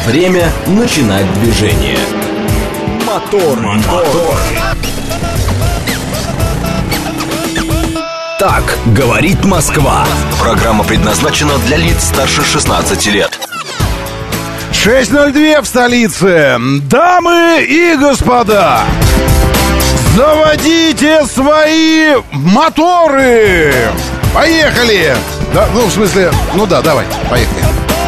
Время начинать движение. Мотор. Так говорит Москва. Программа предназначена для лиц старше 16 лет. 6:02 в столице. Дамы и господа, заводите свои моторы. Поехали. Да, ну, в смысле, ну да, давай, поехали.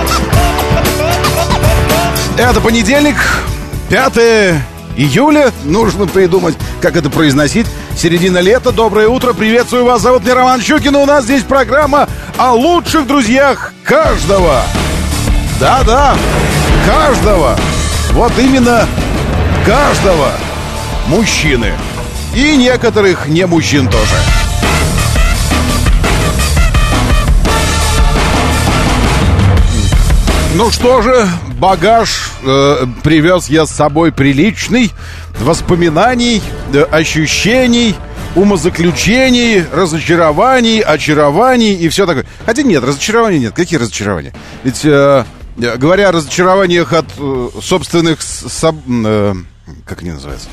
Это понедельник, 5 июля. Нужно придумать, как это произносить. Середина лета. Доброе утро. Приветствую вас. Зовут меня Роман Щукин. У нас здесь программа о лучших друзьях каждого. Да-да, каждого. Вот именно каждого мужчины. И некоторых не мужчин тоже. Ну что же, багаж привез я с собой приличный. Воспоминаний, ощущений, умозаключений, разочарований, очарований и все такое. Хотя нет, разочарований нет. Какие разочарования? Ведь, говоря о разочарованиях от собственных как они называются?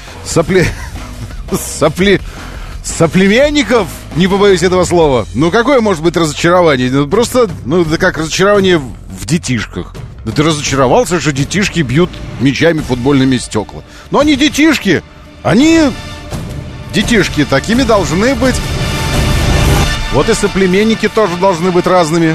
Соплеменников, не побоюсь этого слова. Ну, какое может быть разочарование? Ну, просто, ну, это как разочарование в детишках. Да ты разочаровался, что детишки бьют мячами футбольными стекла. Но они детишки. Они детишки, такими должны быть. Вот и соплеменники тоже должны быть разными.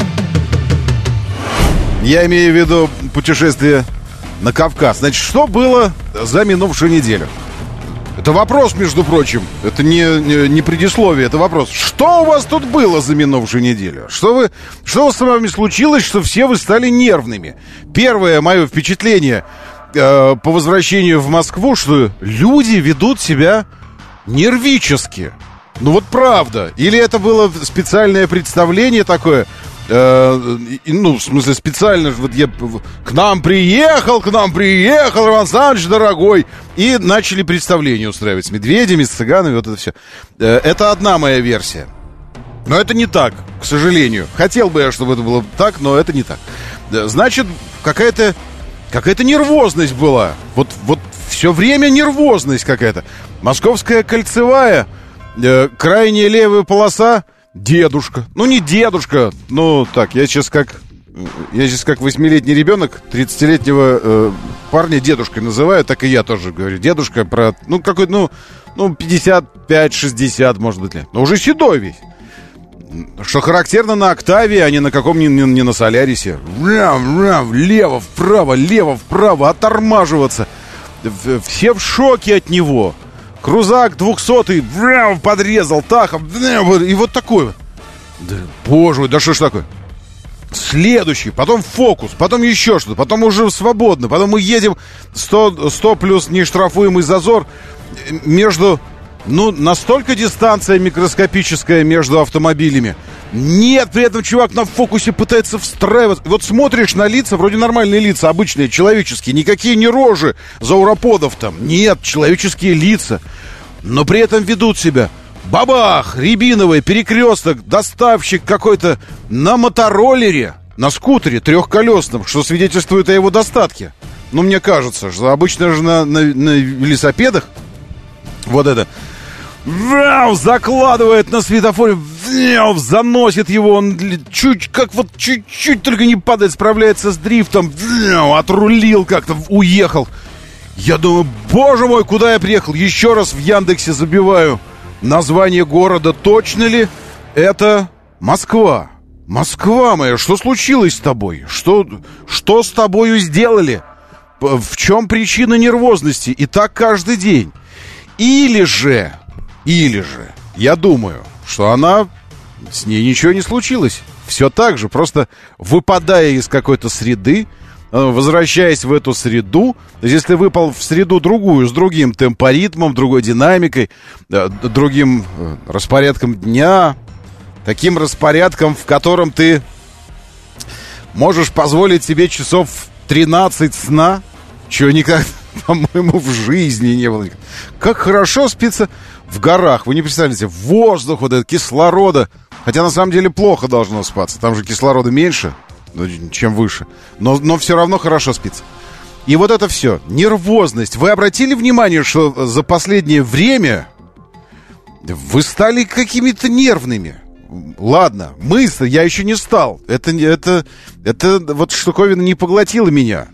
Я имею в виду путешествие на Кавказ. Значит, что было за минувшую неделю? Это вопрос, между прочим. Это не предисловие, это вопрос. Что у вас тут было за минувшую неделю? Что с вами случилось, что все вы стали нервными? Первое мое впечатление по возвращению в Москву, что люди ведут себя нервически. Ну вот правда. Или это было специальное представление такое... ну, в смысле, специально вот я к нам приехал, Роман Александрович, дорогой. И начали представление устраивать с медведями, с цыганами, вот это все. Это одна моя версия. Но это не так, к сожалению. Хотел бы я, чтобы это было так, но это не так. Значит, какая-то нервозность была. Вот все время нервозность какая-то. Московская кольцевая, крайняя левая полоса. Дедушка. Ну, не дедушка. Ну, так, я сейчас как 8-летний ребенок 30-летнего парня дедушкой называю, так и я тоже говорю. Дедушка про, ну, какой, ну 55-60, может быть, лет. Но уже седой весь. Что характерно на октаве, а не на каком, не на Солярисе. Лево, вправо, оттормаживаться. Все в шоке от него. Крузак 200-й подрезал Тахов. И вот такой вот. Да, боже мой, да что ж такое? Следующий, потом фокус, потом еще что-то, потом уже свободно. Потом мы едем 100 плюс нештрафуемый зазор между... Ну, настолько дистанция микроскопическая между автомобилями. Нет, при этом чувак на фокусе пытается встраиваться. Вот смотришь на лица, вроде нормальные лица, обычные, человеческие. Никакие не рожи зауроподов там. Нет, человеческие лица. Но при этом ведут себя. Бабах, рябиновый, перекресток, доставщик какой-то на мотороллере, на скутере трехколесном, что свидетельствует о его достатке. Ну, мне кажется, что обычно же на велосипедах вот это... закладывает на светофоре, заносит его, он чуть-чуть только не падает, справляется с дрифтом, отрулил как-то, уехал. Я думаю, боже мой, куда я приехал? Еще раз в Яндексе забиваю название города. Точно ли это Москва? Москва моя, что случилось с тобой? Что с тобою сделали? В чем причина нервозности? И так каждый день. Или же, я думаю, что с ней ничего не случилось. Все так же, просто выпадая из какой-то среды, возвращаясь в эту среду, то есть если выпал в среду другую, с другим темпоритмом, другой динамикой, другим распорядком дня, таким распорядком, в котором ты можешь позволить себе часов 13 сна, чего никогда, по-моему, в жизни не было. Как хорошо спится в горах. Вы не представляете, воздух, вот этот, кислорода. Хотя на самом деле плохо должно спаться. Там же кислорода меньше. чем выше. Но все равно хорошо спится. И вот это все, нервозность. Вы обратили внимание, что за последнее время вы стали какими-то нервными? Ладно, мысль, я еще не стал. Это вот штуковина не поглотила меня.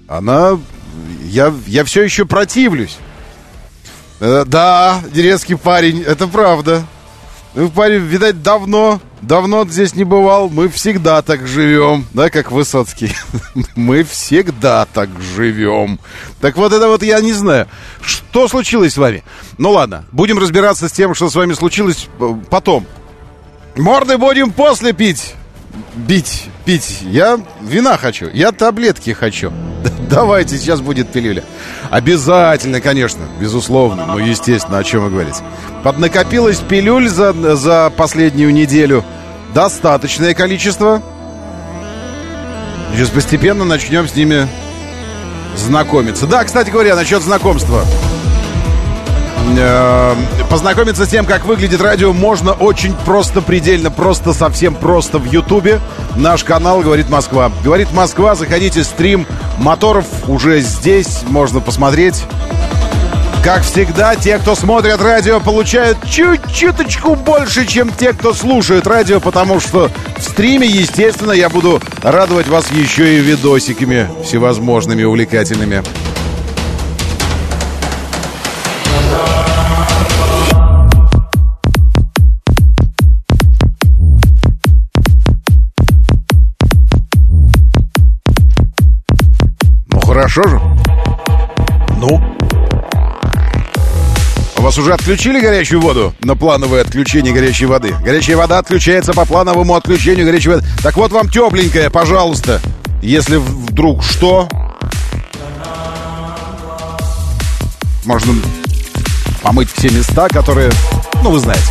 Я все еще противлюсь. Да, деревенский парень, это правда. Парень, видать, давно здесь не бывал. Мы всегда так живем. Да, как Высоцкий. Мы всегда так живем. Так вот это вот я не знаю. Что случилось с вами? Ну ладно, будем разбираться с тем, что с вами случилось потом. Морды будем после пить. Пить. Я вина хочу. Я таблетки хочу. Давайте, сейчас будет пилюля. Обязательно, конечно, безусловно. Ну, естественно, о чем вы говорите. Поднакопилось пилюль за последнюю неделю. Достаточное количество. Сейчас постепенно начнем с ними знакомиться. Да, кстати говоря, насчет знакомства. Познакомиться с тем, как выглядит радио, можно очень просто, предельно просто, совсем просто в Ютубе. Наш канал «Говорит Москва». «Говорит Москва», заходите, стрим моторов уже здесь, можно посмотреть. Как всегда, те, кто смотрят радио, получают чуть-чуточку больше, чем те, кто слушает радио, потому что в стриме, естественно, я буду радовать вас еще и видосиками всевозможными, увлекательными. Хорошо же. Ну. У вас уже отключили горячую воду на плановое отключение горячей воды? Горячая вода отключается по плановому отключению горячей воды. Так вот вам тепленькая, пожалуйста. Если вдруг что, можно помыть все места, которые, ну, вы знаете.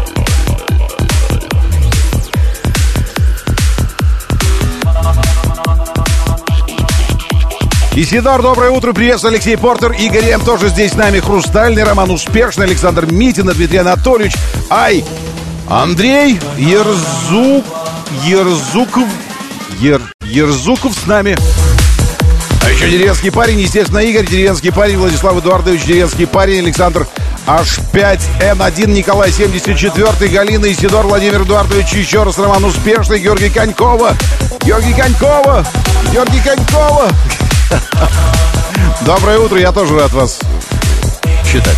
Исидор, доброе утро, приветствую, Алексей Портер, Игорь М. тоже здесь с нами, Хрустальный, Роман Успешный, Александр Митин, Дмитрий Анатольевич, Андрей Ерзуков с нами. А еще деревенский парень, естественно, Игорь, деревенский парень, Владислав Эдуардович, деревенский парень, Александр H5N1, Николай 74, Галина, Исидор, Владимир Эдуардович, еще раз Роман Успешный, Георгий Конькова. Доброе утро, я тоже рад вас читать.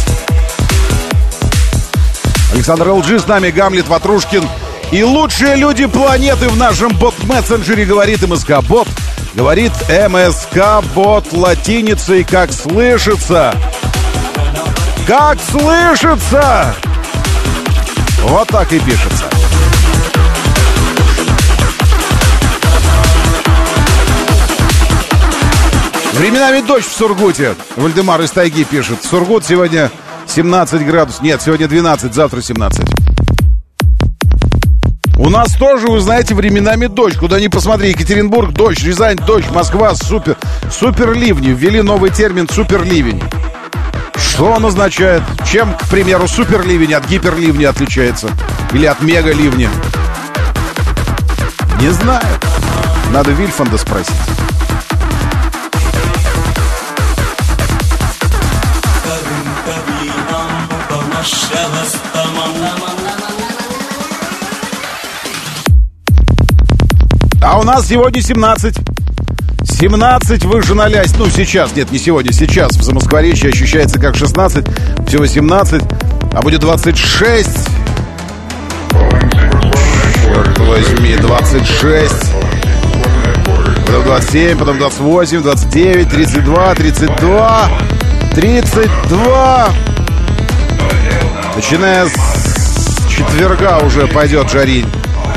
Александр ЛГ с нами, Гамлет, Ватрушкин и лучшие люди планеты в нашем бот-мессенджере говорит МСК-бот. Говорит МСК-бот латиницей, как слышится. Как слышится! Вот так и пишется. Временами дождь в Сургуте. Вальдемар из тайги пишет. Сургут сегодня 17 градусов. Нет, сегодня 12, завтра 17. У нас тоже, вы знаете, временами дождь. Куда ни посмотри. Екатеринбург, дождь. Рязань, дождь. Москва, супер ливни. Ввели новый термин суперливень. Что он означает? Чем, к примеру, суперливень от гиперливня отличается? Или от мегаливня? Не знаю. Надо Вильфанда спросить. А у нас сегодня 17. 17 выше 0. Ну, сейчас, нет, не сегодня, сейчас в Замоскворечье ощущается как 16. Всего 17, а будет 26. Черт возьми, 26. Потом 27, потом 28, 29, 32, 32, 32. Начиная с четверга уже пойдет жарить.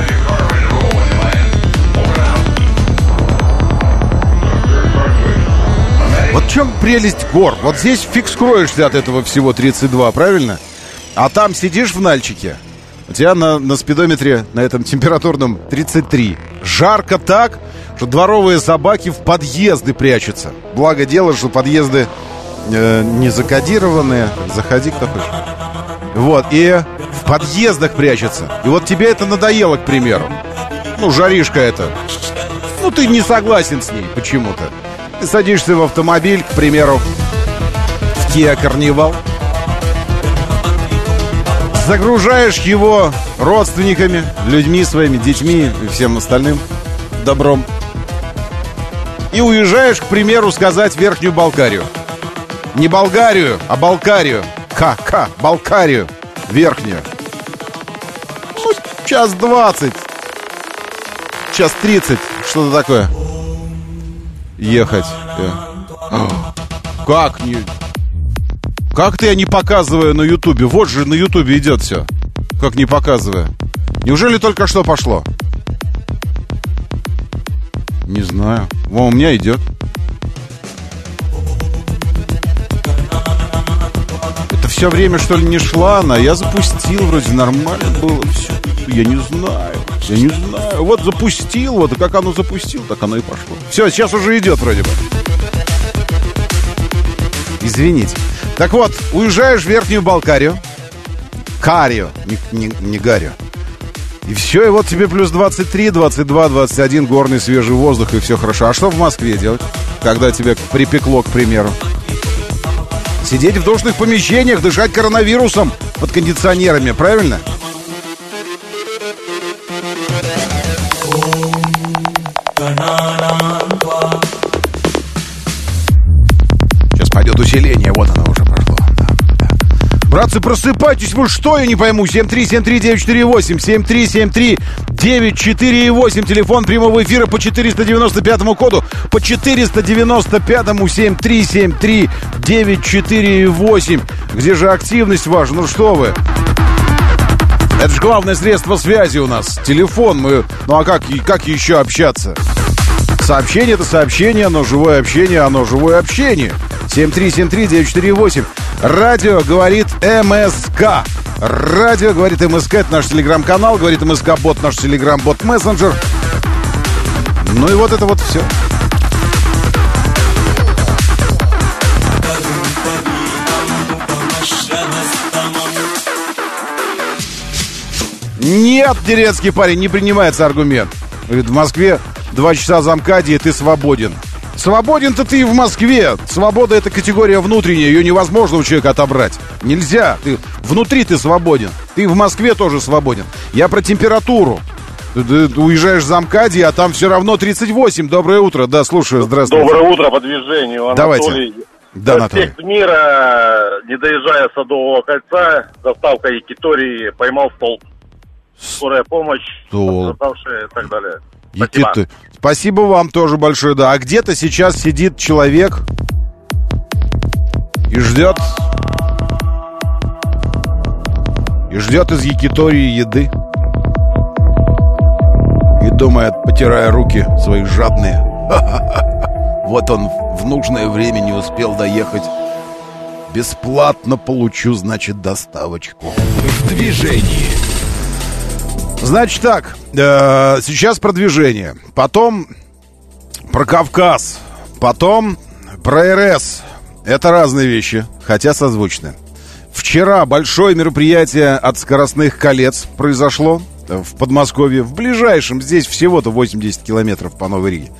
Вот в чем прелесть гор? Вот здесь фиг скроешься от этого всего 32, правильно? А там сидишь в Нальчике, у тебя на спидометре, на этом температурном 33. Жарко так, что дворовые собаки в подъезды прячутся. Благо дело, что подъезды не закодированные. Заходи, кто хочет. Вот, и в подъездах прячутся. И вот тебе это надоело, к примеру. Ну, жаришка это. Ну, ты не согласен с ней почему-то. Ты садишься в автомобиль, к примеру, в Kia Carnival, загружаешь его родственниками, людьми своими, детьми и всем остальным добром. И уезжаешь, к примеру, сказать в Верхнюю Болгарию. Не Болгарию, а Балкарию. Балкарию. Верхнюю. Ну, час 20. Час 30. Что-то такое. Ехать. Как не... Как-то я не показываю на Ютубе. Вот же на Ютубе идет все. Как не показываю. Неужели только что пошло? Не знаю. Вон, у меня идет. Это все время, что ли, не шла она? Я запустил, вроде нормально было все. Я не знаю. Вот запустил, вот, и как оно запустил, так оно и пошло. Все, сейчас уже идет вроде бы. Извините. Так вот, уезжаешь в Верхнюю Болгарию. Карию, не Гарию. И все, и вот тебе плюс 23, 22, 21, горный свежий воздух, и все хорошо. А что в Москве делать, когда тебя припекло, к примеру? Сидеть в душных помещениях, дышать коронавирусом под кондиционерами, правильно? Сейчас пойдет усиление, вот оно уже прошло. Братцы, просыпайтесь, вы что, я не пойму. 7373948, 7373948, телефон прямого эфира по 495 коду, по 495-му, 7373948. Где же активность ваша? Ну что вы? Это же главное средство связи у нас. Телефон. Ну а как еще общаться? Сообщение — это сообщение, оно живое общение, оно живое общение. 7373948. Радио говорит МСК. Радио говорит МСК. Это наш телеграм-канал. Говорит МСК-бот, наш телеграм-бот-мессенджер. Ну и вот это вот все. Нет, дерецкий парень, не принимается аргумент. Говорит, в Москве 2 часа замкади, и ты свободен. Свободен-то ты и в Москве. Свобода — это категория внутренняя. Ее невозможно у человека отобрать. Нельзя. Внутри ты свободен. Ты в Москве тоже свободен. Я про температуру. Ты уезжаешь в замкади, а там все равно 38. Доброе утро. Да, слушаю. Здравствуйте. Доброе утро по движению. Давайте. Анатолий. Да, Анатолий. Проспект Мира, не доезжая Садового кольца, доставка Якитории, поймал столб. Скорая помощь, пострадавшие и так далее. Спасибо. Спасибо вам тоже большое, да. А где-то сейчас сидит человек и ждет из Якитории еды. И думает, потирая руки свои жадные. Вот он в нужное время не успел доехать. Бесплатно получу, значит, доставочку. В движении. Значит так, сейчас про движение, потом про Кавказ, потом про РС. Это разные вещи, хотя созвучны. Вчера большое мероприятие от скоростных колец произошло в Подмосковье, в ближайшем, здесь всего-то 80 километров по Новой Риге.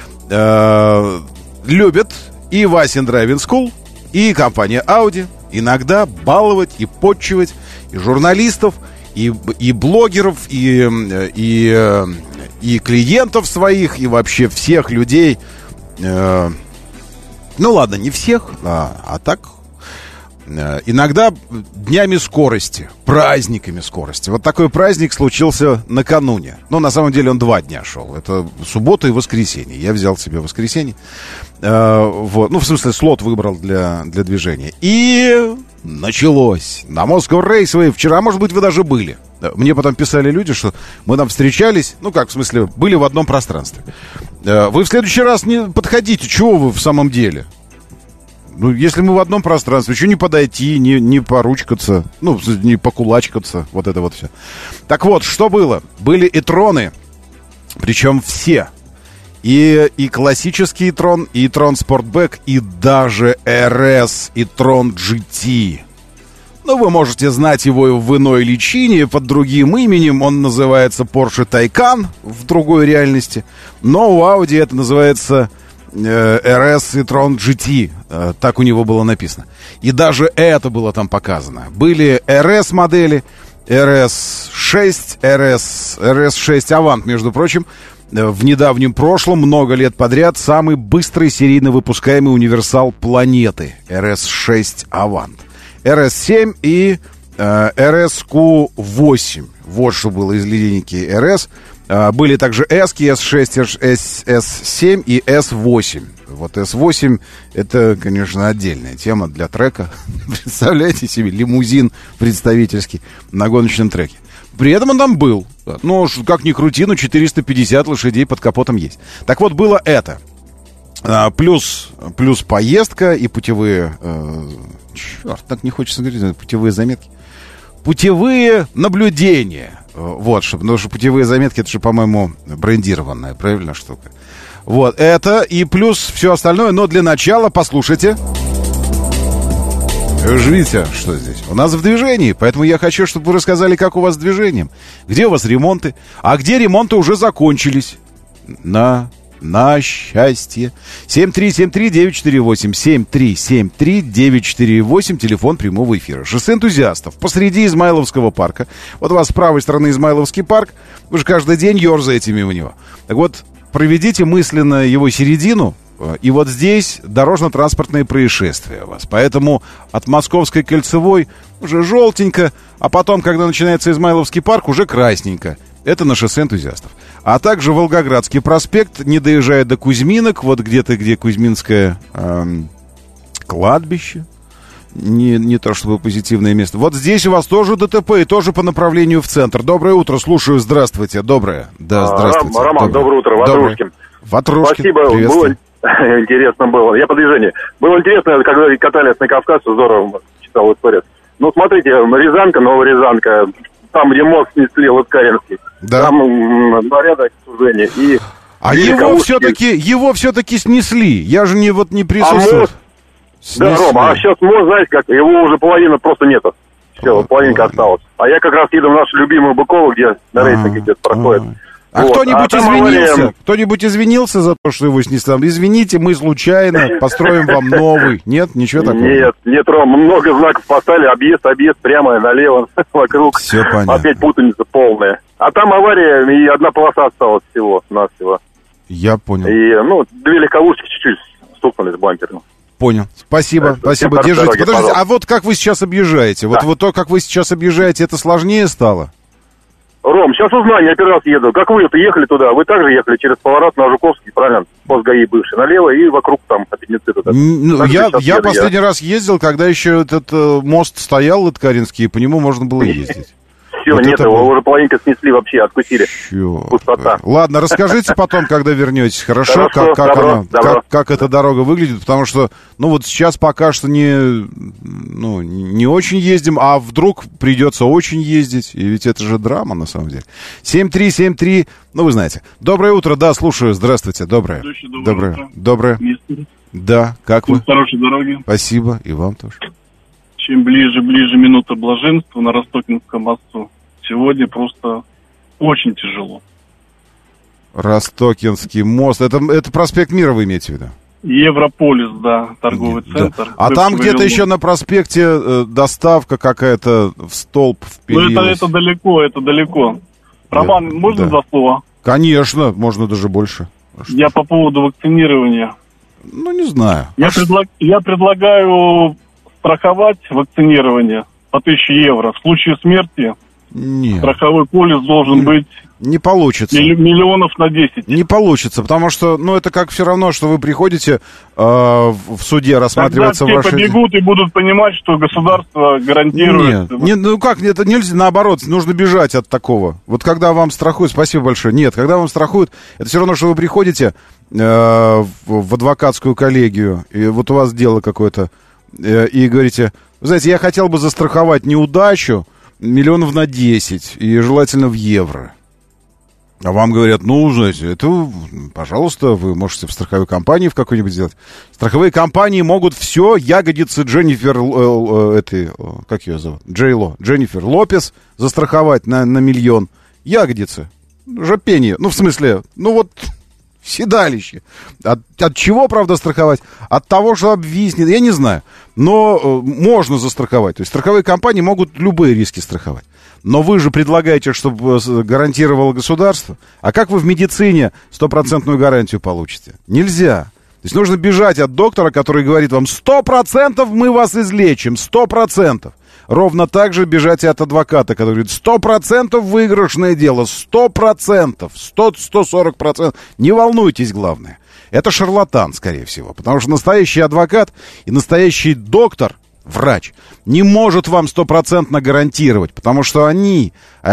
Любят и Васин Драйвинг Скул, и компания Audi иногда баловать и подчивать и журналистов, и блогеров, и клиентов своих, и вообще всех людей. Ну ладно, не всех, а так. Иногда днями скорости, праздниками скорости. Вот такой праздник случился накануне. Но на самом деле он 2 дня шел. Это суббота и воскресенье. Я взял себе воскресенье. Вот. Ну, в смысле, слот выбрал для движения. И началось. На Moscow Raceway вчера, может быть, вы даже были. Мне потом писали люди, что мы там встречались. Ну, как, в смысле, были в одном пространстве. Вы в следующий раз не подходите. Чего вы в самом деле? Ну, если мы в одном пространстве, еще не подойти, не поручкаться, ну, не покулачкаться, вот это вот все. Так вот, что было? Были и троны, причем все. И классический трон, и трон Спортбэк, и даже РС, и трон GT. Но вы можете знать его в иной личине, под другим именем. Он называется Porsche Taycan в другой реальности. Но у Audi это называется RS e-tron GT. Так у него было написано. И даже это было там показано. Были RS модели, RS6, RS6 Avant, между прочим. В недавнем прошлом, много лет подряд, самый быстрый серийно выпускаемый универсал планеты. RS6 Avant. RS7 и RSQ8. Вот что было из линейки RS. Были также S-ки, S6, S7 и S8. Вот S8 это, конечно, отдельная тема для трека. Представляете себе, лимузин представительский на гоночном треке. При этом он там был. Ну, как ни крути, но 450 лошадей под капотом есть. Так вот, было это. Плюс поездка и путевые... черт, так не хочется говорить, путевые заметки. Путевые наблюдения. Вот, потому что путевые заметки, это же, по-моему, брендированная, правильно, штука. Вот, это и плюс все остальное. Но для начала послушайте. Вы же видите, что здесь? У нас в движении, поэтому я хочу, чтобы вы рассказали, как у вас с движением. Где у вас ремонты? А где ремонты уже закончились? На счастье. 7373948, 7373948, телефон прямого эфира. Шоссе энтузиастов посреди Измайловского парка. Вот у вас с правой стороны Измайловский парк. Вы же каждый день ерзаете мимо него. Так вот, проведите мысленно его середину. И вот здесь дорожно-транспортные происшествия у вас. Поэтому от Московской кольцевой уже желтенько, а потом, когда начинается Измайловский парк, уже красненько. Это на шоссе энтузиастов. А также Волгоградский проспект, не доезжая до Кузьминок, вот где-то, где Кузьминское кладбище. Не то чтобы позитивное место. Вот здесь у вас тоже ДТП и тоже по направлению в центр. Доброе утро, слушаю, здравствуйте. Доброе. Да, здравствуйте. Роман, доброе утро, Ватрушкин. Ватрушкин, спасибо, было интересно было. Я по движению. Было интересно, когда катались на Кавказ, здорово читал историю. Ну, смотрите, Рязанка, Новая Рязанка, там, где мост снесли Лыткаринский, да. Там порядок сужения. И а его все-таки снесли. Я же не присутствовал. Да, Рома, а сейчас мост, знаете, как его уже половина просто нету. Все, половинка осталась. А я как раз еду в нашу любимую Быкову, где на рейсах идет, проходит. А вот. Кто-нибудь извинился? Авария... Кто-нибудь извинился за то, что его снесли? Извините, мы случайно построим вам новый. Нет, ничего такого? Нет, Ром, много знаков поставили, объезд, прямо налево, вокруг. Все понятно. Опять путаница полная. А там авария, и одна полоса осталась всего-навсего. Я понял. И, две легковушки чуть-чуть стукнули с бампером. Понял. Спасибо. Держите. Подождите, а вот как вы сейчас объезжаете? Да. Вот то, как вы сейчас объезжаете, это сложнее стало? Ром, сейчас узнаю, я первый раз еду. Как вы ехали туда? Вы также ехали через поворот на Жуковский, правильно? Пост ГАИ бывший, налево и вокруг там аппендицит. Я последний раз ездил, когда еще этот мост стоял Лыткаринский, и по нему можно было ездить. Все, вот нет, его уже половинка снесли вообще, откусили. Пустота. Ладно, расскажите потом, когда вернетесь, хорошо? Как эта дорога выглядит, потому что, вот сейчас пока что не очень ездим, а вдруг придется очень ездить, и ведь это же драма, на самом деле. 7373, вы знаете. Доброе утро, да, слушаю, здравствуйте, доброе. Доброе. Да, как вы? Хорошей дороги. Спасибо, и вам тоже. Чем ближе минута блаженства на Ростокинском мосту. Сегодня просто очень тяжело. Ростокинский мост. Это проспект Мира вы имеете в виду? Европолис, да, торговый центр. Да. А там где-то еще на проспекте доставка какая-то в столб впилилась. Это далеко. Роман, можно два слова? Конечно, можно даже больше. Я по поводу вакцинирования. Не знаю. Я предлагаю страховать вакцинирование по 1000 евро. В случае смерти страховой полис должен быть... Не получится. Миллионов на 10. Не получится, потому что, это как все равно, что вы приходите в суде, рассматривается ваше... Тогда все побегут и будут понимать, что государство гарантирует... Нет, это нельзя, наоборот, нужно бежать от такого. Вот когда вам страхуют, спасибо большое, когда вам страхуют, это все равно, что вы приходите в адвокатскую коллегию, и вот у вас дело какое-то, и говорите, вы знаете, я хотел бы застраховать неудачу миллионов на 10, и желательно в евро. А вам говорят, ну, знаете, это, пожалуйста, вы можете в страховой компании в какой-нибудь сделать. Страховые компании могут все, ягодицы Дженнифер, как ее зовут? Дженнифер Лопес застраховать на 1 миллион. Ягодицы, жопение, ну, в смысле, ну, вот... Седалище. От чего, правда, страховать? От того, что обвиснет, я не знаю. Но можно застраховать. То есть страховые компании могут любые риски страховать. Но вы же предлагаете, чтобы гарантировало государство. А как вы в медицине 100% гарантию получите? Нельзя. То есть нужно бежать от доктора, который говорит вам: 100% мы вас излечим, 100%. Ровно так же бежать и от адвоката, который говорит: 100% выигрышное дело, 100%, 100-140%. Не волнуйтесь, главное. Это шарлатан, скорее всего. Потому что настоящий адвокат и настоящий доктор, врач, не может вам 100% гарантировать. Потому что они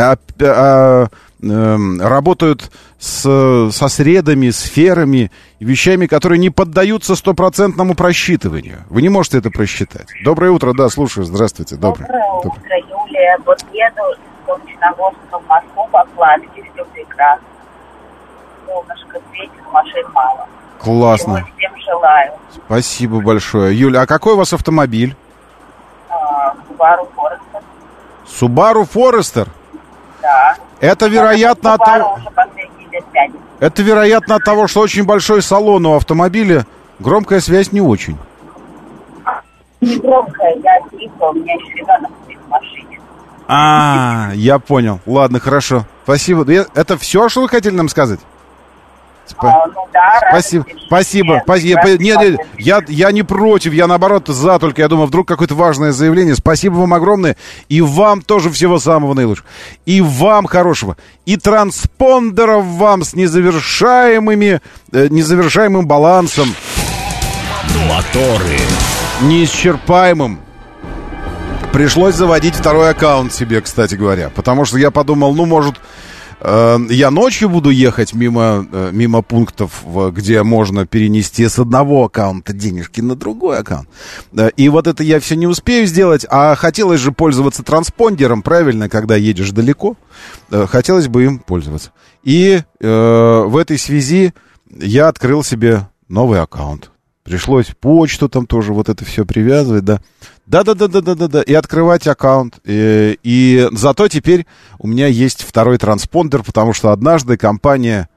работают со средами, сферами, вещами, которые не поддаются 100% просчитыванию. Вы не можете это просчитать. Доброе утро, да, слушаю, здравствуйте. Доброе утро, Юлия. Вот еду из Солнечногорска в Москву по кладке, все прекрасно. Солнышко светит, машин мало. Классно. Всего всем желаю. Спасибо большое. Юля, а какой у вас автомобиль? Subaru Forester. Subaru Forester? Да. Это вероятно от того... Это вероятно от того, что очень большой салон у автомобиля, громкая связь не очень. Не громкая, я тихо, у меня еще ребенок спит в машине. Я понял. Ладно, хорошо. Спасибо. Это все, что вы хотели нам сказать? Ну да, Спасибо. Нет, я не против, я наоборот за, только я думаю, вдруг какое-то важное заявление. Спасибо вам огромное. И вам тоже всего самого наилучшего. И вам хорошего. И транспондеров вам с незавершаемым балансом. Моторы. Неисчерпаемым. Пришлось заводить второй аккаунт себе, кстати говоря. Потому что я подумал, может... Я ночью буду ехать мимо пунктов, где можно перенести с одного аккаунта денежки на другой аккаунт. И вот это я все не успею сделать, а хотелось же пользоваться транспондером, правильно, когда едешь далеко. Хотелось бы им пользоваться. И в этой связи я открыл себе новый аккаунт. Пришлось почту там тоже вот это все привязывать, да. Да, и открывать аккаунт. И зато теперь у меня есть второй транспондер, потому что однажды компания...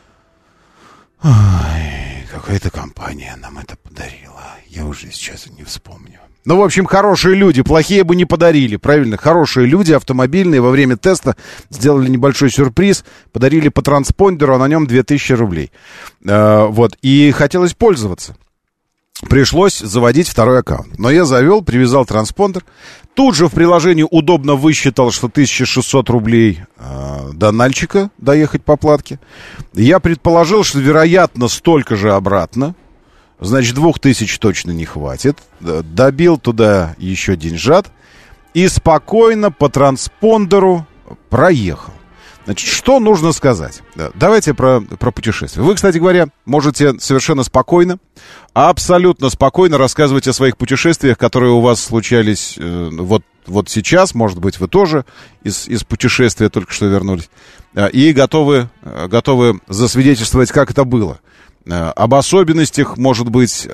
Какая-то компания нам это подарила. Я уже сейчас не вспомню. Ну, в общем, хорошие люди, плохие бы не подарили, правильно? Хорошие люди, автомобильные, во время теста сделали небольшой сюрприз, подарили по транспондеру, а на нем 2000 рублей. Вот, и хотелось пользоваться. Пришлось заводить второй аккаунт. Но я завел, привязал транспондер. Тут же в приложении удобно высчитал, что 1600 рублей до Нальчика доехать по платке. Я предположил, что, вероятно, столько же обратно. Значит, 2000 точно не хватит. Добил туда еще деньжат. И спокойно по транспондеру проехал. Значит, что нужно сказать? Давайте про путешествия. Вы, кстати говоря, можете совершенно спокойно, абсолютно спокойно рассказывать о своих путешествиях, которые у вас случались вот сейчас. Может быть, вы тоже из путешествия только что вернулись. И готовы засвидетельствовать, как это было. Об особенностях, может быть,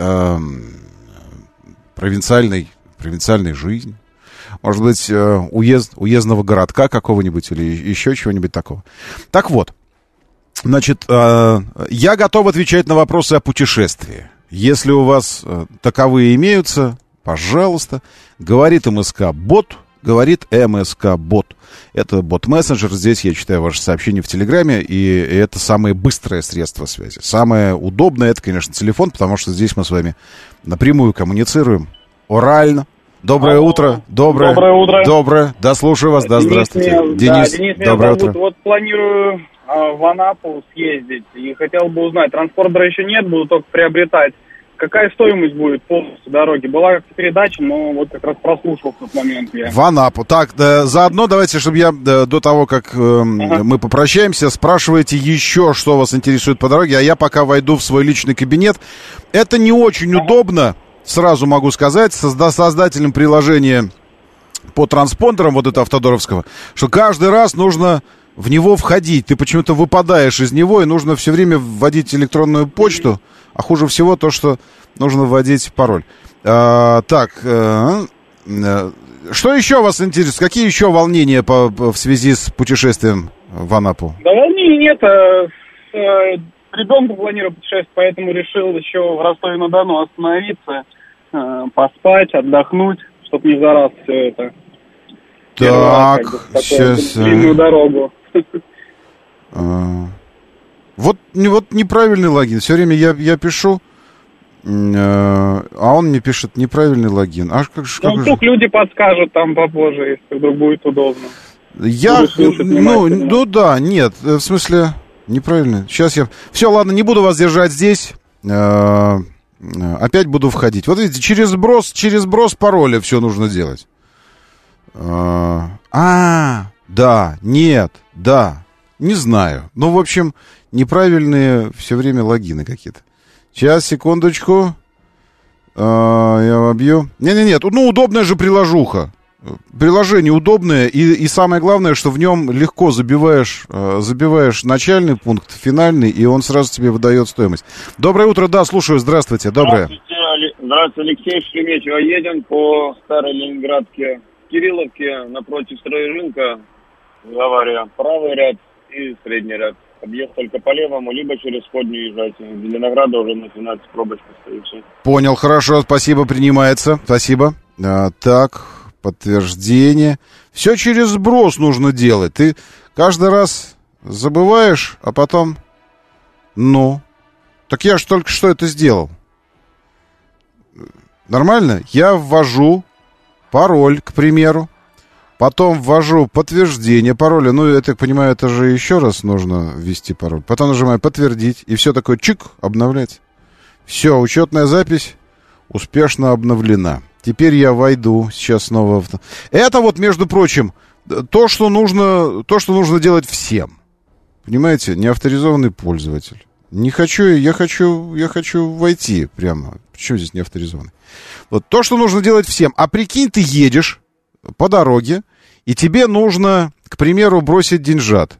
провинциальной жизни. Может быть, уездного городка какого-нибудь или еще чего-нибудь такого. Так вот, значит, я готов отвечать на вопросы о путешествии. Если у вас таковые имеются, пожалуйста. Говорит МСК-бот, говорит МСК-бот. Это бот-мессенджер. Здесь я читаю ваши сообщения в Телеграме, и это самое быстрое средство связи. Самое удобное — это, конечно, телефон, потому что здесь мы с вами напрямую коммуницируем, орально. Доброе утро. Доброе утро. Доброе. Да, слушаю вас. Да, здравствуйте. Денис, доброе утро. Вот планирую в Анапу съездить и хотел бы узнать. Транспордера еще нет, буду только приобретать. Какая стоимость будет полностью дороги? Была как-то передача, но вот как раз прослушал в тот момент я. В Анапу. Так, заодно давайте, чтобы я до того, как мы попрощаемся, спрашивайте еще, что вас интересует по дороге, а я пока войду в свой личный кабинет. Это не очень удобно. Сразу могу сказать, создателям приложения по транспондерам, вот это автодоровского, что каждый раз нужно в него входить. Ты почему-то выпадаешь из него, и нужно все время вводить электронную почту. А хуже всего то, что нужно вводить пароль. Так, что еще вас интересует? Какие еще волнения в связи с путешествием в Анапу? Да волнений нет. Ребенку планирую путешествовать, поэтому решил еще в Ростове-на-Дону остановиться, поспать, отдохнуть, чтобы не за раз все это. Так, сейчас... Длинную дорогу. Вот неправильный логин. Все время я пишу, а он мне пишет неправильный логин. Вдруг люди подскажут там попозже, если вдруг будет удобно. Нет, в смысле, неправильно. Сейчас я... Все, ладно, не буду вас держать здесь. Опять буду входить. Вот видите, через сброс пароля все нужно делать. Не знаю. Ну, в общем, неправильные все время логины какие-то. Сейчас, секундочку. Я вобью. Нет. Ну, удобная же приложуха. Приложение удобное. И самое главное, что в нем легко забиваешь начальный пункт, финальный, и он сразу тебе выдает стоимость. Доброе утро, да, слушаю. Здравствуйте, доброе. Здравствуйте, Алексей Шереметьево. Едем по старой Ленинградке, Кирилловке, напротив стройрынка. Авария. Правый ряд и средний ряд. Объезд только по левому, либо через входнюю езжайте. В Зеленограда уже начинается пробочка стоит. Понял, хорошо, спасибо, принимается. Спасибо. Так, подтверждение. Все через сброс нужно делать. Ты каждый раз забываешь, а потом... Так я же только что это сделал. Нормально? Я ввожу пароль, к примеру. Потом ввожу подтверждение пароля. Ну, я так понимаю, это же еще раз нужно ввести пароль. Потом нажимаю подтвердить. И все такое чик, обновлять. Все, учетная запись успешно обновлена. Теперь я войду сейчас снова в... Это вот, между прочим, то, что нужно делать всем. Понимаете? Неавторизованный пользователь. Не хочу, я хочу войти прямо. Почему здесь неавторизованный? Вот то, что нужно делать всем. А прикинь, ты едешь по дороге, и тебе нужно, к примеру, бросить деньжат.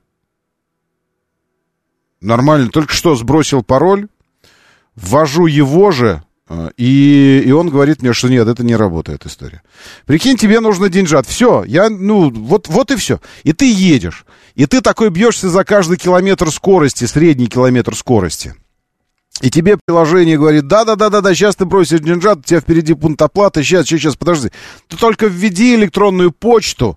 Нормально, только что сбросил пароль, ввожу его же, и он говорит мне, что нет, это не работает история. Прикинь, тебе нужно деньжат. Все, вот и все. И ты едешь, и ты такой бьешься за каждый километр скорости, средний километр скорости. И тебе приложение говорит, да, сейчас ты бросишь деньжат, у тебя впереди пункт оплаты, сейчас, подожди. Ты только введи электронную почту,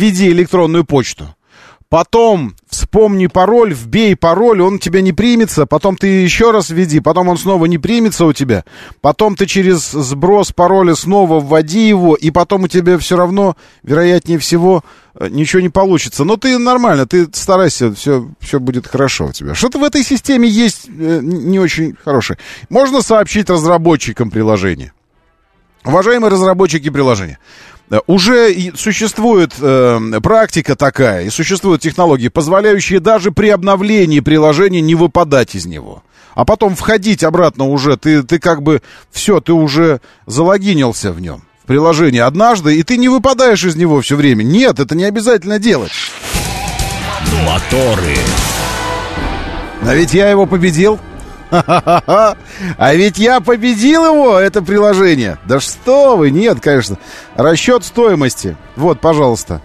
потом вспомни пароль, вбей пароль, он у тебя не примется, потом ты еще раз введи, потом он снова не примется у тебя, потом ты через сброс пароля снова вводи его, и потом у тебя все равно, вероятнее всего, ничего не получится. Но ты нормально, ты старайся, все будет хорошо у тебя. Что-то в этой системе есть не очень хорошее. Можно сообщить разработчикам приложения. Уважаемые разработчики приложения, уже существует практика такая, и существуют технологии, позволяющие даже при обновлении приложения не выпадать из него. А потом входить обратно уже, ты как бы, все, ты уже залогинился в нем, в приложении однажды, и ты не выпадаешь из него все время. Нет, это не обязательно делать. Моторы. А ведь я его победил. А ведь я победил его, это приложение. Да что вы, нет, конечно. Расчет стоимости. Вот, пожалуйста.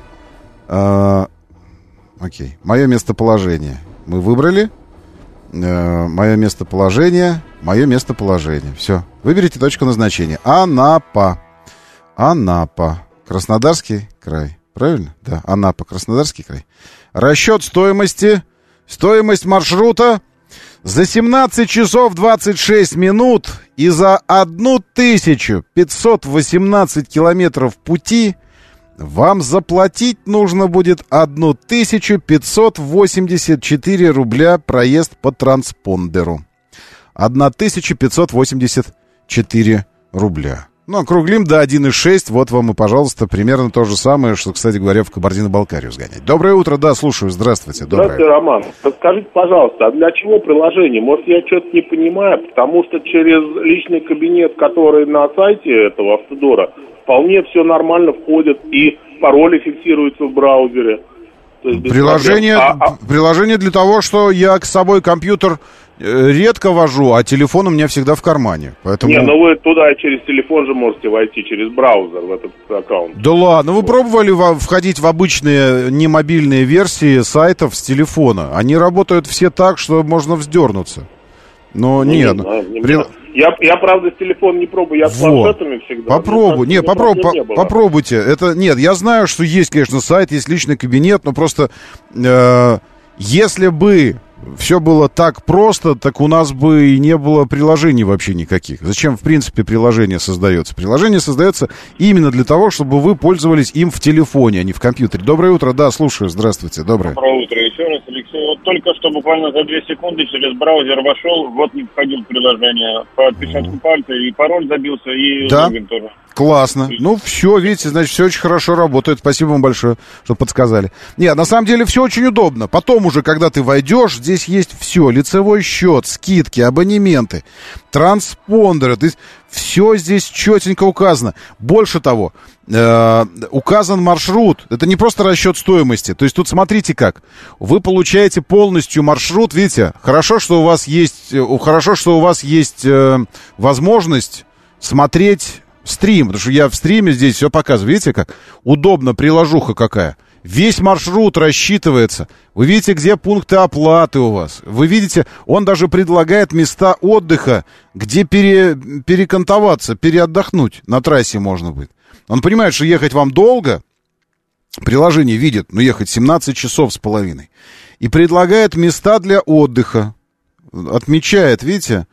Окей, мое местоположение. Мы выбрали. Мое местоположение. Все, выберите точку назначения. Анапа. Краснодарский край. Правильно? Да, Анапа, Краснодарский край. Расчет стоимости. Стоимость маршрута за 17 часов 26 минут и за 1518 километров пути вам заплатить нужно будет 1584 рубля проезд по транспондеру. 1584 рубля. Ну, округлим до 1,6. Вот вам и, пожалуйста, примерно то же самое, что, кстати говоря, в Кабардино-Балкарию сгонять. Доброе утро, да, слушаю, здравствуйте. Здравствуйте, Роман. Подскажите, пожалуйста, а для чего приложение? Может, я что-то не понимаю, потому что через личный кабинет, который на сайте этого автодора, вполне все нормально входит, и пароли фиксируются в браузере. То есть приложение для того, что я с собой компьютер редко вожу, а телефон у меня всегда в кармане. Поэтому... Не, ну вы туда через телефон же можете войти, через браузер в этот аккаунт. Да ладно, вы пробовали входить в обычные немобильные версии сайтов с телефона? Они работают все так, что можно вздернуться. Но нет. Я, правда, с телефона не пробую, я с планшетами всегда. Попробуйте. Это, нет, я знаю, что есть, конечно, сайт, есть личный кабинет, но просто если бы все было так просто, так у нас бы и не было приложений вообще никаких. Зачем, в принципе, приложение создается? Приложение создается именно для того, чтобы вы пользовались им в телефоне, а не в компьютере. Доброе утро, да, слушаю, здравствуйте, доброе. Доброе утро еще раз, Алексей. Вот только что буквально за 2 секунды через браузер вошел, вот не входил в приложение. По отпечатку пальца и пароль забился, и логин тоже. Классно. Ну, все, видите, значит, все очень хорошо работает. Спасибо вам большое, что подсказали. Нет, на самом деле все очень удобно. Потом уже, когда ты войдешь, здесь есть все. Лицевой счет, скидки, абонементы, транспондеры. То есть все здесь четенько указано. Больше того, указан маршрут. Это не просто расчет стоимости. То есть тут смотрите как. Вы получаете полностью маршрут. Видите, хорошо, что у вас есть возможность смотреть стрим, потому что я в стриме здесь все показываю. Видите, как удобно, приложуха какая. Весь маршрут рассчитывается. Вы видите, где пункты оплаты у вас. Вы видите, он даже предлагает места отдыха, где перекантоваться, переотдохнуть на трассе можно будет. Он понимает, что ехать вам долго. Приложение видит, ехать 17 часов с половиной. И предлагает места для отдыха. Отмечает, видите,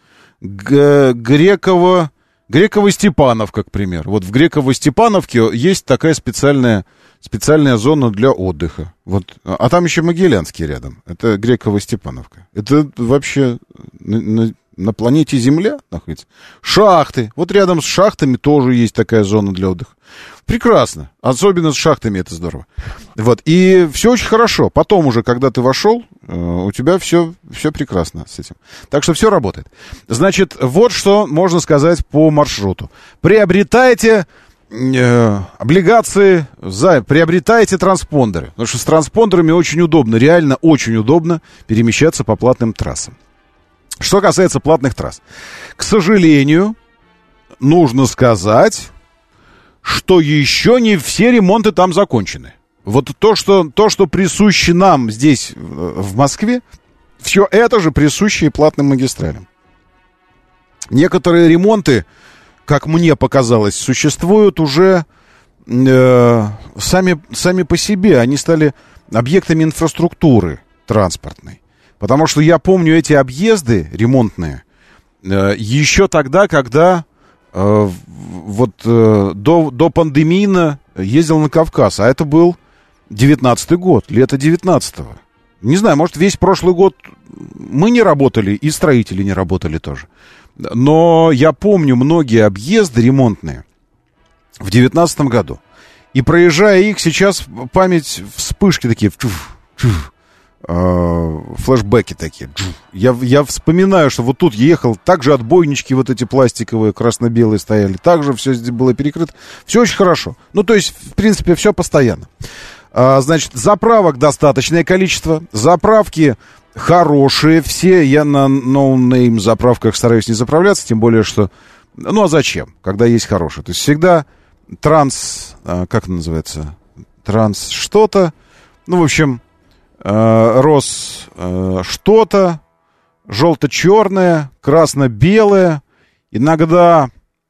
Греково-Степановка, к примеру. Вот в Греково-Степановке есть такая специальная зона для отдыха. Вот. А там еще Могилянский рядом. Это Греково-Степановка. Это вообще на планете Земля находится. Шахты. Вот рядом с шахтами тоже есть такая зона для отдыха. Прекрасно. Особенно с шахтами это здорово. Вот. И все очень хорошо. Потом уже, когда ты вошел, у тебя все прекрасно с этим. Так что все работает. Значит, вот что можно сказать по маршруту. Приобретайте облигации, приобретайте транспондеры. Потому что с транспондерами очень удобно, реально очень удобно перемещаться по платным трассам. Что касается платных трасс. К сожалению, нужно сказать, что еще не все ремонты там закончены. Вот то, что присуще нам здесь, в Москве, все это же присуще и платным магистралям. Некоторые ремонты, как мне показалось, существуют уже сами по себе. Они стали объектами инфраструктуры транспортной. Потому что я помню эти объезды ремонтные еще тогда, когда до пандемийно ездил на Кавказ. А это был 19-й год, лето 19-го. Не знаю, может, весь прошлый год мы не работали, и строители не работали тоже. Но я помню многие объезды ремонтные в 19-м году. И проезжая их, сейчас память, вспышки такие, флешбеки такие. Я вспоминаю, что вот тут ехал, также отбойнички вот эти пластиковые, красно-белые стояли, также все здесь было перекрыто. Все очень хорошо. Ну, то есть, в принципе, все постоянно. Значит, заправок достаточное количество. Заправки хорошие все. Я на ноунейм заправках стараюсь не заправляться, тем более, что... Ну, а зачем, когда есть хорошие? То есть, всегда как это называется? Транс что-то. Ну, в общем... Рос что-то, желто-черное, красно-белое, иногда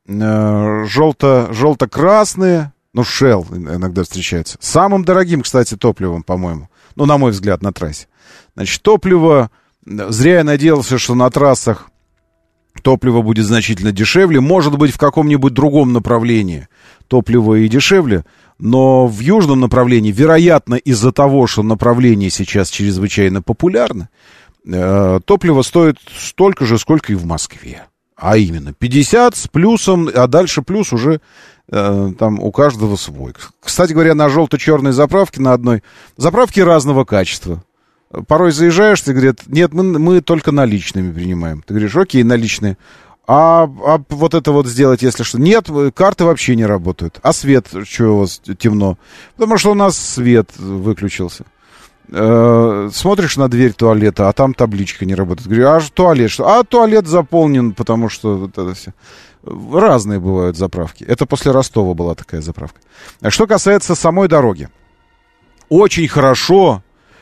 желто-красные, ну, Shell иногда встречается. Самым дорогим, кстати, топливом, по-моему, ну, на мой взгляд, на трассе. Значит, топливо, зря я надеялся, что на трассах топливо будет значительно дешевле, может быть, в каком-нибудь другом направлении топливо и дешевле, но в южном направлении, вероятно, из-за того, что направление сейчас чрезвычайно популярно, топливо стоит столько же, сколько и в Москве. А именно 50 с плюсом, а дальше плюс уже там у каждого свой. Кстати говоря, на желто-черной заправке, на одной заправке разного качества. Порой заезжаешь, ты говорят, нет, мы только наличными принимаем. Ты говоришь, окей, наличные. А вот это вот сделать, если что. Нет, карты вообще не работают. А свет, что у вас темно? Потому что у нас свет выключился. Смотришь на дверь туалета, а там табличка не работает. Говорю, а туалет что? А туалет заполнен, потому что вот это все. Разные бывают заправки. Это после Ростова была такая заправка. Что касается самой дороги. Очень хорошо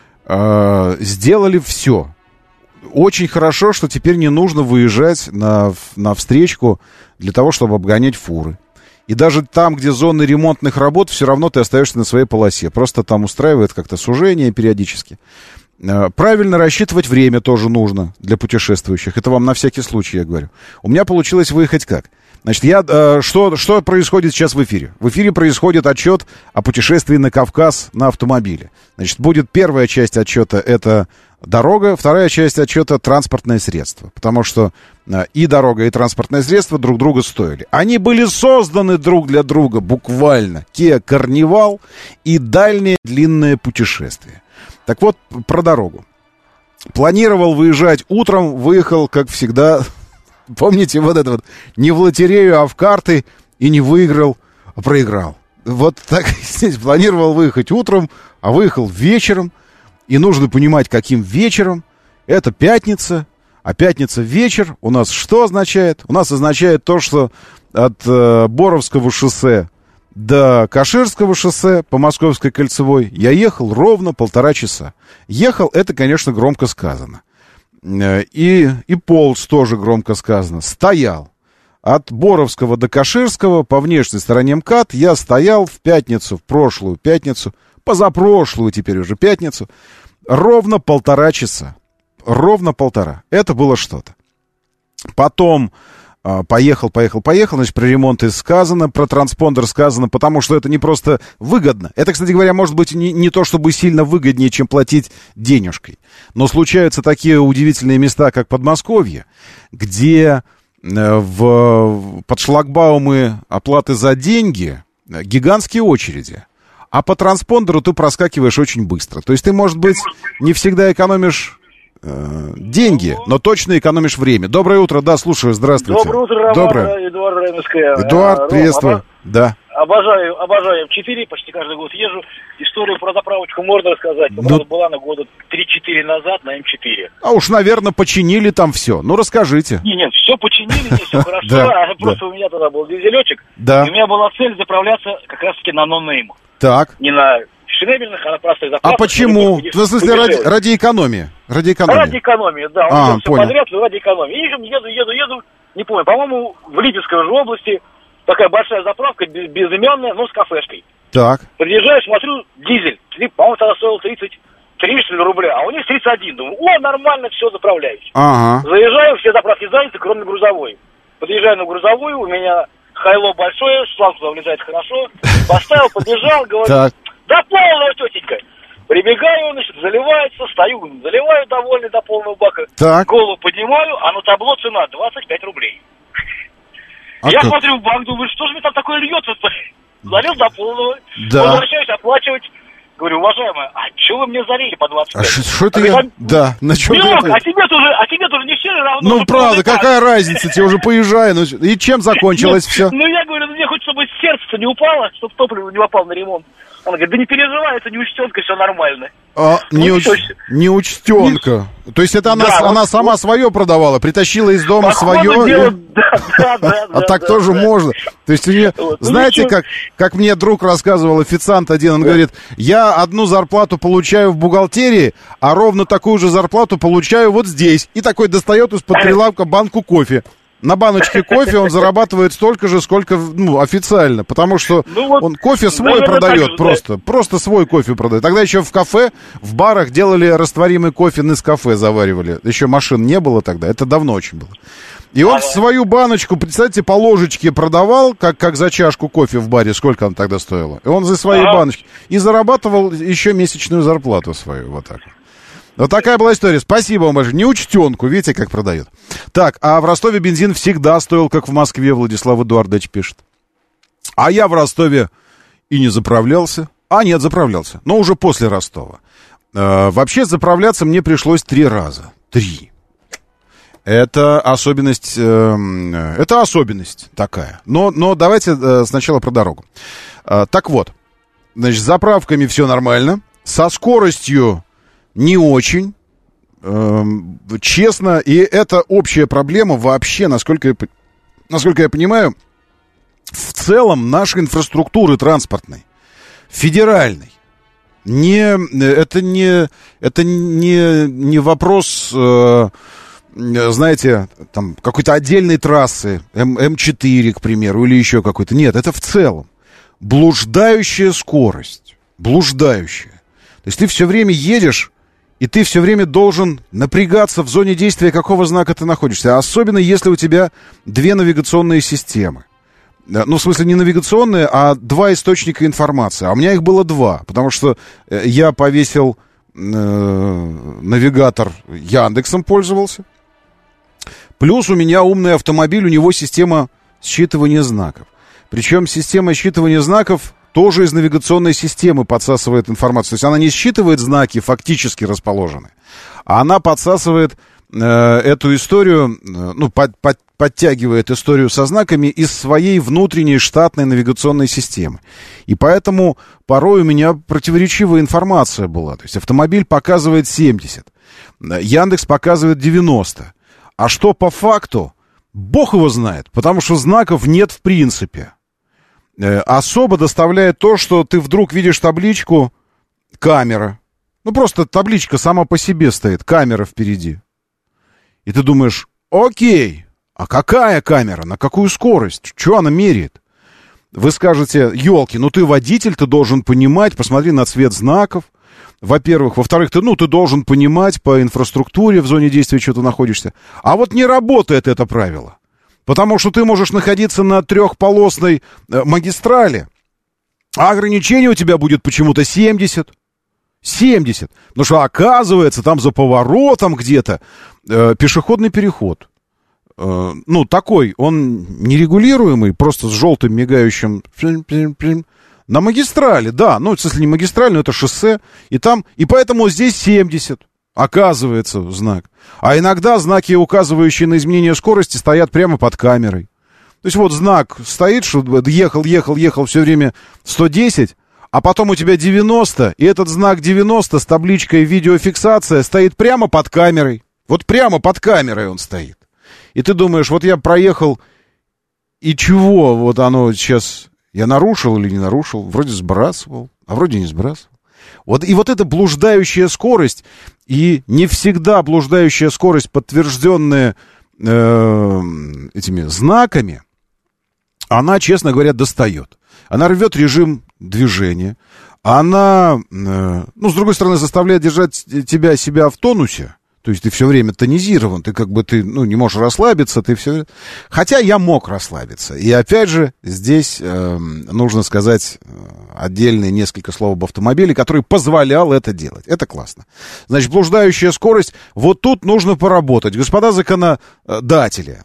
сделали все. Очень хорошо, что теперь не нужно выезжать на встречку для того, чтобы обгонять фуры. И даже там, где зоны ремонтных работ, все равно ты остаешься на своей полосе. Просто там устраивает как-то сужение периодически. Правильно рассчитывать время тоже нужно для путешествующих. Это вам на всякий случай я говорю. У меня получилось выехать как? Значит, что происходит сейчас в эфире? В эфире происходит отчет о путешествии на Кавказ на автомобиле. Значит, будет первая часть отчета — это дорога, вторая часть отчета — транспортное средство. Потому что и дорога, и транспортное средство друг друга стоили. Они были созданы друг для друга буквально. Kia Carnival и дальнее длинное путешествие. Так вот, про дорогу. Планировал выезжать утром, выехал, как всегда... Помните, вот это вот, не в лотерею, а в карты, и не выиграл, а проиграл. Вот так здесь планировал выехать утром, а выехал вечером. И нужно понимать, каким вечером. Это пятница, а пятница вечер у нас что означает? У нас означает то, что от Боровского шоссе до Каширского шоссе по Московской кольцевой я ехал ровно 1,5 часа. Ехал, это, конечно, громко сказано. И полз тоже громко сказано. Стоял. От Боровского до Каширского по внешней стороне МКАД я стоял в пятницу, в прошлую пятницу, позапрошлую теперь уже пятницу, ровно 1,5 часа. Ровно 1,5. Это было что-то. Потом поехал. Значит, про ремонт и сказано, про транспондер сказано, потому что это не просто выгодно. Это, кстати говоря, может быть не то чтобы сильно выгоднее, чем платить денежкой. Но случаются такие удивительные места, как Подмосковье, где под шлагбаумы оплаты за деньги гигантские очереди. А по транспондеру ты проскакиваешь очень быстро. То есть ты, может быть, не всегда экономишь деньги, но точно экономишь время. Доброе утро, да, слушаю, здравствуйте. Доброе утро, Роман. Доброе. Эдуард Рамовская. Эдуард, приветствую. Да. Обожаю М4, почти каждый год езжу. Историю про заправочку можно рассказать. Была на года 3-4 назад на М4. А уж, наверное, починили там все. Ну, расскажите. Нет, все починили, все хорошо. Просто у меня тогда был дизелечек. Да. И у меня была цель заправляться как раз-таки на нонеймах. Так. Не на шребельных, а на простых заправках. А почему? В смысле, ради экономии? Ради экономии, да. Он все подряд, ради экономии. Еду, не помню, по-моему, в Липецкой же области такая большая заправка, безыменная, но с кафешкой. Так. Подъезжаю, смотрю, дизель. По-моему, тогда стоил 33 рубля, а у них 31. Думаю, нормально, все, заправляюсь. Ага. Заезжаю, все заправки заняты, кроме грузовой. Подъезжаю на грузовую, у меня хайло большое, шланг туда влезает хорошо. Поставил, подъезжал, говорю, да полная тетенька. Прибегаю, значит, заливается, стою, заливаю довольный до полного бака. Так. Голову поднимаю, а на табло цена 25 рублей. Я смотрю в банк, думаю, что же мне там такое льется? Залил до полного. Да. Возвращаюсь оплачивать. Говорю, уважаемая, а что вы мне залили по 25? Что это я... Да, на чем ты... А тебе тоже не все равно. Ну, правда, какая разница, тебе уже поезжай. И чем закончилось все? Ну, я говорю, мне хоть чтобы сердце-то не упало, чтобы топливо не попало на ремонт. Она говорит, да не переживай, это неучтенка, все нормально. Неучтенка. То есть это она сама свое продавала, притащила из дома свое. А так тоже можно. То есть у нее, знаете, как мне друг рассказывал, официант один, он говорит, я одну зарплату получаю в бухгалтерии, а ровно такую же зарплату получаю вот здесь. И такой достает из-под прилавка банку кофе. На баночке кофе он зарабатывает столько же, сколько, официально. Потому что он кофе свой продает просто. Просто свой кофе продает. Тогда еще в кафе, в барах делали растворимый кофе, Нескафе заваривали. Еще машин не было тогда. Это давно очень было. И он свою баночку, представьте, по ложечке продавал, как за чашку кофе в баре. Сколько она тогда стоила? И он за свои баночки. И зарабатывал еще месячную зарплату свою. Вот так. Вот такая была история. Спасибо вам большое. Неучтенку, видите, как продают. Так, а в Ростове бензин всегда стоил, как в Москве, Владислав Эдуардович пишет. А я в Ростове и не заправлялся. Нет, заправлялся. Но уже после Ростова. Вообще заправляться мне пришлось 3 раза. 3. Это особенность такая. Но давайте сначала про дорогу. Так вот, значит, с заправками все нормально. Со скоростью не очень, честно, и это общая проблема вообще, насколько я понимаю, в целом нашей инфраструктуры транспортной, федеральной. Это не вопрос, знаете, там, какой-то отдельной трассы, М4, к примеру, или еще какой-то. Нет, это в целом. Блуждающая скорость. Блуждающая. То есть ты все время едешь, и ты все время должен напрягаться в зоне действия, какого знака ты находишься. Особенно, если у тебя две навигационные системы. Ну, в смысле, не навигационные, а два источника информации. А у меня их было два, потому что я повесил навигатор, Яндексом пользовался. Плюс у меня умный автомобиль, у него система считывания знаков. Причем система считывания знаков тоже из навигационной системы подсасывает информацию. То есть она не считывает знаки, фактически расположенные, а она подсасывает эту историю, ну, подтягивает историю со знаками из своей внутренней штатной навигационной системы. И поэтому порой у меня противоречивая информация была. То есть автомобиль показывает 70, Яндекс показывает 90. А что по факту, бог его знает, потому что знаков нет в принципе. Особо доставляет то, что ты вдруг видишь табличку «камера». Ну, просто табличка сама по себе стоит, камера впереди. И ты думаешь, окей, а какая камера, на какую скорость, что она меряет? Вы скажете, елки, ну ты водитель, ты должен понимать, посмотри на цвет знаков, во-первых. Во-вторых, ты должен понимать по инфраструктуре в зоне действия, что ты находишься. А вот не работает это правило. Потому что ты можешь находиться на трехполосной магистрали, а ограничение у тебя будет почему-то 70. 70. Потому что, оказывается, там за поворотом где-то пешеходный переход. Ну, такой, он нерегулируемый, просто с желтым мигающим на магистрали, да. Ну, если не магистраль, но это шоссе. И поэтому здесь 70. Оказывается, знак. А иногда знаки, указывающие на изменение скорости, стоят прямо под камерой. То есть вот знак стоит, что ехал все время 110, а потом у тебя 90, и этот знак 90 с табличкой «Видеофиксация» стоит прямо под камерой. Вот прямо под камерой он стоит. И ты думаешь, вот я проехал, и чего вот оно сейчас... Я нарушил или не нарушил? Вроде сбрасывал, а вроде не сбрасывал. Вот, и вот эта блуждающая скорость, и не всегда блуждающая скорость, подтвержденная этими знаками, она, честно говоря, достает. Она рвет режим движения, она, ну, с другой стороны, заставляет держать себя в тонусе. То есть ты все время тонизирован, ты не можешь расслабиться, ты все... Хотя я мог расслабиться. И опять же, здесь нужно сказать отдельные несколько слов об автомобиле, который позволял это делать. Это классно. Значит, блуждающая скорость, вот тут нужно поработать. Господа законодатели,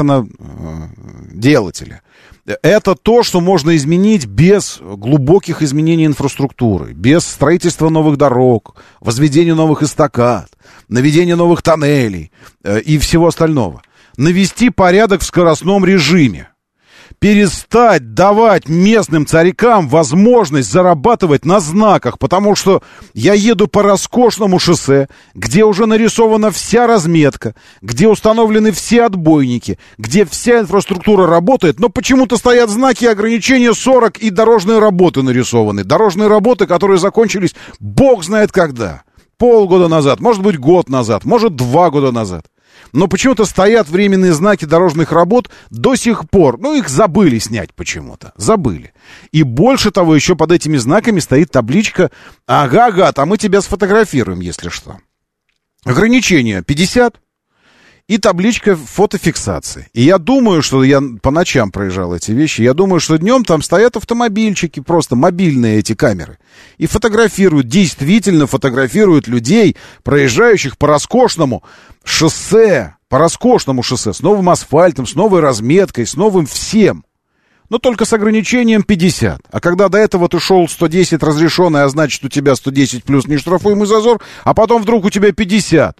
законоделатели, это то, что можно изменить без глубоких изменений инфраструктуры, без строительства новых дорог, возведения новых эстакад, наведения новых тоннелей и всего остального. Навести порядок в скоростном режиме. Перестать давать местным царькам возможность зарабатывать на знаках, потому что я еду по роскошному шоссе, где уже нарисована вся разметка, где установлены все отбойники, где вся инфраструктура работает, но почему-то стоят знаки ограничения 40 и дорожные работы нарисованы. Дорожные работы, которые закончились бог знает когда. Полгода назад, может быть, год назад, может, 2 года назад. Но почему-то стоят временные знаки дорожных работ до сих пор. Ну, их забыли снять почему-то. Забыли. И больше того, еще под этими знаками стоит табличка «Ага, там мы тебя сфотографируем, если что». Ограничение 50 и табличка фотофиксации. И я думаю, что я по ночам проезжал эти вещи, я думаю, что днем там стоят автомобильчики, просто мобильные эти камеры. И фотографируют, действительно фотографируют людей, проезжающих по роскошному шоссе, с новым асфальтом, с новой разметкой, с новым всем. Но только с ограничением 50. А когда до этого ты шел 110 разрешенный, а значит у тебя 110 плюс нештрафуемый зазор, а потом вдруг у тебя 50.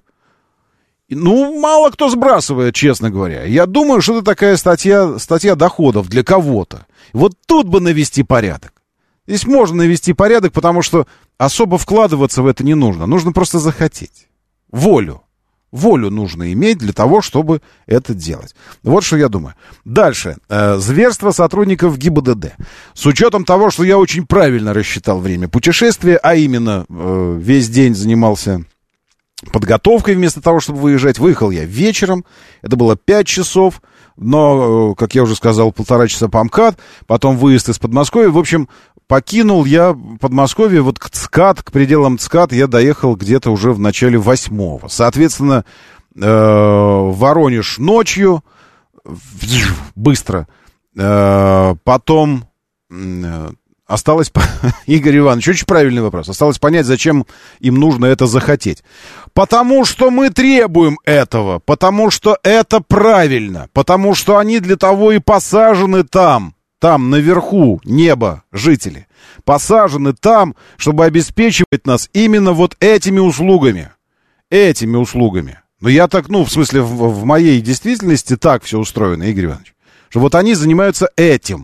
Ну, мало кто сбрасывает, честно говоря. Я думаю, что это такая статья доходов для кого-то. Вот тут бы навести порядок. Здесь можно навести порядок, потому что особо вкладываться в это не нужно. Нужно просто захотеть. Волю. Волю нужно иметь для того, чтобы это делать. Вот что я думаю. Дальше. Зверство сотрудников ГИБДД. С учетом того, что я очень правильно рассчитал время путешествия, а именно весь день занимался подготовкой вместо того, чтобы выезжать. Выехал я вечером. Это было 5 часов. Но, как я уже сказал, 1,5 часа по МКАД. Потом выезд из Подмосковья. В общем, покинул я Подмосковье, вот к ЦКАД, к пределам ЦКАД я доехал где-то уже в начале 8-го. Соответственно, Воронеж ночью, быстро. Потом осталось... Игорь Иванович, очень правильный вопрос. Осталось понять, зачем им нужно это захотеть. Потому что мы требуем этого, потому что это правильно, потому что они для того и посажены там наверху неба жители, посажены там, чтобы обеспечивать нас именно вот этими услугами. Этими услугами. Но я так, в смысле, в моей действительности так все устроено, Игорь Иванович, что вот они занимаются этим.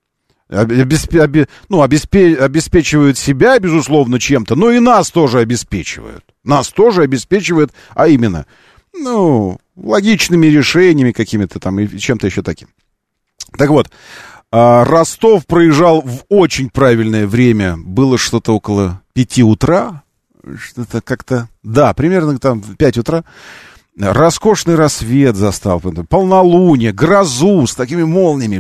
Обеспечивают себя, безусловно, чем-то, но и нас тоже обеспечивают. Нас тоже обеспечивают, а именно, логичными решениями какими-то там и чем-то еще таким. Так вот, Ростов проезжал в очень правильное время. Было что-то около 5 утра. Что-то как-то... Да, примерно там 5 утра. Роскошный рассвет застал. Полнолуние, грозу с такими молниями.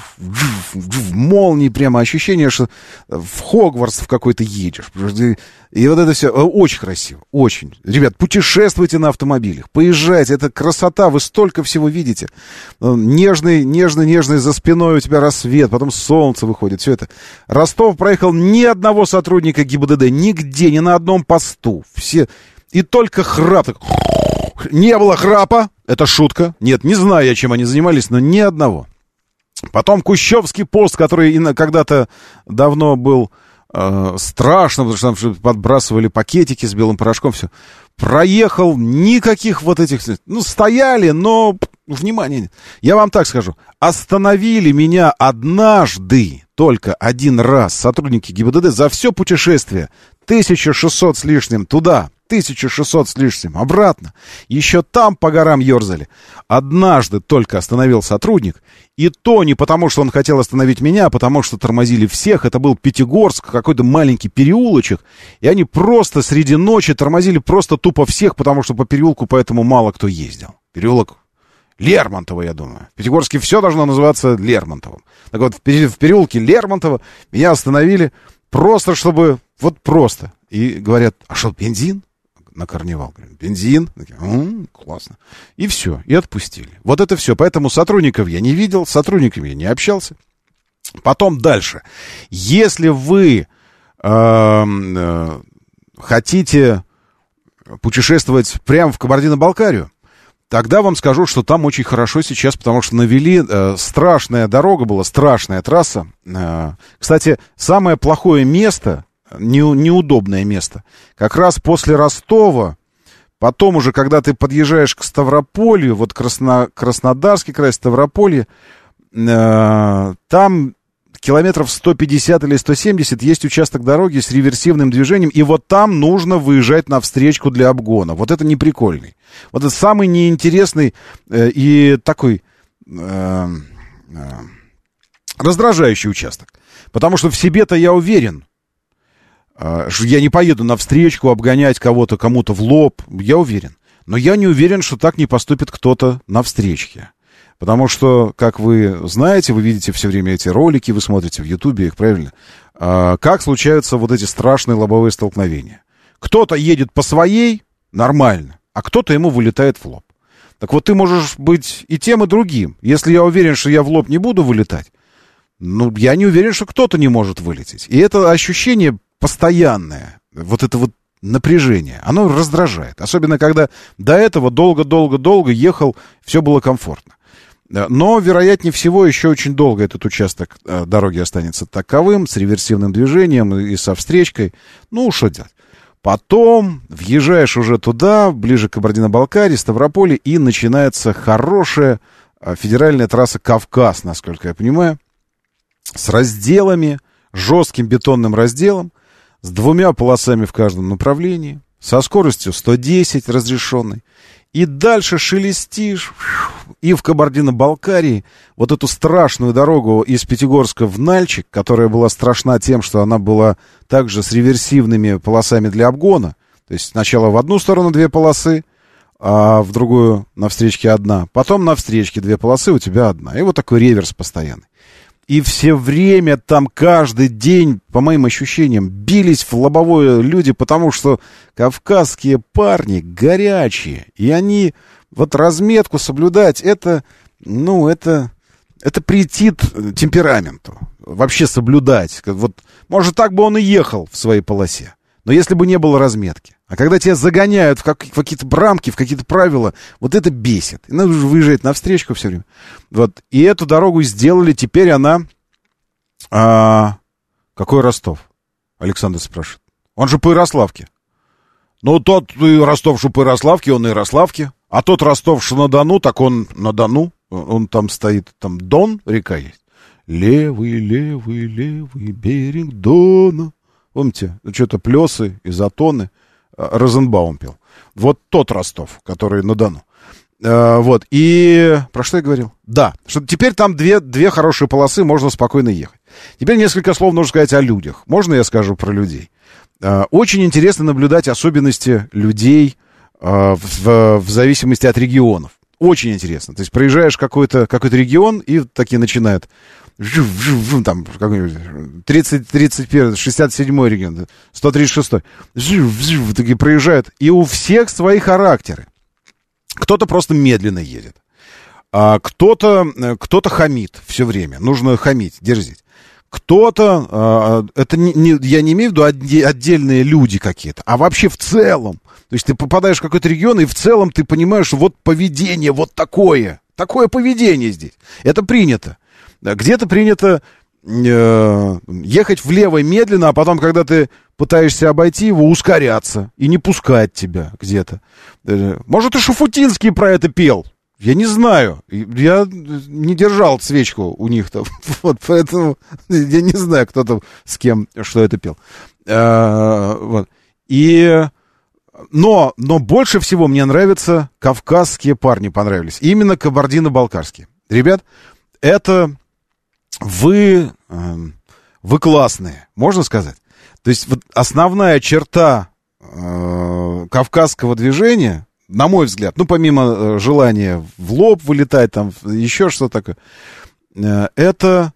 Молнии прямо. Ощущение, что в Хогвартс в какой-то едешь. И вот это все очень красиво. Очень. Ребят, путешествуйте на автомобилях. Поезжайте. Это красота. Вы столько всего видите. Нежный за спиной у тебя рассвет. Потом солнце выходит. Все это. Ростов проехал ни одного сотрудника ГИБДД. Нигде, ни на одном посту. Все... И только храп. Не было храпа. Это шутка. Нет, не знаю я, чем они занимались, но ни одного. Потом Кущевский пост, который когда-то давно был страшно, потому что там подбрасывали пакетики с белым порошком, все. Проехал, никаких вот этих... стояли, но внимания нет. Я вам так скажу. Остановили меня однажды, только один раз, сотрудники ГИБДД за все путешествие. 1600 с лишним туда, 1600 с лишним обратно. Еще там по горам ерзали. Однажды только остановил сотрудник. И то не потому, что он хотел остановить меня, а потому, что тормозили всех. Это был Пятигорск, какой-то маленький переулочек. И они просто среди ночи тормозили просто тупо всех, потому что по переулку поэтому мало кто ездил. Переулок Лермонтова, я думаю. В Пятигорске все должно называться Лермонтовым. Так вот, в переулке Лермонтова меня остановили просто, чтобы... Вот просто. И говорят, а что, бензин? На карнивал. Говорю, бензин. Классно. И все. И отпустили. Вот это все. Поэтому сотрудников я не видел, с сотрудниками я не общался. Потом дальше. Если вы хотите путешествовать прямо в Кабардино-Балкарию, тогда вам скажу, что там очень хорошо сейчас, потому что навели, страшная дорога была, страшная трасса. Кстати, самое плохое место, неудобное место, как раз после Ростова, потом уже, когда ты подъезжаешь к Ставрополью, вот Краснодарский край, Ставрополье, там километров 150 или 170 есть участок дороги с реверсивным движением, и вот там нужно выезжать на встречку для обгона. Вот это неприкольный. Вот это самый неинтересный и такой раздражающий участок. Потому что в себе-то я уверен, что я не поеду на встречку обгонять кого-то, кому-то в лоб. Я уверен. Но я не уверен, что так не поступит кто-то на встречке. Потому что, как вы знаете, вы видите все время эти ролики, вы смотрите в Ютубе их, правильно? Как случаются вот эти страшные лобовые столкновения. Кто-то едет по своей, нормально, а кто-то ему вылетает в лоб. Так вот, ты можешь быть и тем, и другим. Если я уверен, что я в лоб не буду вылетать, я не уверен, что кто-то не может вылететь. И это ощущение постоянное, вот это вот напряжение, оно раздражает. Особенно, когда до этого долго-долго-долго ехал, все было комфортно. Но, вероятнее всего, еще очень долго этот участок дороги останется таковым, с реверсивным движением и со встречкой. Что делать? Потом въезжаешь уже туда, ближе к Кабардино-Балкарии, Ставрополье, и начинается хорошая федеральная трасса Кавказ, насколько я понимаю, с разделами, жестким бетонным разделом, с 2 полосами в каждом направлении, со скоростью 110 разрешенной. И дальше шелестишь, и в Кабардино-Балкарии вот эту страшную дорогу из Пятигорска в Нальчик, которая была страшна тем, что она была также с реверсивными полосами для обгона. То есть сначала в одну сторону 2 полосы, а в другую на встречке 1. Потом на встречке 2 полосы, у тебя 1. И вот такой реверс постоянный. И все время там каждый день, по моим ощущениям, бились в лобовое люди, потому что кавказские парни горячие. И они, вот разметку соблюдать, это претит темпераменту. Вообще соблюдать. Вот, может, так бы он и ехал в своей полосе. Но если бы не было разметки. А когда тебя загоняют в какие-то рамки, в какие-то правила, вот это бесит. И надо выезжать на встречку все время. Вот. И эту дорогу сделали, теперь она... Какой Ростов? Александр спрашивает. Он же по Ярославке. Ну, тот Ростов, что по Ярославке, он на Ярославке. А тот Ростов, что на Дону, так он на Дону. Он там стоит, там Дон, река есть. Левый берег Дона. Помните, что-то Плесы, Изотоны. Розенбаум пел. Вот тот Ростов, который на Дону. Вот. И про что я говорил? Да, что теперь там две хорошие полосы, можно спокойно ехать. Теперь несколько слов нужно сказать о людях. Можно я скажу про людей? Очень интересно наблюдать особенности людей в зависимости от регионов. Очень интересно. То есть проезжаешь какой-то регион, и такие начинают... Там какой-нибудь 31, 67-й регион, 136-й. Такие проезжают. И у всех свои характеры. Кто-то просто медленно едет. А кто-то хамит все время. Нужно хамить, дерзить. Кто-то, я не имею в виду отдельные люди какие-то, а вообще в целом. То есть ты попадаешь в какой-то регион, и в целом ты понимаешь, что вот поведение вот такое. Такое поведение здесь. Это принято. Где-то принято ехать влево медленно, а потом, когда ты пытаешься обойти его, ускоряться и не пускать тебя где-то. Может, и Шуфутинский про это пел. Я не знаю. Я не держал свечку у них там. Вот, поэтому я не знаю, кто там с кем, что это пел. Вот. Но больше всего мне нравятся кавказские парни, понравились. Именно кабардино-балкарские. Ребят, это вы классные, можно сказать. То есть вот основная черта кавказского движения, на мой взгляд, ну, помимо желания в лоб вылетать, там, еще что-то такое, это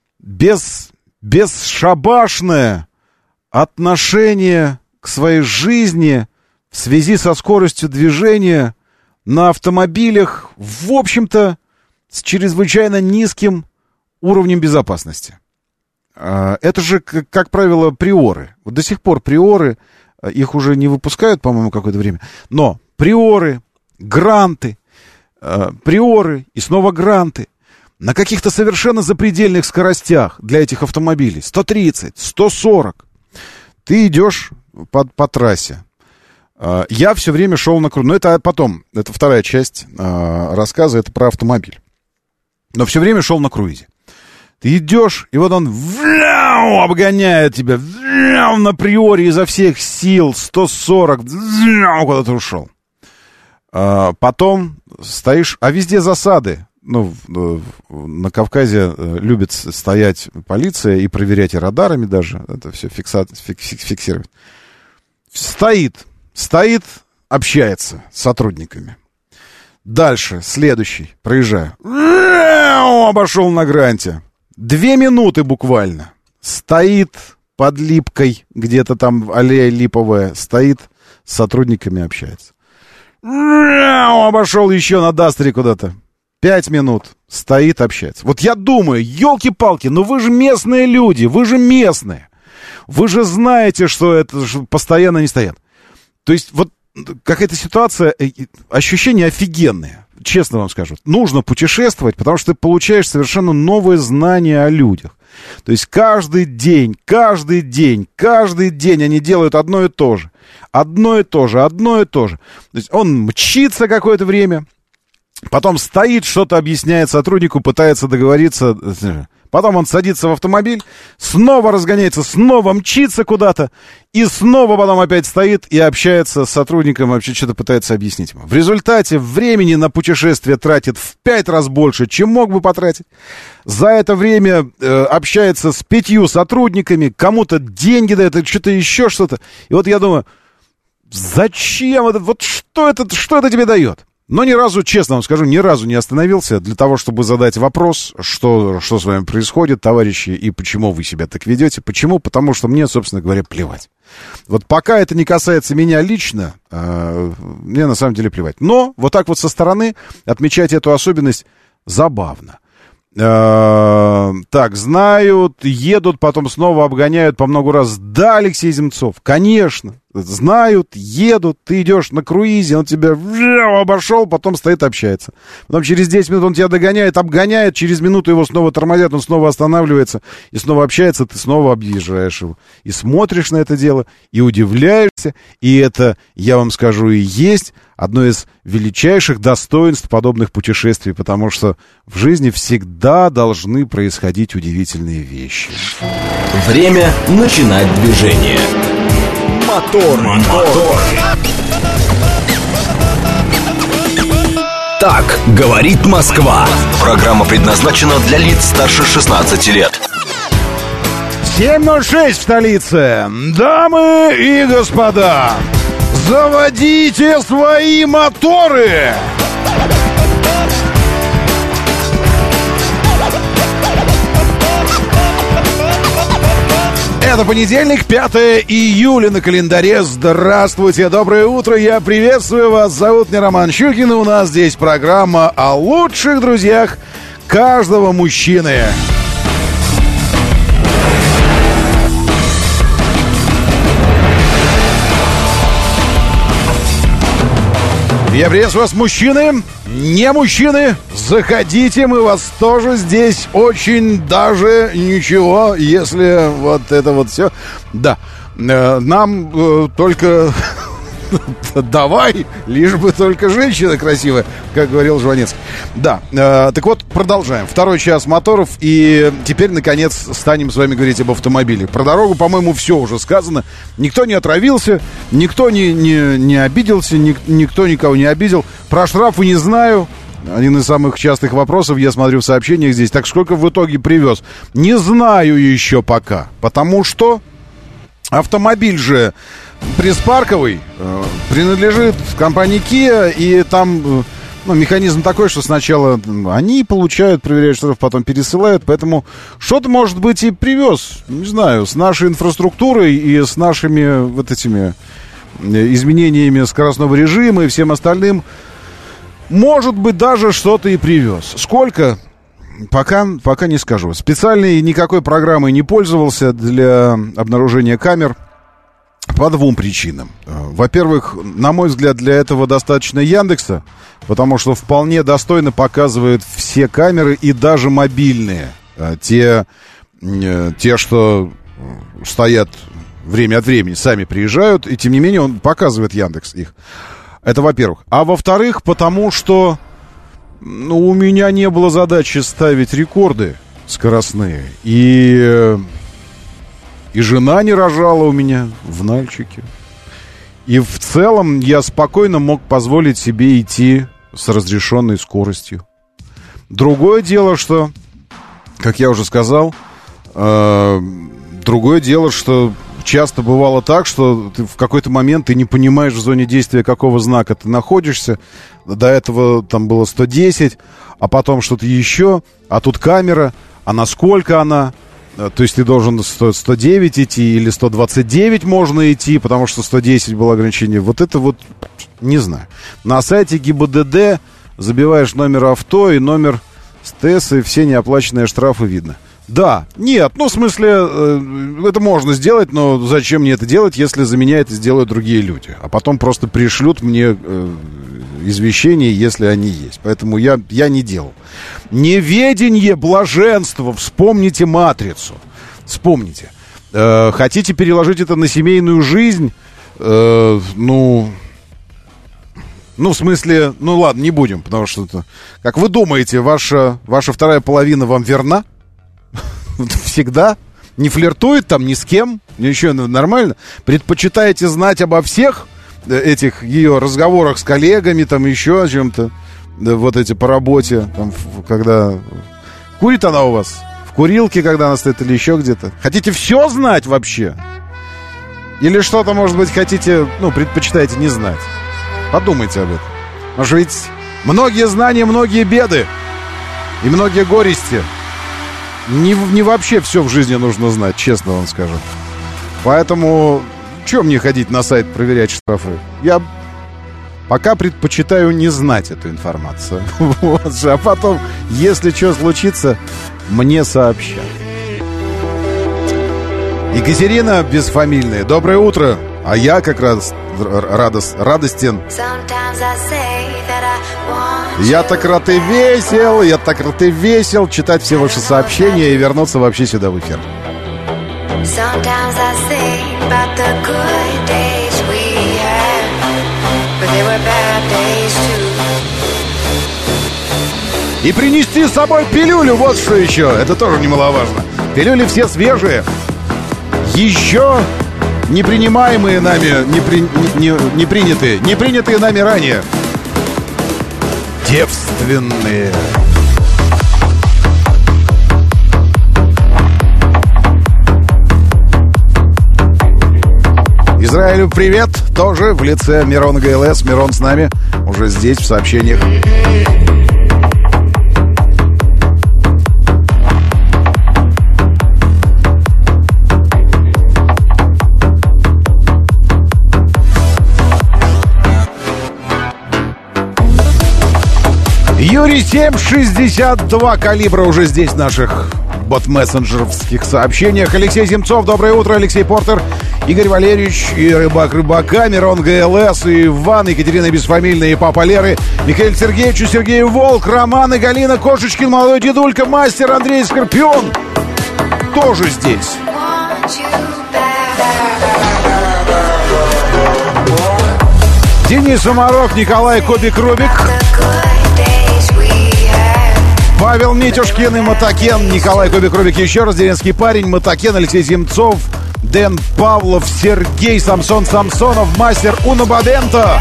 бесшабашное отношение к своей жизни в связи со скоростью движения на автомобилях, в общем-то, с чрезвычайно низким уровнем безопасности. Это же, как правило, приоры. Вот до сих пор приоры, их уже не выпускают, по-моему, какое-то время, но приоры, гранты, приоры и снова гранты на каких-то совершенно запредельных скоростях для этих автомобилей. 130, 140. Ты идешь по трассе. Я все время шел на круизе. Но это потом, это вторая часть рассказа, это про автомобиль. Но все время шел на круизе. Ты идешь, и вот он обгоняет тебя на приоре изо всех сил, 140, куда-то ушел. Потом стоишь, а везде засады. Ну, на Кавказе любит стоять полиция и проверять и радарами даже. Это все фиксировать. Стоит, общается с сотрудниками. Дальше, следующий, проезжаю. Обошел на гранте. 2 минуты буквально. Стоит под липкой, где-то там аллея липовая. Стоит, с сотрудниками общается. Обошел еще на Дастере куда-то. 5 минут. Стоит, общается. Вот я думаю, елки-палки, ну вы же местные люди, вы же местные. Вы же знаете, что это постоянно не стоят. То есть вот какая-то ситуация, ощущения офигенные. Честно вам скажу. Нужно путешествовать, потому что ты получаешь совершенно новые знания о людях. То есть каждый день они делают одно и то же. То есть он мчится какое-то время, потом стоит, что-то объясняет сотруднику, пытается договориться, Потом он садится в автомобиль, снова разгоняется, снова мчится куда-то, и снова потом опять стоит и общается с сотрудником, вообще что-то пытается объяснить ему. В результате времени на путешествие тратит в 5 раз больше, чем мог бы потратить. За это время общается с 5 сотрудниками, кому-то деньги дает, что-то еще что-то. И вот я думаю, зачем это, вот что это тебе дает? Но ни разу, честно вам скажу, ни разу не остановился для того, чтобы задать вопрос, что с вами происходит, товарищи, и почему вы себя так ведете. Почему? Потому что мне, собственно говоря, плевать. Вот пока это не касается меня лично, мне на самом деле плевать. Но вот так вот со стороны отмечать эту особенность забавно. Так, знают, едут, потом снова обгоняют по много раз. Да, Алексей Земцов, конечно. Знают, едут, ты идешь на круизе, он тебя обошел, потом стоит, общается. Потом через 10 минут он тебя догоняет, обгоняет, через минуту его снова тормозят, он снова останавливается и снова общается, ты снова объезжаешь его. И смотришь на это дело, и удивляешься, и это, я вам скажу, и есть одно из величайших достоинств подобных путешествий, потому что в жизни всегда должны происходить удивительные вещи. Время начинать движение. Мотор. Так говорит Москва. Программа предназначена для лиц старше 16 лет. 7:06 в столице. Дамы и господа, заводите свои моторы! Это понедельник, 5 июля на календаре. Здравствуйте, доброе утро, я приветствую вас. Зовут меня Роман Щукин, и у нас здесь программа о лучших друзьях каждого мужчины. Я приветствую вас, мужчины, не мужчины, заходите, мы вас тоже здесь очень даже ничего, если вот это вот все. Да, нам только давай, лишь бы только женщина красивая, как говорил Жванецкий. Да, так вот, продолжаем. 2 час моторов, и теперь, наконец, станем с вами говорить об автомобиле. Про дорогу, по-моему, все уже сказано. Никто не отравился, никто не обиделся, никто никого не обидел. Про штрафы не знаю. Один из самых частых вопросов, я смотрю в сообщениях здесь. Так сколько в итоге привез? Не знаю еще пока, потому что автомобиль же пресс-парковый, принадлежит компании Kia, и там механизм такой, что сначала они получают, проверяют штраф, потом пересылают, поэтому что-то, может быть, и привез, не знаю, с нашей инфраструктурой и с нашими вот этими изменениями скоростного режима и всем остальным, может быть, даже что-то и привез. Сколько? Пока не скажу. Специальной никакой программой не пользовался для обнаружения камер. По 2 причинам. Во-первых, на мой взгляд, для этого достаточно Яндекса, потому что вполне достойно показывают все камеры, и даже мобильные. Те, что стоят время от времени, сами приезжают, и тем не менее он показывает, Яндекс, их. Это во-первых. А во-вторых, потому что у меня не было задачи ставить рекорды скоростные. И жена не рожала у меня в Нальчике. И в целом я спокойно мог позволить себе идти с разрешенной скоростью. Другое дело, что, как я уже сказал, другое дело, что часто бывало так, что ты в какой-то момент ты не понимаешь в зоне действия, какого знака ты находишься. До этого там было 110, а потом что-то еще, а тут камера, а насколько она... То есть ты должен 109 идти или 129 можно идти, потому что 110 было ограничение. Вот это вот, не знаю. На сайте ГИБДД забиваешь номер авто и номер СТС, и все неоплаченные штрафы видно. Да, нет, в смысле, это можно сделать, но зачем мне это делать, если за меня это сделают другие люди? А потом просто пришлют мне извещения, если они есть. Поэтому я не делал. Неведение, блаженство. Вспомните «Матрицу». Вспомните. Хотите переложить это на семейную жизнь? В смысле, ладно, не будем, потому что, как вы думаете, ваша вторая половина вам верна? всегда, не флиртует там ни с кем, ничего, нормально. Предпочитаете знать обо всех этих ее разговорах с коллегами, там еще о чем-то, да, вот эти по работе, там, когда... Курит она у вас? В курилке, когда она стоит, или еще где-то? Хотите все знать вообще? Или что-то, может быть, хотите, предпочитаете не знать? Подумайте об этом. Потому что ведь многие знания, многие беды и многие горести. Не вообще все в жизни нужно знать, честно вам скажу. Поэтому, чего мне ходить на сайт проверять штрафы? Я пока предпочитаю не знать эту информацию. Вот же. А потом, если что случится, мне сообщат. Екатерина бесфамильная. Доброе утро. А я как раз радостен. Я так рад и весел читать все ваши сообщения и вернуться вообще сюда в эфир. И принести с собой пилюлю, вот что еще. Это тоже немаловажно. Пилюли все свежие. Еще не принимаемые нами, не принятые нами ранее. Девственные. Израилю привет, тоже в лице Мирона ГЛС. Мирон с нами, уже здесь в сообщениях. Юрий 762 калибра уже здесь в наших бот-мессенджеровских сообщениях. Алексей Земцов, доброе утро. Алексей Портер, Игорь Валерьевич и Рыбак Рыбака, Мирон ГЛС, и Иван, Екатерина Бесфамильная и Папа Леры, Михаил Сергеевич, Сергей Волк, Роман и Галина Кошечкин, молодой дедулька, мастер Андрей Скорпион тоже здесь. Денис Умаров, Николай Кобик-Рубик, Павел Митюшкин и Мотокен, Николай Кобик-Рубик еще раз, деревенский парень, Мотокен, Алексей Земцов, Дэн Павлов, Сергей, Самсон Самсонов, мастер Уно Баденто.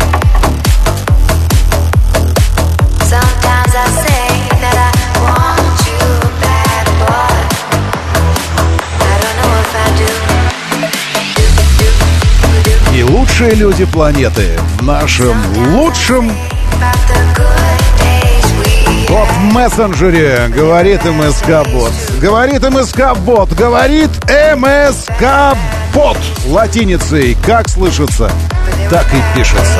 И лучшие люди планеты в нашем лучшем бот-мессенджере. Говорит МСК-бот. Говорит МСК-бот. Говорит МСК-бот. Латиницей. Как слышится, так и пишется.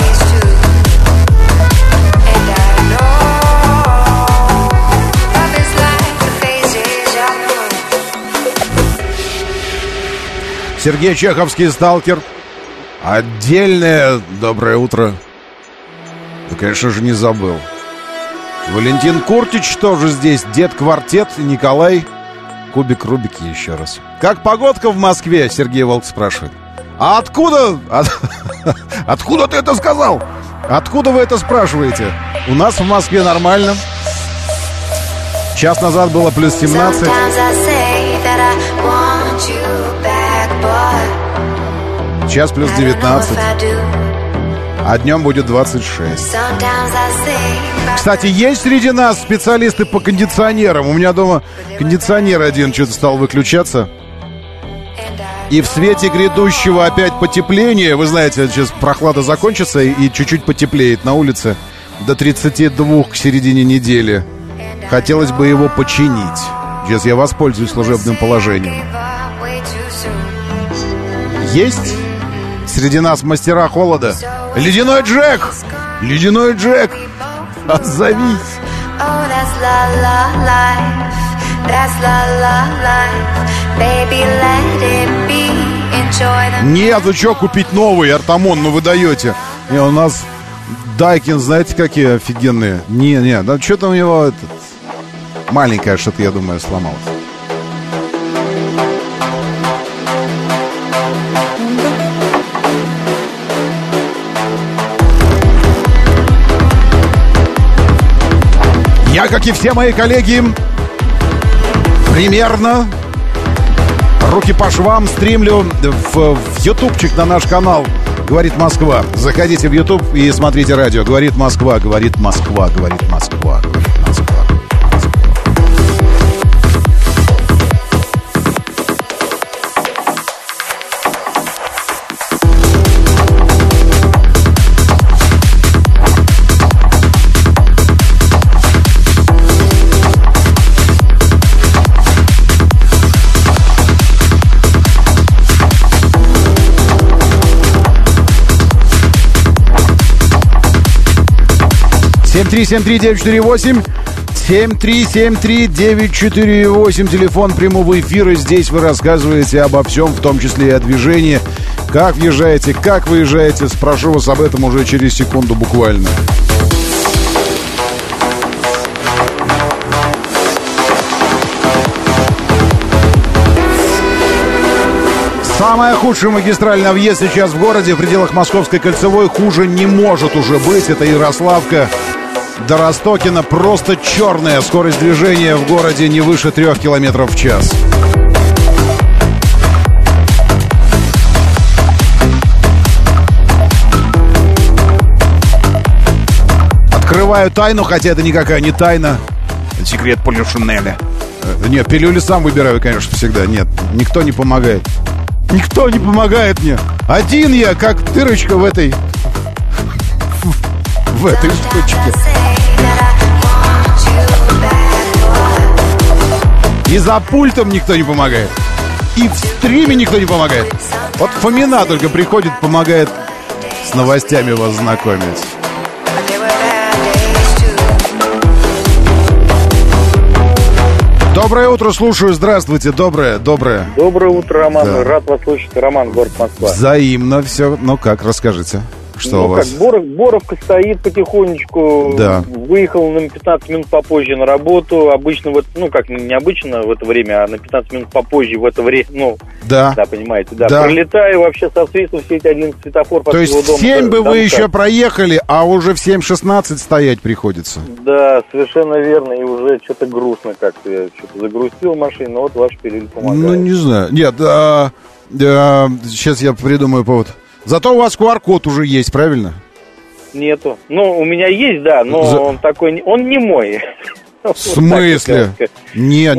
Сергей Чеховский, сталкер. Отдельное доброе утро. Да, конечно же, не забыл. Валентин Куртич тоже здесь. Дед Квартет, Николай Кубик-Рубик еще раз. Как погодка в Москве? Сергей Волк спрашивает. А откуда? Откуда ты это сказал? Откуда вы это спрашиваете? У нас в Москве нормально. Час назад было плюс 17. Сейчас плюс 19. А днем будет 26. Кстати, есть среди нас специалисты по кондиционерам. У меня дома кондиционер один что-то стал выключаться. И в свете грядущего опять потепления, вы знаете, сейчас прохлада закончится и чуть-чуть потеплеет на улице до 32 к середине недели. Хотелось бы его починить. Сейчас я воспользуюсь служебным положением. Есть среди нас мастера холода? Ледяной Джек! Ледяной Джек! Отзовись! Нет, вы что, купить новый Артамон, ну вы даете. Не, у нас Дайкин, знаете, какие офигенные. Не, да что-то у него маленькое что-то, я думаю, сломалось. Я, как и все мои коллеги, примерно. Руки по швам, стримлю в ютубчик на наш канал «Говорит Москва». Заходите в ютуб и смотрите радио. «Говорит Москва», «Говорит Москва», «Говорит Москва», «Говорит Москва». 7373948, 7373948, телефон прямого эфира. Здесь вы рассказываете обо всем, в том числе и о движении. Как въезжаете, как выезжаете. Спрошу вас об этом уже через секунду буквально. Самая худшая магистраль на въезд сейчас в городе, в пределах Московской кольцевой. Хуже не может уже быть. Это Ярославка до Ростокина. Просто черная скорость движения в городе не выше 3 км в час. Открываю тайну, хотя это никакая не тайна. Это секрет Полишинеля. Нет, пилюли сам выбираю, конечно, всегда. Нет, никто не помогает. Никто не помогает мне. Один я, как дырочка в этой штучке. И за пультом никто не помогает. И в стриме никто не помогает. Вот Фомина только приходит, помогает с новостями вас знакомить. Доброе утро, слушаю. Здравствуйте, доброе. Доброе утро, Роман. Да. Рад вас слушать. Роман, город Москва. Взаимно все. Ну как, расскажите, что у вас? Боровка стоит потихонечку. Да. Выехал на 15 минут попозже на работу. Обычно, необычно в это время, а на 15 минут попозже в это время, да, понимаете, да. Пролетаю вообще со свистом все эти 11 светофор. То есть в 7 бы вы еще проехали, а уже в 7:16 стоять приходится. Да, совершенно верно. И уже что-то грустно как-то. Я что-то загрустил в машине, но вот ваш пилюль помогает. Ну, не знаю. Нет, сейчас я придумаю повод. Зато у вас QR-код уже есть, правильно? Нету. Ну, у меня есть, да, но он такой, он не мой. В смысле? Нет,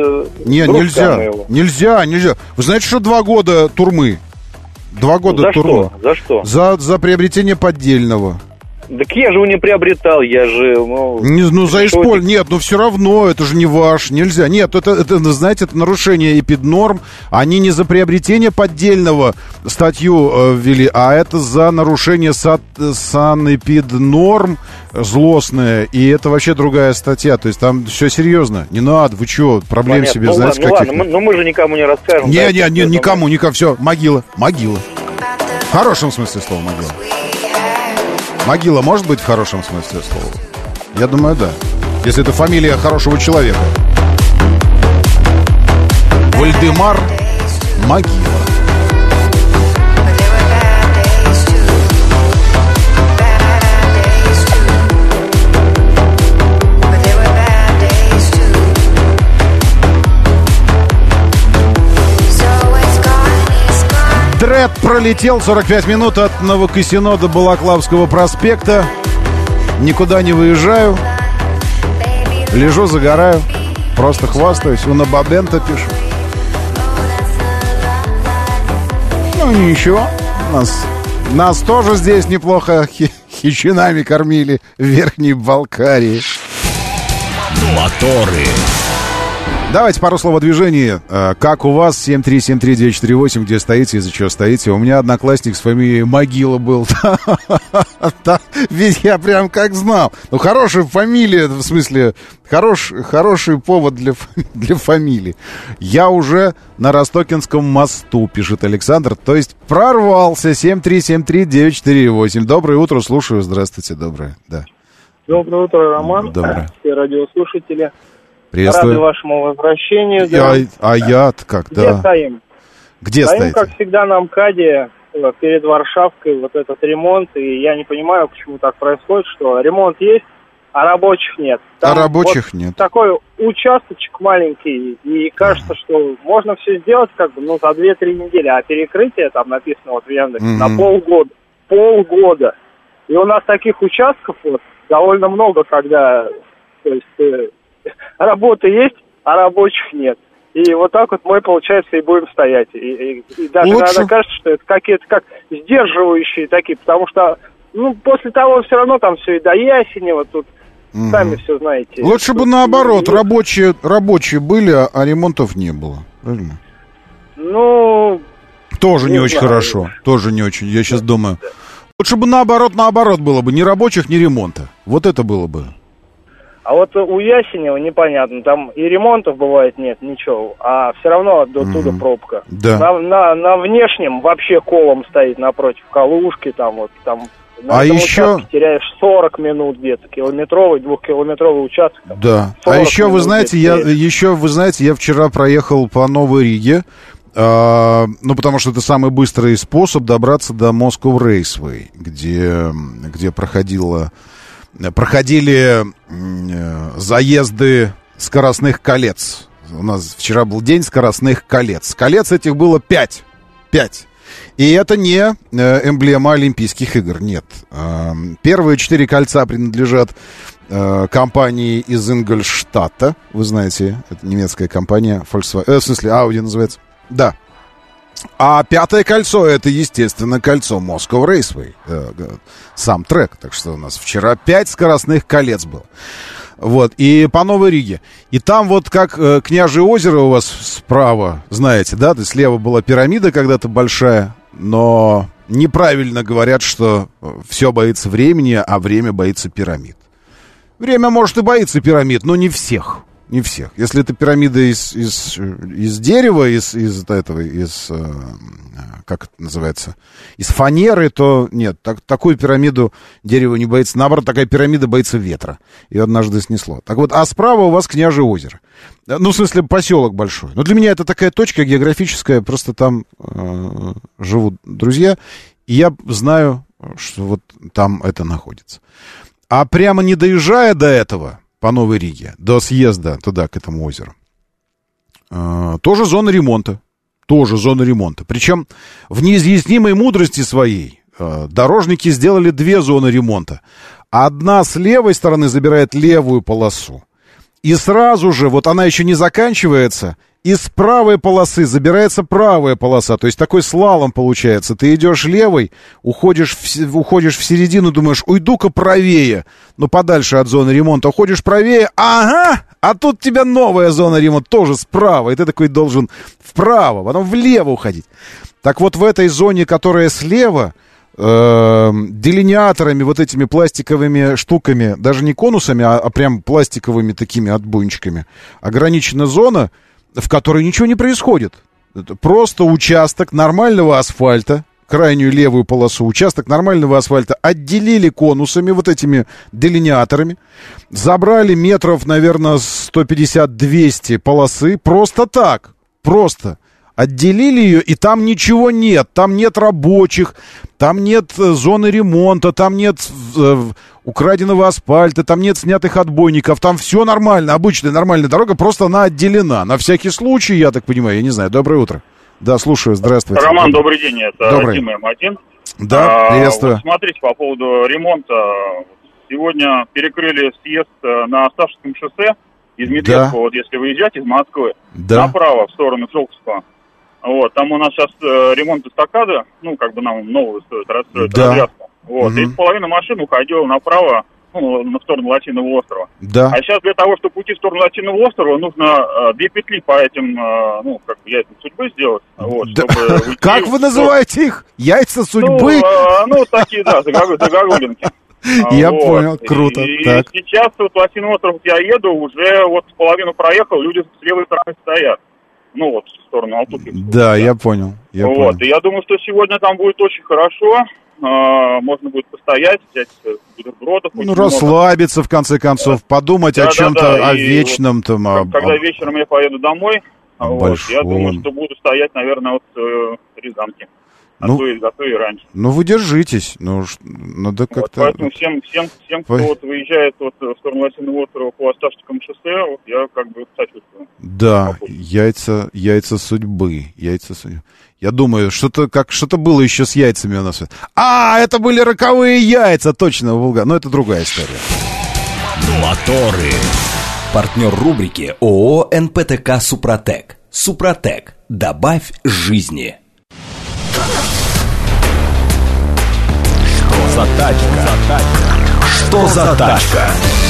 нельзя. Вы знаете, что 2 года турмы? 2 года турмы. За что? За приобретение поддельного. Так я же его не приобретал, я же... за использование. Нет, но все равно, это же не ваш, нельзя. Нет, это, знаете, это нарушение эпиднорм. Они не за приобретение поддельного статью ввели, а это за нарушение санэпиднорм злостное. И это вообще другая статья. То есть там все серьезно. Не надо, вы что, проблем понятно. Себе знаете каких? Ладно, мы же никому не расскажем. Никому, все, могила. В хорошем смысле слова могила. Могила может быть в хорошем смысле слова? Я думаю, да. Если это фамилия хорошего человека. Вальдемар Могила. Дред пролетел 45 минут от Новокосино до Балаклавского проспекта. Никуда не выезжаю. Лежу, загораю. Просто хвастаюсь. У Набабента пишу. Ну ничего. Нас тоже здесь неплохо хичинами кормили в Верхней Балкарии. Моторы. Давайте пару слов о движении. Как у вас? 7373948, где стоите, из-за чего стоите? У меня одноклассник с фамилией Могила был. Ведь я прям как знал. Ну, хорошая фамилия, в смысле, хороший повод для фамилии. Я уже на Ростокинском мосту, пишет Александр. То есть прорвался. 7373948. Доброе утро, слушаю. Здравствуйте, доброе. Да. Доброе утро, Роман. Доброе. Все радиослушатели. Приветствую. Рады вашему возвращению. Да. Я-то как, да. Где стоим? Где стоим, стоите? Как всегда, на МКАДе, перед Варшавкой, вот этот ремонт. И я не понимаю, почему так происходит, что ремонт есть, а рабочих нет. Там рабочих нет. Такой участочек маленький, и кажется, что можно все сделать как бы, за 2-3 недели, а перекрытие там написано вот в Яндексе на полгода. И у нас таких участков вот довольно много, когда, то есть, работа есть, а рабочих нет. И вот так вот мы, получается, и будем стоять. И даже иногда кажется, что это какие-то как сдерживающие такие, потому что, после того все равно там все и до Ясенева тут. Сами все знаете. Лучше бы наоборот, рабочие были, а ремонтов не было. Правильно? Тоже не очень хорошо. Тоже не очень, я сейчас думаю. Лучше бы наоборот было бы. Ни рабочих, ни ремонта. Вот это было бы. А вот у Ясенева непонятно. Там и ремонтов бывает нет, ничего. А все равно до туда пробка. Да. На внешнем вообще колом стоит напротив Калужки. Там вот там. А еще теряешь 40 минут где-то, километровый, 2-километровый участок. Да. А еще вы знаете, я вчера проехал по Новой Риге, потому что это самый быстрый способ добраться до Moscow Raceway, где проходили заезды скоростных колец. У нас вчера был день скоростных колец. Колец этих было 5. И это не эмблема Олимпийских игр, нет. Первые 4 кольца принадлежат компании из Ингольштадта. Вы знаете, это немецкая компания, Audi называется. Да. А 5-е кольцо, это, естественно, кольцо Moscow Raceway. Сам трек. Так что у нас вчера 5 скоростных колец было. Вот, и по Новой Риге. И там вот как Княжье озеро у вас справа, знаете, да? Слева была пирамида когда-то большая, но неправильно говорят, что все боится времени, а время боится пирамид. Время, может, и боится пирамид, но не всех. Не всех. Если это пирамида из дерева, как это называется, из фанеры, то нет, такую пирамиду дерево не боится. Наоборот, такая пирамида боится ветра. Ее однажды снесло. Так вот, а справа у вас Княжье озеро. В смысле, поселок большой. Но для меня это такая точка географическая, просто там живут друзья, и я знаю, что вот там это находится. А прямо не доезжая до этого, по Новой Риге, до съезда туда, к этому озеру, тоже зона ремонта. Причем в неизъяснимой мудрости своей дорожники сделали 2 зоны ремонта. Одна с левой стороны забирает левую полосу. И сразу же, вот она еще не заканчивается, и с правой полосы забирается правая полоса. То есть такой слалом получается. Ты идешь левой, уходишь в середину, думаешь, уйду-ка правее. Но подальше от зоны ремонта. Уходишь правее, ага, а тут у тебя новая зона ремонта, тоже справа. И ты такой должен вправо, потом влево уходить. Так вот в этой зоне, которая слева, делиниаторами, вот этими пластиковыми штуками, даже не конусами, а прям пластиковыми такими отбойничками, ограничена зона, в которой ничего не происходит. Это просто участок нормального асфальта, крайнюю левую полосу, участок нормального асфальта отделили конусами, вот этими делиниаторами, забрали метров, наверное, 150-200 полосы, просто так, просто. Отделили ее, и там ничего нет. Там нет рабочих, там нет зоны ремонта, там нет украденного асфальта, там нет снятых отбойников. Там все нормально, обычная нормальная дорога, просто она отделена. На всякий случай, я так понимаю, я не знаю. Доброе утро. Да, слушаю, здравствуйте. Роман, добрый день, это Дима М1. Да, приветствую. Вот смотрите, по поводу ремонта. Сегодня перекрыли съезд на Осташевском шоссе из Медведского, вот если выезжать из Москвы, направо, в сторону Жолковского. Вот, там у нас сейчас ремонт эстакады, нам новую стоит расстроить развязку. Вот, и половина машин уходила направо, на сторону Лосиного острова. Да. А сейчас для того, чтобы уйти в сторону Лосиного острова, нужно 2 петли по этим, яйцам судьбы сделать. Вот, чтобы уйти. Как вы называете их? Яйца судьбы? Такие, да, загогулинки. Я понял, круто. И сейчас вот Лосиный остров я еду, уже вот половину проехал, люди с левой стороны стоят. В сторону Алтуфьевского. Да, я понял. И я думаю, что сегодня там будет очень хорошо. Можно будет постоять, взять бутербродов. Расслабиться, в конце концов, подумать о чем-то, о вечном. Когда вечером я поеду домой, я думаю, что буду стоять, наверное, от Рязанки. а то и раньше. Ну, вы держитесь. Ну, надо как-то... Вот, поэтому всем, кто вот выезжает вот в сторону Лосиного острова по Осташковскому шоссе, вот я как бы сочувствую. Да, яйца судьбы. Я думаю, что-то было еще с яйцами у нас. Это были роковые яйца, точно, Волга. Но это другая история. Моторы. Партнер рубрики ООО «НПТК Супротек». Супротек. Добавь жизни. Что за тачка? Что за тачка?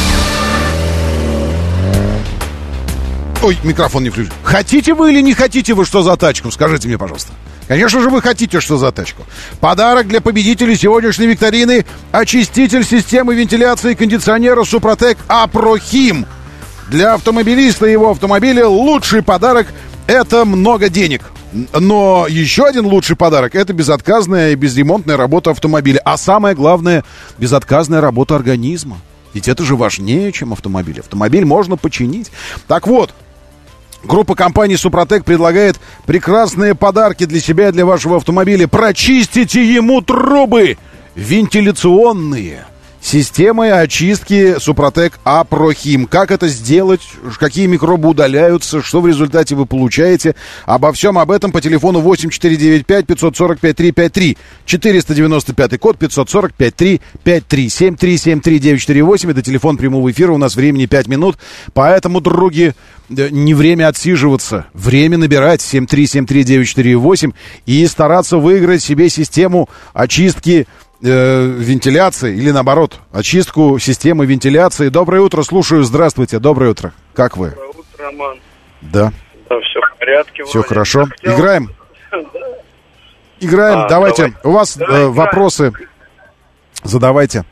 Ой, микрофон не включен. Хотите вы или не хотите вы что за тачку? Скажите мне, пожалуйста. Конечно же, вы хотите что за тачку. Подарок для победителей сегодняшней викторины — очиститель системы вентиляции кондиционера Супротек Апрохим. Для автомобилиста и его автомобиля лучший подарок — это много денег. Но еще один лучший подарок — это безотказная и безремонтная работа автомобиля. А самое главное — безотказная работа организма. Ведь это же важнее, чем автомобиль. Автомобиль можно починить. Так вот, группа компаний «Супротек» предлагает прекрасные подарки для себя и для вашего автомобиля. Прочистите ему трубы вентиляционные системой очистки «Супротек Апрохим». Как это сделать, какие микробы удаляются, что в результате вы получаете. Обо всем об этом по телефону 8495-545-353. 495 код 545-353. 7373948. Это телефон прямого эфира. У нас времени 5 минут. Поэтому, други, не время отсиживаться. Время набирать 7373948 и стараться выиграть себе систему очистки вентиляции или, наоборот, очистку системы вентиляции. Доброе утро, слушаю. Здравствуйте, доброе утро. Как вы? Доброе утро, Роман. Да. Да, все в порядке. Все хорошо. Играем? Играем, давайте. Давай. У вас вопросы задавайте.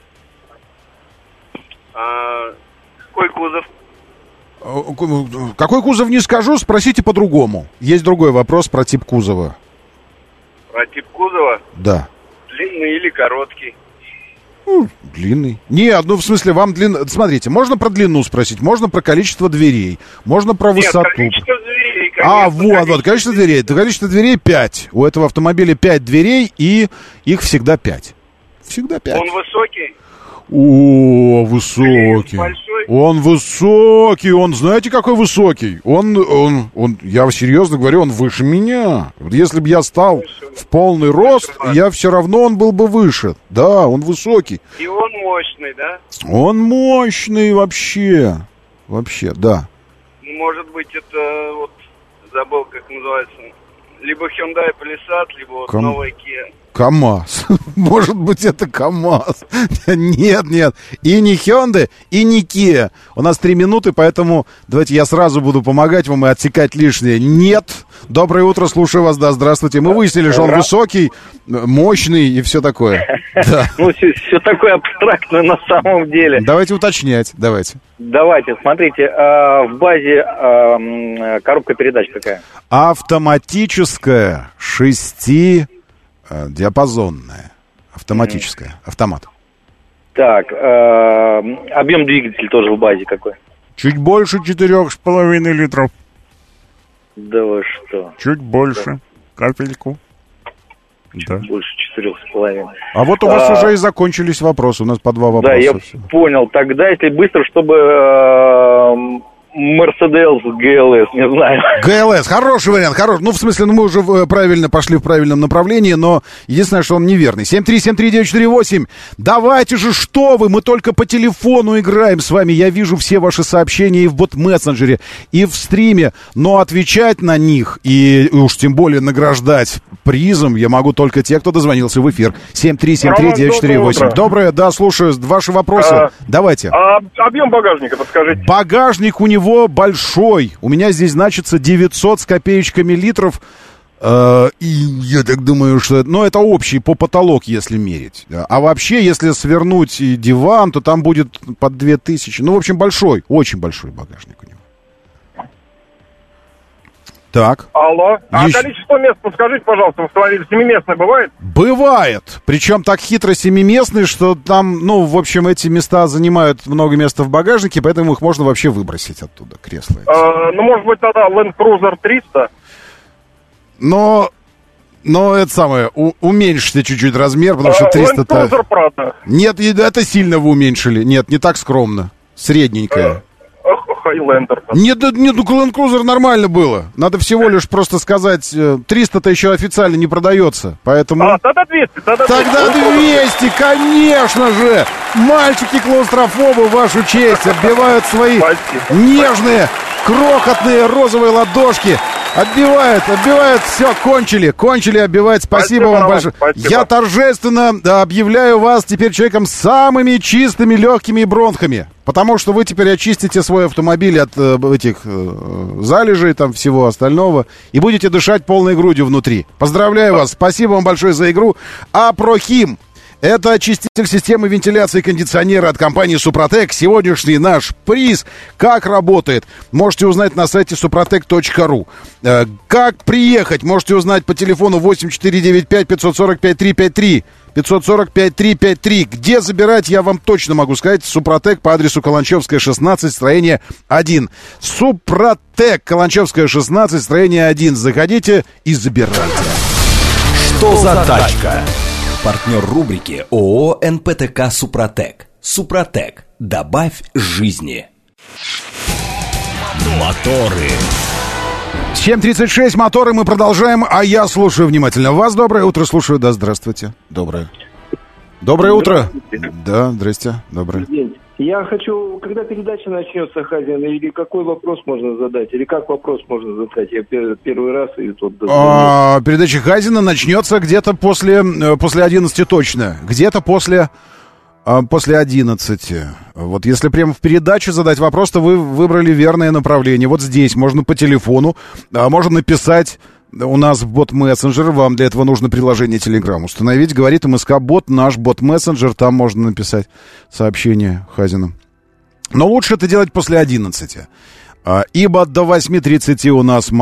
Какой кузов? Какой кузов не скажу, спросите по-другому. Есть другой вопрос про тип кузова. Про тип кузова? Да. Длинный или короткий? Длинный. Не, в смысле, вам длинный... Смотрите, можно про длину спросить, можно про количество дверей, можно про высоту. Количество дверей, конечно. Вот, количество дверей. Количество дверей 5. У этого автомобиля 5 дверей, и их всегда 5. Всегда 5. Он высокий? О, высокий. Он высокий, он, знаете, какой высокий? Он, я серьезно говорю, он выше меня. Вот если бы я стал в полный рост, я все равно он был бы выше. Да, он высокий. И он мощный, да? Он мощный вообще. Вообще, да. Может быть, это вот, забыл, как называется, либо Hyundai Palisade, либо вот новая Kia. КамАЗ. Может быть, это КамАЗ. Нет. И не Hyundai, и не Kia. У нас 3 минуты, поэтому давайте я сразу буду помогать вам и отсекать лишнее. Нет. Доброе утро, слушаю вас. Да, здравствуйте. Мы выяснили, что он высокий, мощный и все такое. Ну, все такое абстрактное на самом деле. Давайте уточнять. Давайте, смотрите. В базе коробка передач какая? Автоматическая, 6-диапазонная. Автоматическая. Автомат. Так, объем двигателя тоже в базе какой? Чуть больше 4,5 литров. Да вы что? Чуть больше. Капельку. Чуть больше 4,5. А вот у вас уже и закончились вопросы. У нас по 2 вопроса. Да, я понял. Тогда, если быстро, чтобы Mercedes GLS, не знаю. GLS, хороший вариант, хороший. Ну, в смысле, мы уже правильно пошли в правильном направлении, но единственное, что он неверный. 7373948. Давайте же, что вы, мы только по телефону играем с вами. Я вижу все ваши сообщения и в бот-мессенджере, и в стриме, но отвечать на них и уж тем более награждать призом я могу только те, кто дозвонился в эфир. 7373948. Доброе, да, слушаю. Ваши вопросы. Давайте. Объем багажника, подскажите. Багажник у него большой. У меня здесь значится 900 с копеечками литров. И я так думаю, что... Ну, это общий по потолок, если мерить. А вообще, если свернуть и диван, то там будет под 2000. Ну, в общем, большой. Очень большой багажник у него. Так. Алло. Количество мест, подскажите, пожалуйста, в автомобиле 7-местное бывает? Бывает. Причем так хитро 7-местный, что там, ну, в общем, эти места занимают много места в багажнике, поэтому их можно вообще выбросить оттуда, кресла. Ну, может быть, тогда Land Cruiser 300? Но Но это самое, уменьшите чуть-чуть размер, потому что 300-то... Нет, это сильно вы уменьшили. Нет, не так скромно. Средненькая. Хайлендер. Нет, Land Cruiser нормально было. Надо всего лишь просто сказать, 300-то еще официально не продается, поэтому... Тогда 200, Тогда 200, конечно же! Мальчики-клаустрофобы, в вашу честь, отбивают свои нежные, крохотные розовые ладошки. Отбивают, все, кончили отбивать. Спасибо вам большое. Спасибо. Я торжественно объявляю вас теперь человеком с самыми чистыми легкими бронхами. Потому что вы теперь очистите свой автомобиль от этих залежей, там всего остального, и будете дышать полной грудью внутри. Поздравляю вас, спасибо вам большое за игру. Апрохим. Это очиститель системы вентиляции кондиционера от компании «Супротек». Сегодняшний наш приз. Как работает, можете узнать на сайте suprotec.ru. Как приехать, можете узнать по телефону 8495-545-353. 545-353. Где забирать, я вам точно могу сказать. «Супротек» по адресу Каланчевская, 16, строение 1. «Супротек», Каланчевская, 16, строение 1. Заходите и забирайте. Что за тачка? Партнер рубрики ООО «НПТК Супротек». Супротек. Добавь жизни. Моторы. 7:36, моторы, мы продолжаем, а я слушаю внимательно. Вас доброе утро, слушаю, да, здравствуйте. Доброе утро. Да, здрасте, доброе. Я хочу, когда передача начнется, Хазин, или какой вопрос можно задать, или как вопрос можно задать? Я первый раз и тут... Передача Хазина начнется где-то после 11 точно. Где-то после 11. Вот если прямо в передаче задать вопрос, то вы выбрали верное направление. Вот здесь можно по телефону, можно написать... У нас бот-мессенджер, вам для этого нужно приложение Telegram установить. Говорит МСК-бот, наш бот-мессенджер, там можно написать сообщение Хазину. Но лучше это делать после 11. Ибо до 8:30 у нас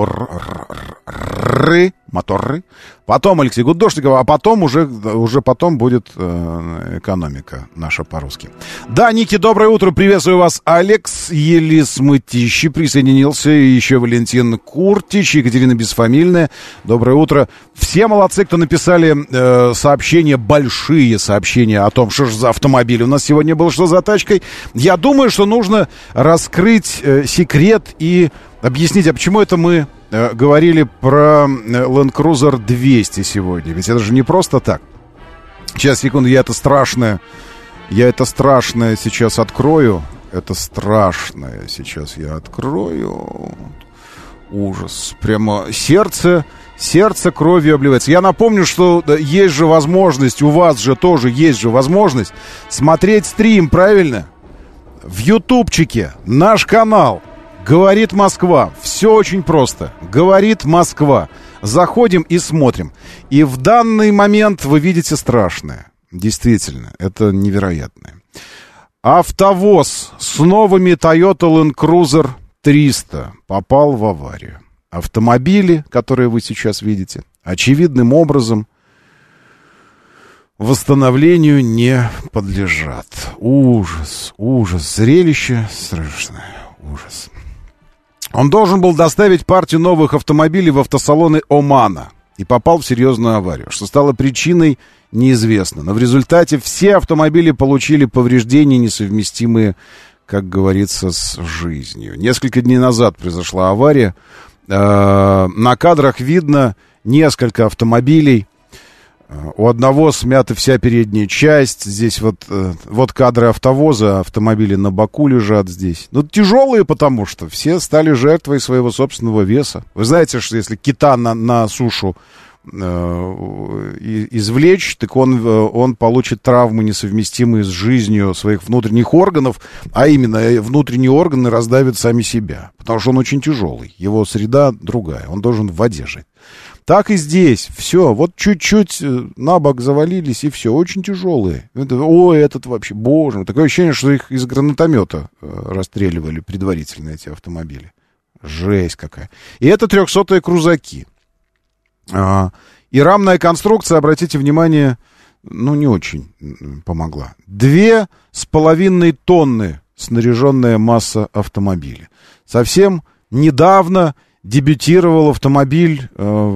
моторы. Потом Алексей Гудошников, а потом уже потом будет экономика наша по-русски. Да, Ники, доброе утро, приветствую вас. Алекс Елисмытищи присоединился, и еще Валентин Куртич, Екатерина Бесфамильная. Доброе утро. Все молодцы, кто написали сообщения, большие сообщения о том, что же за автомобиль у нас сегодня был, что за тачкой. Я думаю, что нужно раскрыть секрет и объяснить, а почему это мы говорили про Land Cruiser 200 сегодня. Ведь это же не просто так. Сейчас, секунду, я это страшное сейчас открою. Это страшное сейчас я открою. Ужас. Прямо сердце кровью обливается. Я напомню, что есть же возможность, у вас же тоже есть же возможность смотреть стрим, правильно? В ютубчике наш канал «Говорит Москва». Все очень просто. «Говорит Москва». Заходим и смотрим. И в данный момент вы видите страшное. Действительно, это невероятное. Автовоз с новыми Toyota Land Cruiser 300 попал в аварию. Автомобили, которые вы сейчас видите, очевидным образом восстановлению не подлежат. Ужас. Зрелище страшное. Ужас. Он должен был доставить партию новых автомобилей в автосалоны Омана и попал в серьезную аварию. Что стало причиной, неизвестно. Но в результате все автомобили получили повреждения, несовместимые, как говорится, с жизнью. Несколько дней назад произошла авария. На кадрах видно несколько автомобилей. У одного смята вся передняя часть. Здесь вот кадры автовоза. Автомобили на боку лежат здесь. Ну, тяжелые, потому что все стали жертвой своего собственного веса. Вы знаете, что если кита на сушу извлечь, так он получит травмы, несовместимые с жизнью своих внутренних органов. А именно, внутренние органы раздавят сами себя. Потому что он очень тяжелый. Его среда другая. Он должен в воде жить. Так и здесь. Все. Вот чуть-чуть на бок завалились, и все. Очень тяжелые. Этот вообще, боже мой. Такое ощущение, что их из гранатомета расстреливали предварительно, эти автомобили. Жесть какая. И это 300-е крузаки. И рамная конструкция, обратите внимание, не очень помогла. 2,5 тонны снаряженная масса автомобиля. Совсем недавно дебютировал автомобиль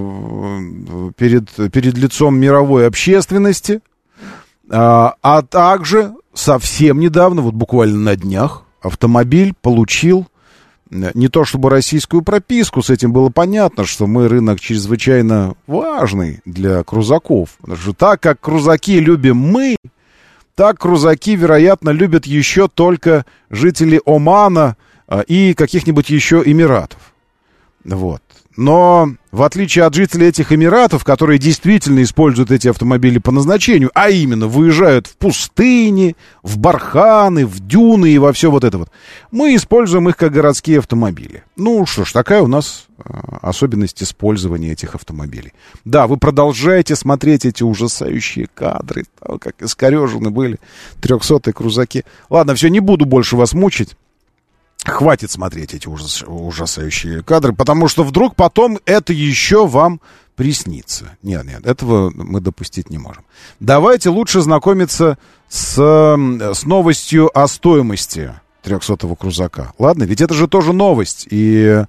перед лицом мировой общественности, а также совсем недавно, вот буквально на днях, автомобиль получил не то чтобы российскую прописку, с этим было понятно, что мы рынок чрезвычайно важный для крузаков. Потому что так как крузаки любим мы, так крузаки, вероятно, любят еще только жители Омана и каких-нибудь еще Эмиратов. Вот. Но в отличие от жителей этих Эмиратов, которые действительно используют эти автомобили по назначению, а именно выезжают в пустыни, в барханы, в дюны и во все вот это вот, мы используем их как городские автомобили. Ну что ж, такая у нас особенность использования этих автомобилей. Да, вы продолжаете смотреть эти ужасающие кадры, как искорежены были 300-е крузаки. Ладно, все, не буду больше вас мучить. Хватит смотреть эти ужасающие кадры, потому что вдруг потом это еще вам приснится. Нет, этого мы допустить не можем. Давайте лучше знакомиться с новостью о стоимости 300-го крузака. Ладно, ведь это же тоже новость. И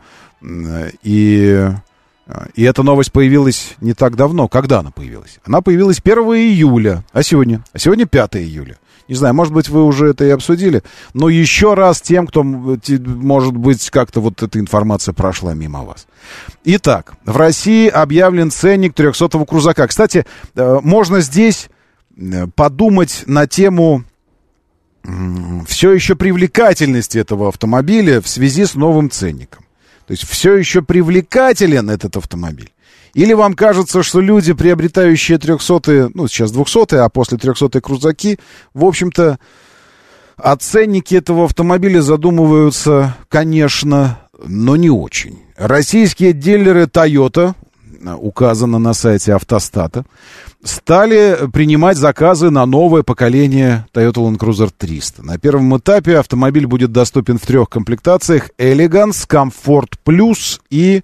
эта новость появилась не так давно. Когда она появилась? Она появилась 1 июля. А сегодня? А сегодня 5 июля. Не знаю, может быть, вы уже это и обсудили, но еще раз тем, кто, может быть, как-то вот эта информация прошла мимо вас. Итак, в России объявлен ценник 300-го крузака. Кстати, можно здесь подумать на тему все еще привлекательности этого автомобиля в связи с новым ценником. То есть все еще привлекателен этот автомобиль. Или вам кажется, что люди, приобретающие 300-е, ну, сейчас 200-е, а после 300-е крузаки, в общем-то, о ценнике этого автомобиля задумываются, конечно, но не очень. Российские дилеры Toyota, указано на сайте Автостата, стали принимать заказы на новое поколение Toyota Land Cruiser 300. На первом этапе автомобиль будет доступен в 3 комплектациях: Elegance, Comfort Plus и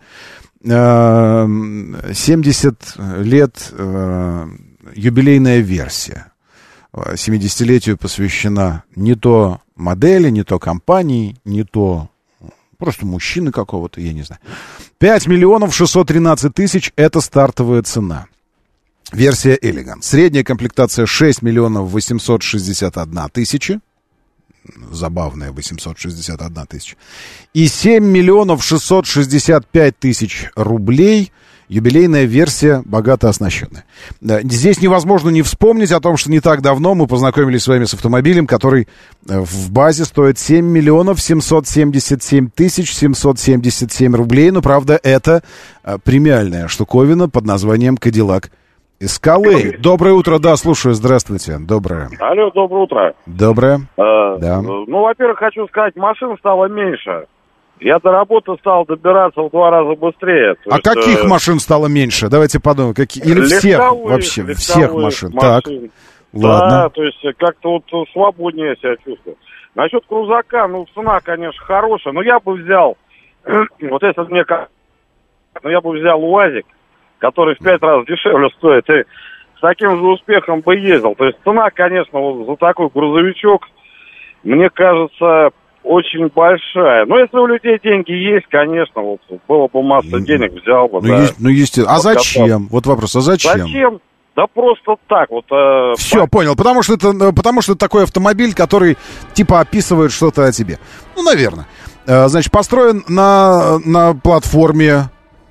70 лет юбилейная версия. 70-летию посвящена не то модели, не то компании, не то просто мужчины какого-то, я не знаю. 5 миллионов 613 тысяч — это стартовая цена. Версия Elegance. Средняя комплектация 6 миллионов 861 тысяча. Забавная 861 тысяча. И 7 миллионов 665 тысяч рублей юбилейная версия, богато оснащенная. Здесь невозможно не вспомнить о том, что не так давно мы познакомились с вами с автомобилем, который в базе стоит 7 миллионов 777 тысяч 777 рублей. Но, правда, это премиальная штуковина под названием Cadillac Escalade. Доброе утро, да, слушаю, здравствуйте. Доброе. Алло, доброе утро. Доброе. Да. Ну, во-первых, хочу сказать, машин стало меньше. Я до работы стал добираться в 2 раза быстрее. А каких машин стало меньше? Давайте подумаем. Или всех вообще? Всех машин. Так, ладно. Да, то есть как-то вот свободнее себя чувствую. Насчет крузака, ну, цена, конечно, хорошая, но я бы взял, вот если мне как, ну, я бы взял УАЗик, который в 5 раз дешевле стоит, и с таким же успехом бы ездил. То есть цена, конечно, вот за такой грузовичок, мне кажется, очень большая. Но если у людей деньги есть, конечно, вот было бы масса денег, взял бы. Естественно. А зачем? Вот вопрос, а зачем? Зачем? Да просто так вот. Все, понял. Потому что это такой автомобиль, который типа описывает что-то о тебе. Ну, наверное. Значит, построен на платформе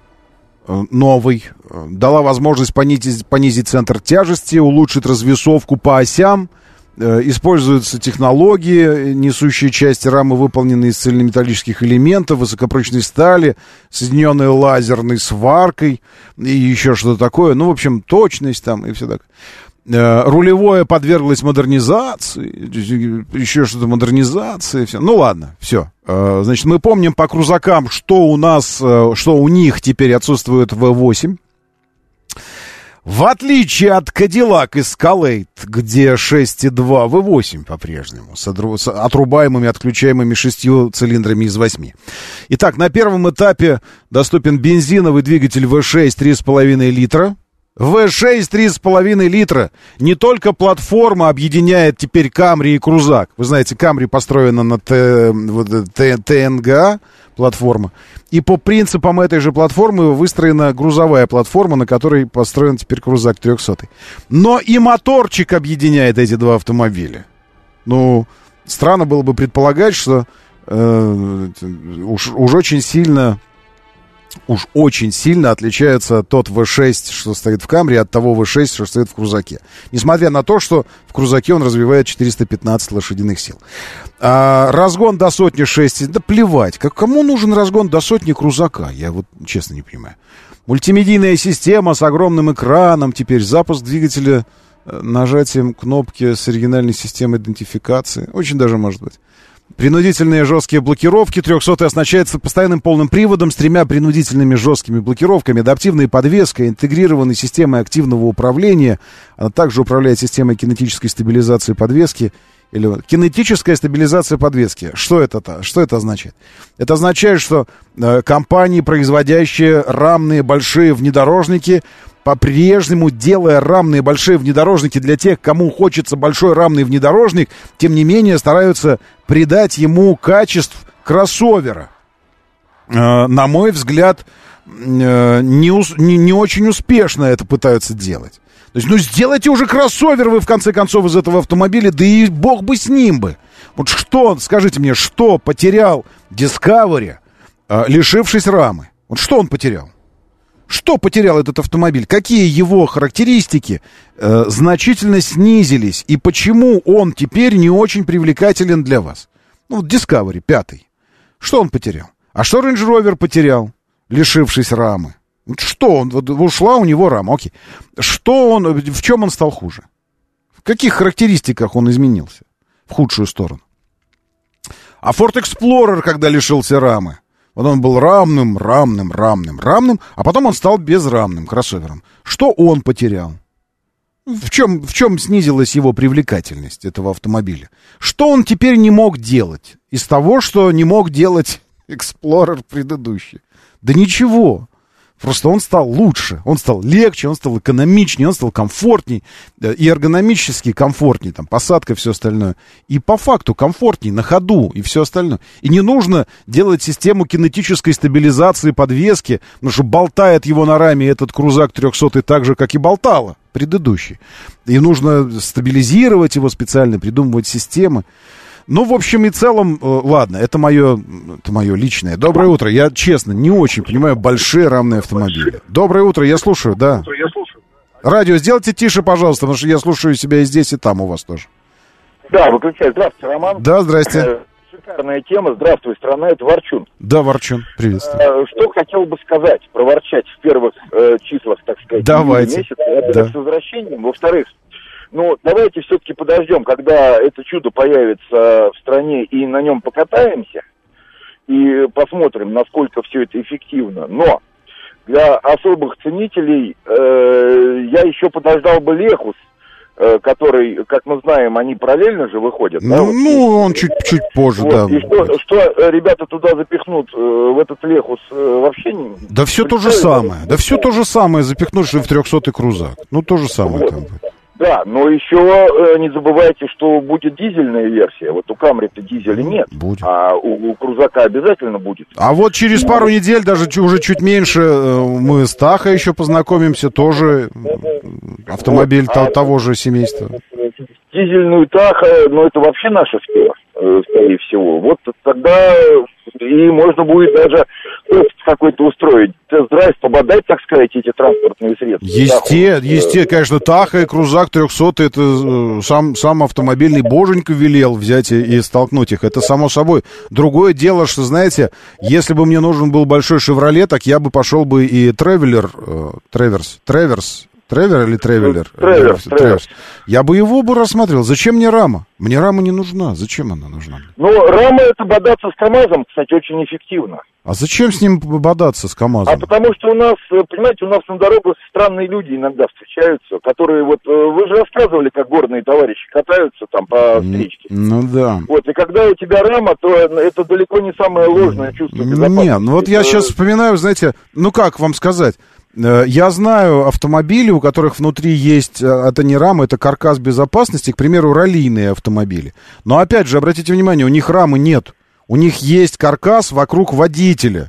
новый, дала возможность понизить центр тяжести, улучшить развесовку по осям. Используются технологии, несущие части рамы, выполненные из цельнометаллических элементов, высокопрочной стали, соединенные лазерной сваркой и еще что-то такое. Ну, в общем, точность там и все такое. Рулевое подверглось модернизации, еще что-то модернизации. Все. Ну, ладно, все. Значит, мы помним по крузакам, что у них теперь отсутствует V8. В отличие от Cadillac Escalade, где 6,2 V8 по-прежнему, с отрубаемыми, отключаемыми 6 цилиндрами из 8. Итак, на первом этапе доступен бензиновый двигатель V6 3,5 литра. V6 3,5 литра. Не только платформа объединяет теперь Камри и Крузак. Вы знаете, Камри построена на ТНГА платформа. И по принципам этой же платформы выстроена грузовая платформа, на которой построен теперь Крузак 300. Но и моторчик объединяет эти два автомобиля. Ну, странно было бы предполагать, что уж очень сильно отличается тот V6, что стоит в Камри, от того V6, что стоит в Крузаке. Несмотря на то, что в Крузаке он развивает 415 лошадиных сил. Разгон до сотни 6. Да плевать. Кому нужен разгон до сотни Крузака? Я вот честно не понимаю. Мультимедийная система с огромным экраном. Теперь запуск двигателя нажатием кнопки с оригинальной системой идентификации. Очень даже может быть. Принудительные жесткие блокировки. 300 оснащается постоянным полным приводом с 3 принудительными жесткими блокировками, адаптивной подвеской, интегрированной системой активного управления. Она также управляет системой кинетической стабилизации подвески. Или кинетическая стабилизация подвески. Что это означает? Это означает, что компании, производящие рамные большие внедорожники, по-прежнему, делая рамные большие внедорожники для тех, кому хочется большой рамный внедорожник, тем не менее стараются придать ему качеств кроссовера. На мой взгляд, не очень успешно это пытаются делать. То есть, сделайте уже кроссовер вы, в конце концов, из этого автомобиля, да и бог бы с ним бы. Вот что, скажите мне, что потерял Discovery, лишившись рамы? Вот что он потерял? Что потерял этот автомобиль? Какие его характеристики значительно снизились? И почему он теперь не очень привлекателен для вас? Discovery 5. Что он потерял? А что Range Rover потерял, лишившись рамы? Что он? Ушла у него рама, окей. В чем он стал хуже? В каких характеристиках он изменился? В худшую сторону. А Ford Explorer, когда лишился рамы? Вот он был рамным, а потом он стал безрамным кроссовером. Что он потерял? В чем снизилась его привлекательность этого автомобиля? Что он теперь не мог делать из того, что не мог делать Explorer предыдущий? Да ничего. Просто он стал лучше, он стал легче, он стал экономичнее, он стал комфортней, и эргономически комфортней, там, посадка, все остальное. И по факту комфортней, на ходу, и все остальное. И не нужно делать систему кинетической стабилизации подвески, потому что болтает его на раме этот Крузак 300 так же, как и болтало предыдущий. И нужно стабилизировать его специально, придумывать системы. В общем и целом, ладно, это мое личное. Доброе утро. Я, честно, не очень понимаю большие рамные автомобили. Доброе утро, я слушаю, да. Радио сделайте тише, пожалуйста, потому что я слушаю себя и здесь, и там у вас тоже. Да, выключай. Здравствуйте, Роман. Да, здрасте. Шикарная тема. Здравствуй, страна, это Ворчун. Да, Ворчун, приветствую. Что хотел бы сказать, проворчать в первых числах, так сказать, давайте. Месяца. Во-первых, с возвращением. Во-вторых, давайте все-таки подождем, когда это чудо появится в стране, и на нем покатаемся, и посмотрим, насколько все это эффективно. Но для особых ценителей я еще подождал бы Лехус, который, как мы знаем, они параллельно же выходят. Он чуть позже, да. И что ребята туда запихнут, в этот Лехус, вообще не... Да все то же самое. Да все то же самое запихнуть в 300-й Крузак. То же самое как бы. Да, но еще не забывайте, что будет дизельная версия. Вот у Камри-то дизеля нет, будет. А у Крузака обязательно будет. А вот через пару недель, даже уже чуть меньше, мы с Тахой еще познакомимся, тоже автомобиль того же семейства. Дизельную Таха, это вообще наша сфера, скорее всего. Вот тогда и можно будет даже какой-то устроить, тест-драйв, пободать, так сказать, эти транспортные средства. Конечно, Таха и Крузак 300, это сам автомобильный боженька велел взять и столкнуть их. Это само собой. Другое дело, что, знаете, если бы мне нужен был большой «Шевроле», так я бы пошел бы и Тревер или Тревелер? Треверс. Я бы его рассматривал. Зачем мне рама? Мне рама не нужна. Зачем она нужна? Рама — это бодаться с КамАЗом, кстати, очень эффективно. А зачем с ним бодаться, с КамАЗом? А потому что у нас, понимаете, на дорогах странные люди иногда встречаются, которые вы же рассказывали, как горные товарищи катаются там по встречке. Да. И когда у тебя рама, то это далеко не самое ложное чувство безопасности. Я сейчас вспоминаю, знаете, как вам сказать? Я знаю автомобили, у которых внутри есть, это не рама, это каркас безопасности, к примеру, раллийные автомобили. Но опять же, обратите внимание, у них рамы нет. У них есть каркас вокруг водителя.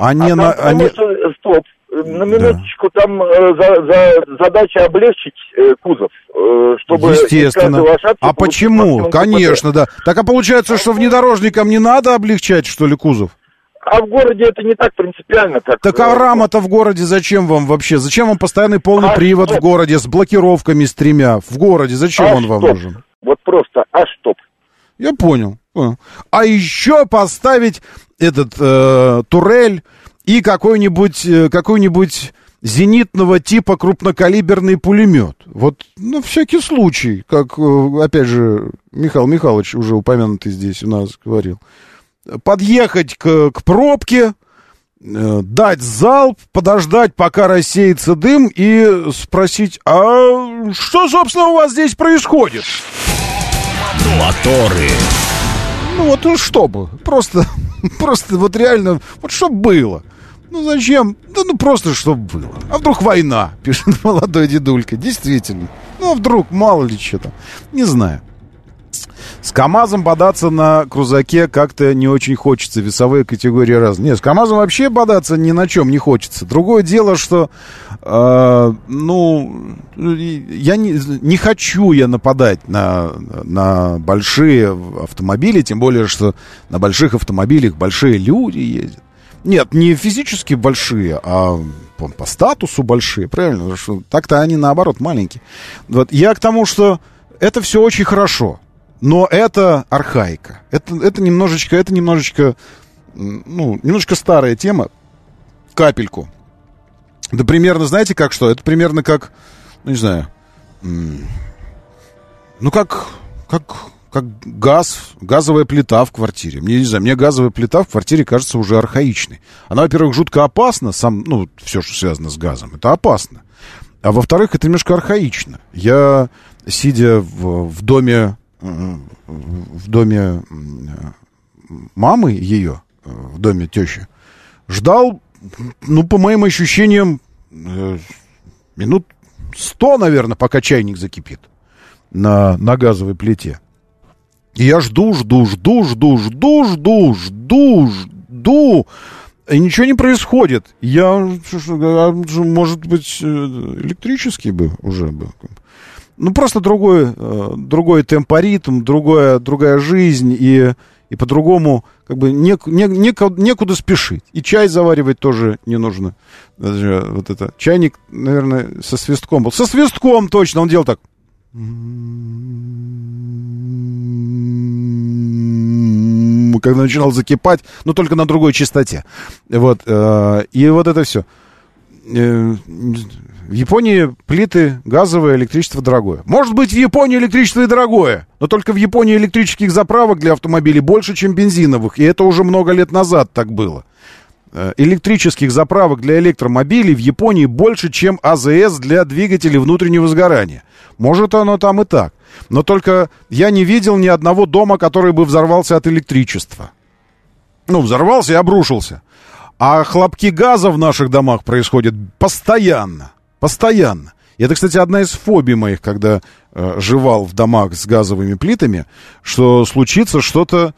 Стоп, на минуточку, да. Там задача облегчить кузов, чтобы... Естественно. А почему? Конечно, да. Так а получается, что внедорожникам не надо облегчать, что ли, кузов? А в городе это не так принципиально, как... Так а рама-то в городе зачем вам вообще? Зачем вам постоянный полный привод в городе с блокировками, с 3? В городе зачем он вам нужен? Вот просто, стоп. Я понял. А еще поставить этот турель и какой-нибудь зенитного типа крупнокалиберный пулемет. Вот на всякий случай, как, опять же, Михаил Михайлович, уже упомянутый здесь у нас, говорил. Подъехать к пробке, дать залп, подождать, пока рассеется дым, и спросить, а что, собственно, у вас здесь происходит? Моторы. Ну вот чтобы, просто вот реально, вот чтоб было. Ну зачем? Да ну просто чтоб было. А вдруг война, пишет молодой дедулька, действительно. Ну а вдруг, мало ли что там, не знаю. С КамАЗом бодаться на крузаке как-то не очень хочется. Весовые категории разные. Нет, с КамАЗом вообще бодаться ни на чем не хочется. Другое дело, что я не хочу я нападать на большие автомобили, тем более, что на больших автомобилях большие люди ездят. Нет, не физически большие, а по статусу большие, правильно? Потому что так-то они, наоборот, маленькие. Вот. Я к тому, что это все очень хорошо. Но это архаика. Это немножечко, немножечко старая тема. Капельку. Да примерно, знаете, как что? Это примерно как, не знаю, как газовая плита в квартире. Мне газовая плита в квартире кажется уже архаичной. Она, во-первых, жутко опасна, все, что связано с газом, это опасно. А во-вторых, это немножко архаично. Я, сидя в доме мамы ее, в доме тещи, ждал, по моим ощущениям, минут 100, наверное, пока чайник закипит на газовой плите. И я жду, и ничего не происходит. Может быть, электрический бы уже был. Просто другой темпоритм, другая жизнь, и по-другому некуда спешить. И чай заваривать тоже не нужно. Вот это. Чайник, наверное, со свистком был. Со свистком точно, он делал так. Когда начинал закипать, но только на другой частоте. Вот. И вот это все. В Японии плиты газовые, электричество дорогое. Может быть, в Японии электричество и дорогое, но только в Японии электрических заправок для автомобилей больше, чем бензиновых, и это уже много лет назад так было. Электрических заправок для электромобилей в Японии больше, чем АЗС для двигателей внутреннего сгорания. Может, оно там и так. Но только я не видел ни одного дома, который бы взорвался от электричества. Взорвался и обрушился. А хлопки газа в наших домах происходят постоянно. Постоянно. И это, кстати, одна из фобий моих, когда жевал в домах с газовыми плитами, что случится что-то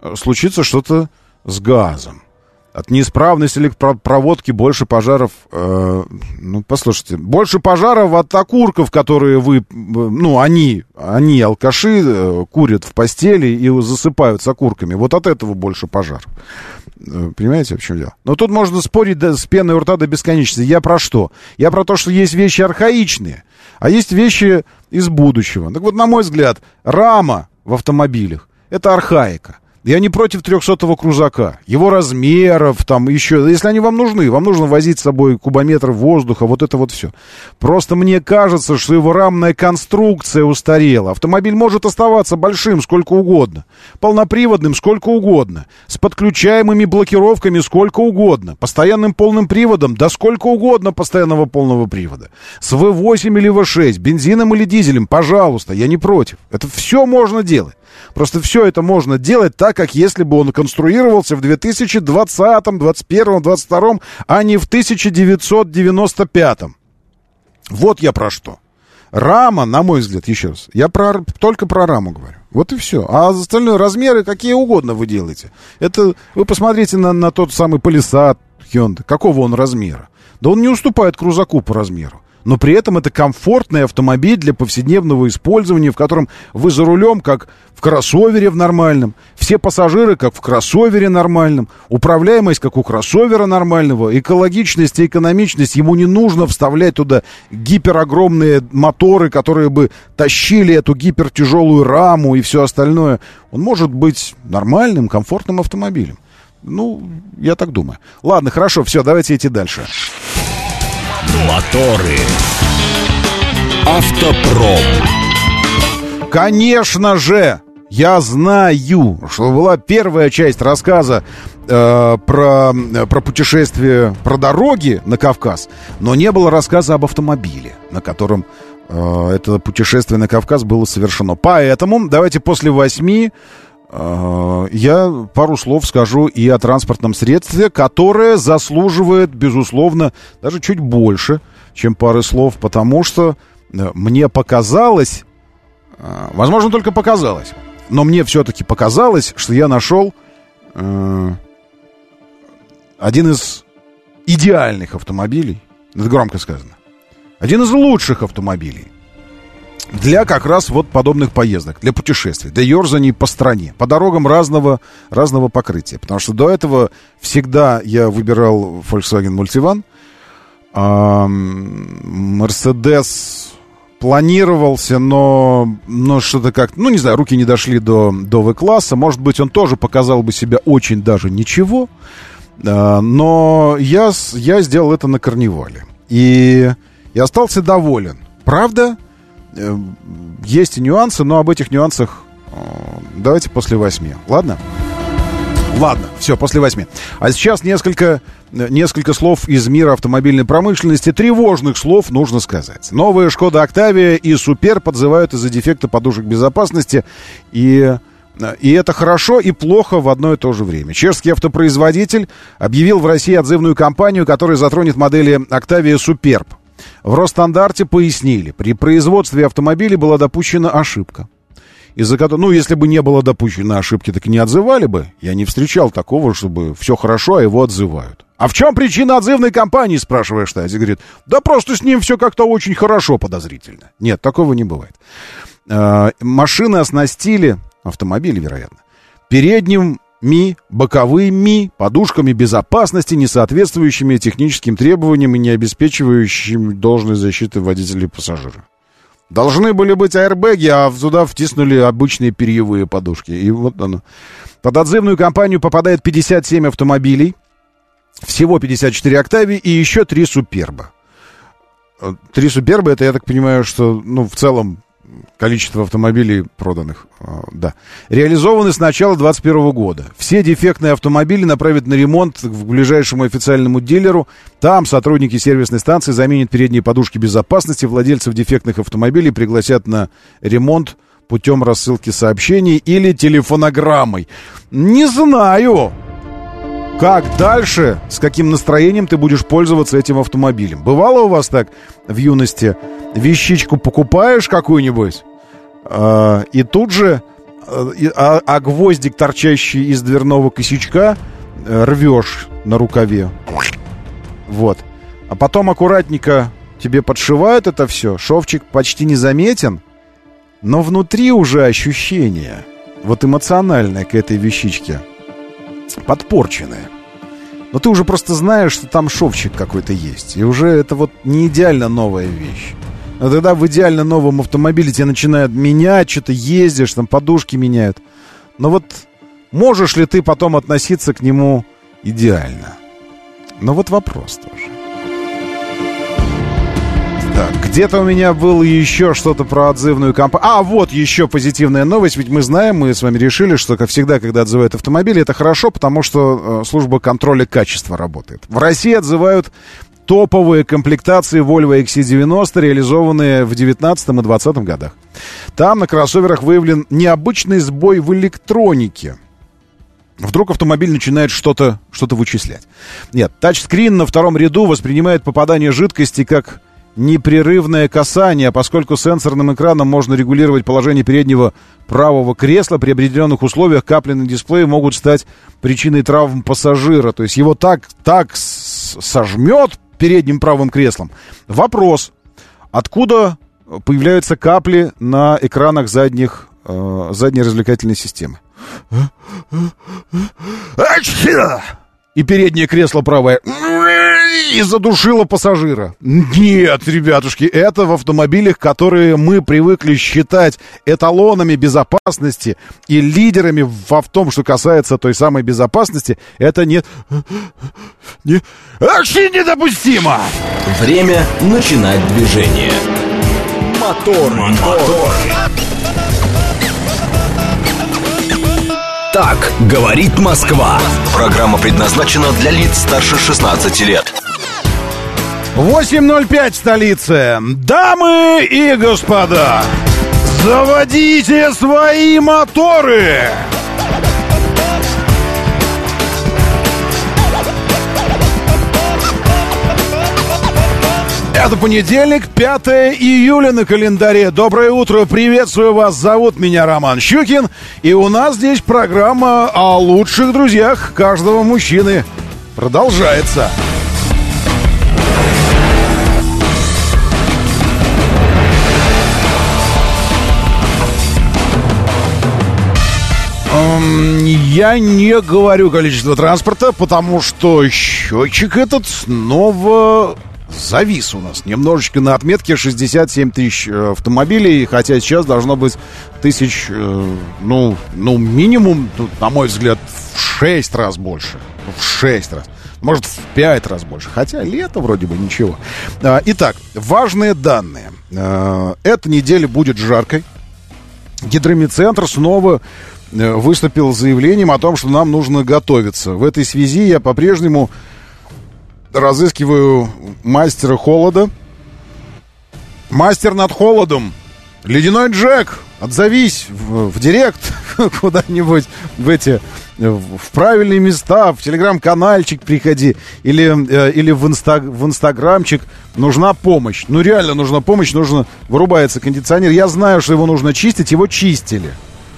с газом. От неисправности электропроводки больше пожаров... послушайте, больше пожаров от окурков, которые они алкаши, курят в постели и засыпают с окурками. Вот от этого больше пожаров. Понимаете, в чем дело? Но тут можно спорить с пеной у рта до бесконечности. Я про что? Я про то, что есть вещи архаичные, а есть вещи из будущего. Так вот, на мой взгляд, рама в автомобилях — это архаика. Я не против 300-го крузака, его размеров, там еще, если они вам нужно возить с собой кубометр воздуха, вот это вот все. Просто мне кажется, что его рамная конструкция устарела. Автомобиль может оставаться большим сколько угодно, полноприводным сколько угодно, с подключаемыми блокировками сколько угодно, постоянным полным приводом, да сколько угодно постоянного полного привода, с V8 или V6, бензином или дизелем, пожалуйста, я не против. Это все можно делать. Просто все это можно делать так, как если бы он конструировался в 2020, 2021, 2022, а не в 1995. Вот я про что. Рама, на мой взгляд, еще раз, я только про раму говорю. Вот и все. А остальные размеры какие угодно вы делаете. Это вы посмотрите на тот самый Palisade Hyundai. Какого он размера? Да он не уступает крузаку по размеру. Но при этом это комфортный автомобиль для повседневного использования, в котором вы за рулем, как в кроссовере в нормальном, все пассажиры, как в кроссовере нормальном, управляемость, как у кроссовера нормального, экологичность и экономичность. Ему не нужно вставлять туда гиперогромные моторы, которые бы тащили эту гипертяжелую раму и все остальное. Он может быть нормальным, комфортным автомобилем. Ну, я так думаю. Ладно, хорошо, все, давайте идти дальше. Моторы. Автопром. Конечно же, я знаю, что была первая часть рассказа про путешествие, про дороги на Кавказ, но не было рассказа об автомобиле, на котором это путешествие на Кавказ было совершено. Поэтому давайте после 8 я пару слов скажу и о транспортном средстве, которое заслуживает, безусловно, даже чуть больше, чем пары слов, потому что мне показалось, возможно, только показалось, но мне все-таки показалось, что я нашел один из идеальных автомобилей, это громко сказано, один из лучших автомобилей для как раз вот подобных поездок, для путешествий, для ерзаний по стране, по дорогам разного покрытия. Потому что до этого всегда я выбирал Volkswagen Multivan, Mercedes планировался, но что-то как, не знаю, руки не дошли до В-класса. Может быть, он тоже показал бы себя очень даже ничего, но я сделал это на Карнивале. И я остался доволен. Правда? Есть и нюансы, но об этих нюансах давайте после 8. Ладно? Ладно, все, после 8. А сейчас несколько слов из мира автомобильной промышленности. Тревожных слов нужно сказать. Новые Шкода Октавия и Суперб отзывают из-за дефекта подушек безопасности. И это хорошо и плохо в одно и то же время. Чешский автопроизводитель объявил в России отзывную кампанию, которая затронет модели Октавия и Суперб. В Росстандарте пояснили, при производстве автомобиля была допущена ошибка. Из-за которой, если бы не было допущено ошибки, так и не отзывали бы. Я не встречал такого, чтобы все хорошо, а его отзывают. А в чем причина отзывной кампании, спрашиваешь, Штази? Говорит, да просто с ним все как-то очень хорошо, подозрительно. Нет, такого не бывает. Машины оснастили, автомобили, вероятно, передним боковыми подушками безопасности, не соответствующими техническим требованиям и не обеспечивающими должной защиты водителей и пассажиров. Должны были быть аэрбэги, а туда втиснули обычные перьевые подушки. И вот оно. Под отзывную кампанию попадает 57 автомобилей, всего 54 Октавии и еще 3 Суперба. 3 Суперба, это, я так понимаю, что, в целом, количество автомобилей проданных, да. Реализованы с начала 2021 года. Все дефектные автомобили направят на ремонт к ближайшему официальному дилеру. Там сотрудники сервисной станции заменят передние подушки безопасности. Владельцев дефектных автомобилей пригласят на ремонт путем рассылки сообщений или телефонограммой. Не знаю, как дальше, с каким настроением ты будешь пользоваться этим автомобилем. Бывало у вас так в юности? Вещичку покупаешь какую-нибудь, и тут же гвоздик, торчащий из дверного косячка, рвешь на рукаве. Вот. А потом аккуратненько тебе подшивают это все. Шовчик почти незаметен, но внутри уже ощущение, вот эмоциональное к этой вещичке, подпорченное. Но ты уже просто знаешь, что там шовчик какой-то есть. И уже это вот не идеально новая вещь. Но тогда в идеально новом автомобиле тебя начинают менять, что-то ездишь, там подушки меняют. Но вот можешь ли ты потом относиться к нему идеально? Но вот вопрос тоже. Так, где-то у меня было еще что-то про отзывную компанию. Вот еще позитивная новость. Ведь мы знаем, мы с вами решили, что, как всегда, когда отзывают автомобили, это хорошо, потому что служба контроля качества работает. В России отзывают топовые комплектации Volvo XC90, реализованные в 19 и 20 годах. Там на кроссоверах выявлен необычный сбой в электронике. Вдруг автомобиль начинает что-то вычислять. Нет, тачскрин на втором ряду воспринимает попадание жидкости как непрерывное касание, поскольку сенсорным экраном можно регулировать положение переднего правого кресла. При определенных условиях капли на дисплее могут стать причиной травм пассажира. То есть его так сожмет передним правым креслом. Вопрос: откуда появляются капли на экранах задней развлекательной системы? И переднее кресло правое и задушило пассажира. Нет, ребятушки, это в автомобилях, которые мы привыкли считать эталонами безопасности и лидерами в том, что касается той самой безопасности. Это вообще недопустимо. Время начинать движение. Мотор. Так говорит Москва. Программа предназначена для лиц старше 16 лет. 8:05 в столице. Дамы и господа, заводите свои моторы! Это понедельник, 5 июля на календаре. Доброе утро, приветствую вас. Зовут меня Роман Щукин. И у нас здесь программа о лучших друзьях каждого мужчины. Продолжается. Я не говорю количество транспорта, потому что счетчик этот снова завис у нас немножечко на отметке 67 тысяч автомобилей, хотя сейчас должно быть тысяч, минимум, на мой взгляд, в 6 раз больше. В 6 раз. Может, в 5 раз больше. Хотя лето вроде бы ничего. Итак, важные данные. Эта неделя будет жаркой. Гидромедцентр снова выступил с заявлением о том, что нам нужно готовиться. В этой связи я по-прежнему разыскиваю мастера холода. Мастер над холодом. Ледяной Джек, отзовись в директ куда-нибудь в правильные места, в телеграм-канальчик приходи или в инстаграмчик. Нужна помощь. Ну, реально нужна помощь, вырубается кондиционер. Я знаю, что его нужно чистить, его чистили.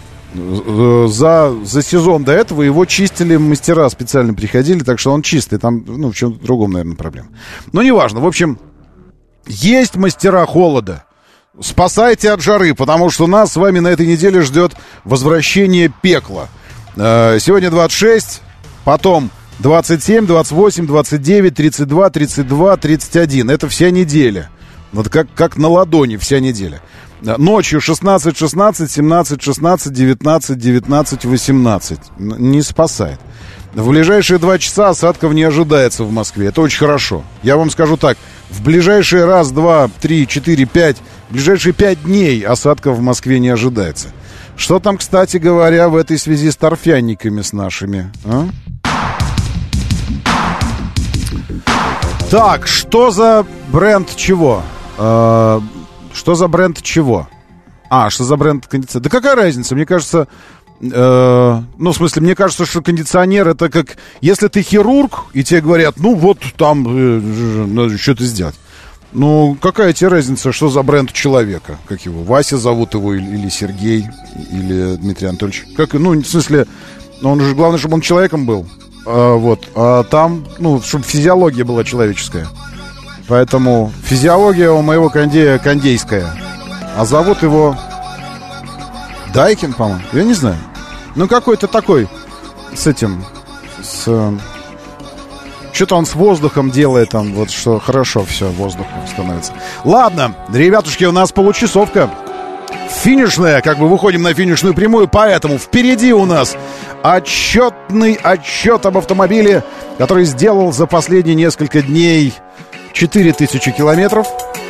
За сезон до этого его чистили мастера, специально приходили, так что он чистый. Там, в чем-то другом, наверное, проблема. Но неважно. В общем, есть мастера холода. Спасайте от жары, потому что нас с вами на этой неделе ждет возвращение пекла. Сегодня 26, потом 27, 28, 29, 32, 32, 31. Это вся неделя. Вот как на ладони вся неделя. Ночью 16, 16, 17, 16, 19, 19, 18. Не спасает. В ближайшие 2 часа осадков не ожидается в Москве. Это очень хорошо. Я вам скажу так. В ближайшие 1, 2, 3, 4, 5, в ближайшие 5 дней осадков в Москве не ожидается. Что там, кстати говоря, в этой связи с торфяниками с нашими? А? Так, что за бренд чего? Что за бренд чего? Что за бренд кондиционера? Да какая разница? Мне кажется, мне кажется, что кондиционер это как, если ты хирург, и тебе говорят, там надо что-то сделать. Какая тебе разница, что за бренд человека? Как его? Вася зовут его, или Сергей, или Дмитрий Анатольевич? В смысле, он же, главное, чтобы он человеком был. А там, чтобы физиология была человеческая. Поэтому физиология у моего кондея кондейская. А зовут его Дайкин, по-моему. Я не знаю. Какой-то такой что-то он с воздухом делает там, что хорошо все, воздухом становится. Ладно, ребятушки, у нас получасовка финишная, выходим на финишную прямую, поэтому впереди у нас отчетный отчет об автомобиле, который сделал за последние несколько дней 4000 километров.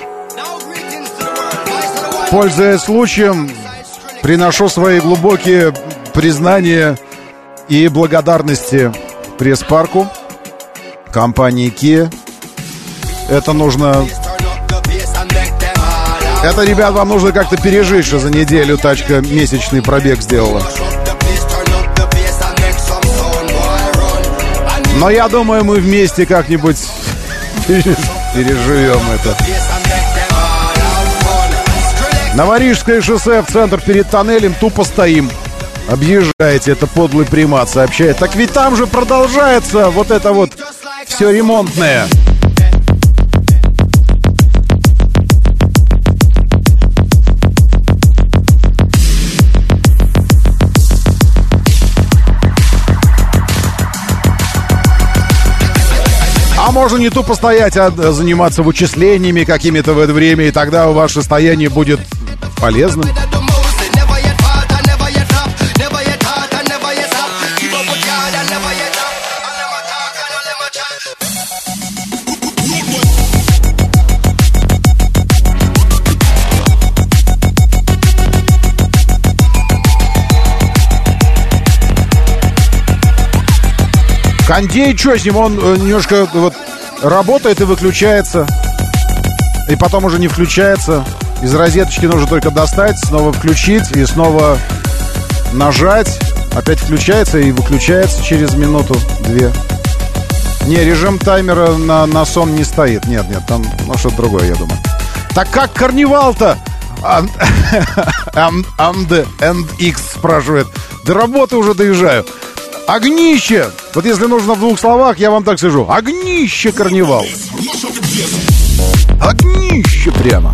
Пользуясь случаем, приношу свои глубокие признания и благодарности пресс-парку, компании Kia Это нужно... Это, ребят, вам нужно как-то пережить, что за неделю тачка месячный пробег сделала. Но я думаю, мы вместе как-нибудь переживем это. Новорижское шоссе в центр перед тоннелем, тупо стоим. Объезжаете, это подлый примат сообщает. Так ведь там же продолжается вот это вот все ремонтное. А можно не тупо стоять, а заниматься вычислениями какими-то в это время, и тогда ваше состояние будет полезным. Кондей, что с ним? Он немножко вот работает и выключается. И потом уже не включается. Из розеточки нужно только достать, снова включить и снова нажать. Опять включается и выключается через минуту-две. Не, режим таймера на сон не стоит. Нет, там что-то другое, я думаю. Так как карнивал-то? NX спрашивает. До работы уже доезжаю. Огнище! Вот если нужно в двух словах, я вам так скажу. Огнище, карнивал. Огнище прямо.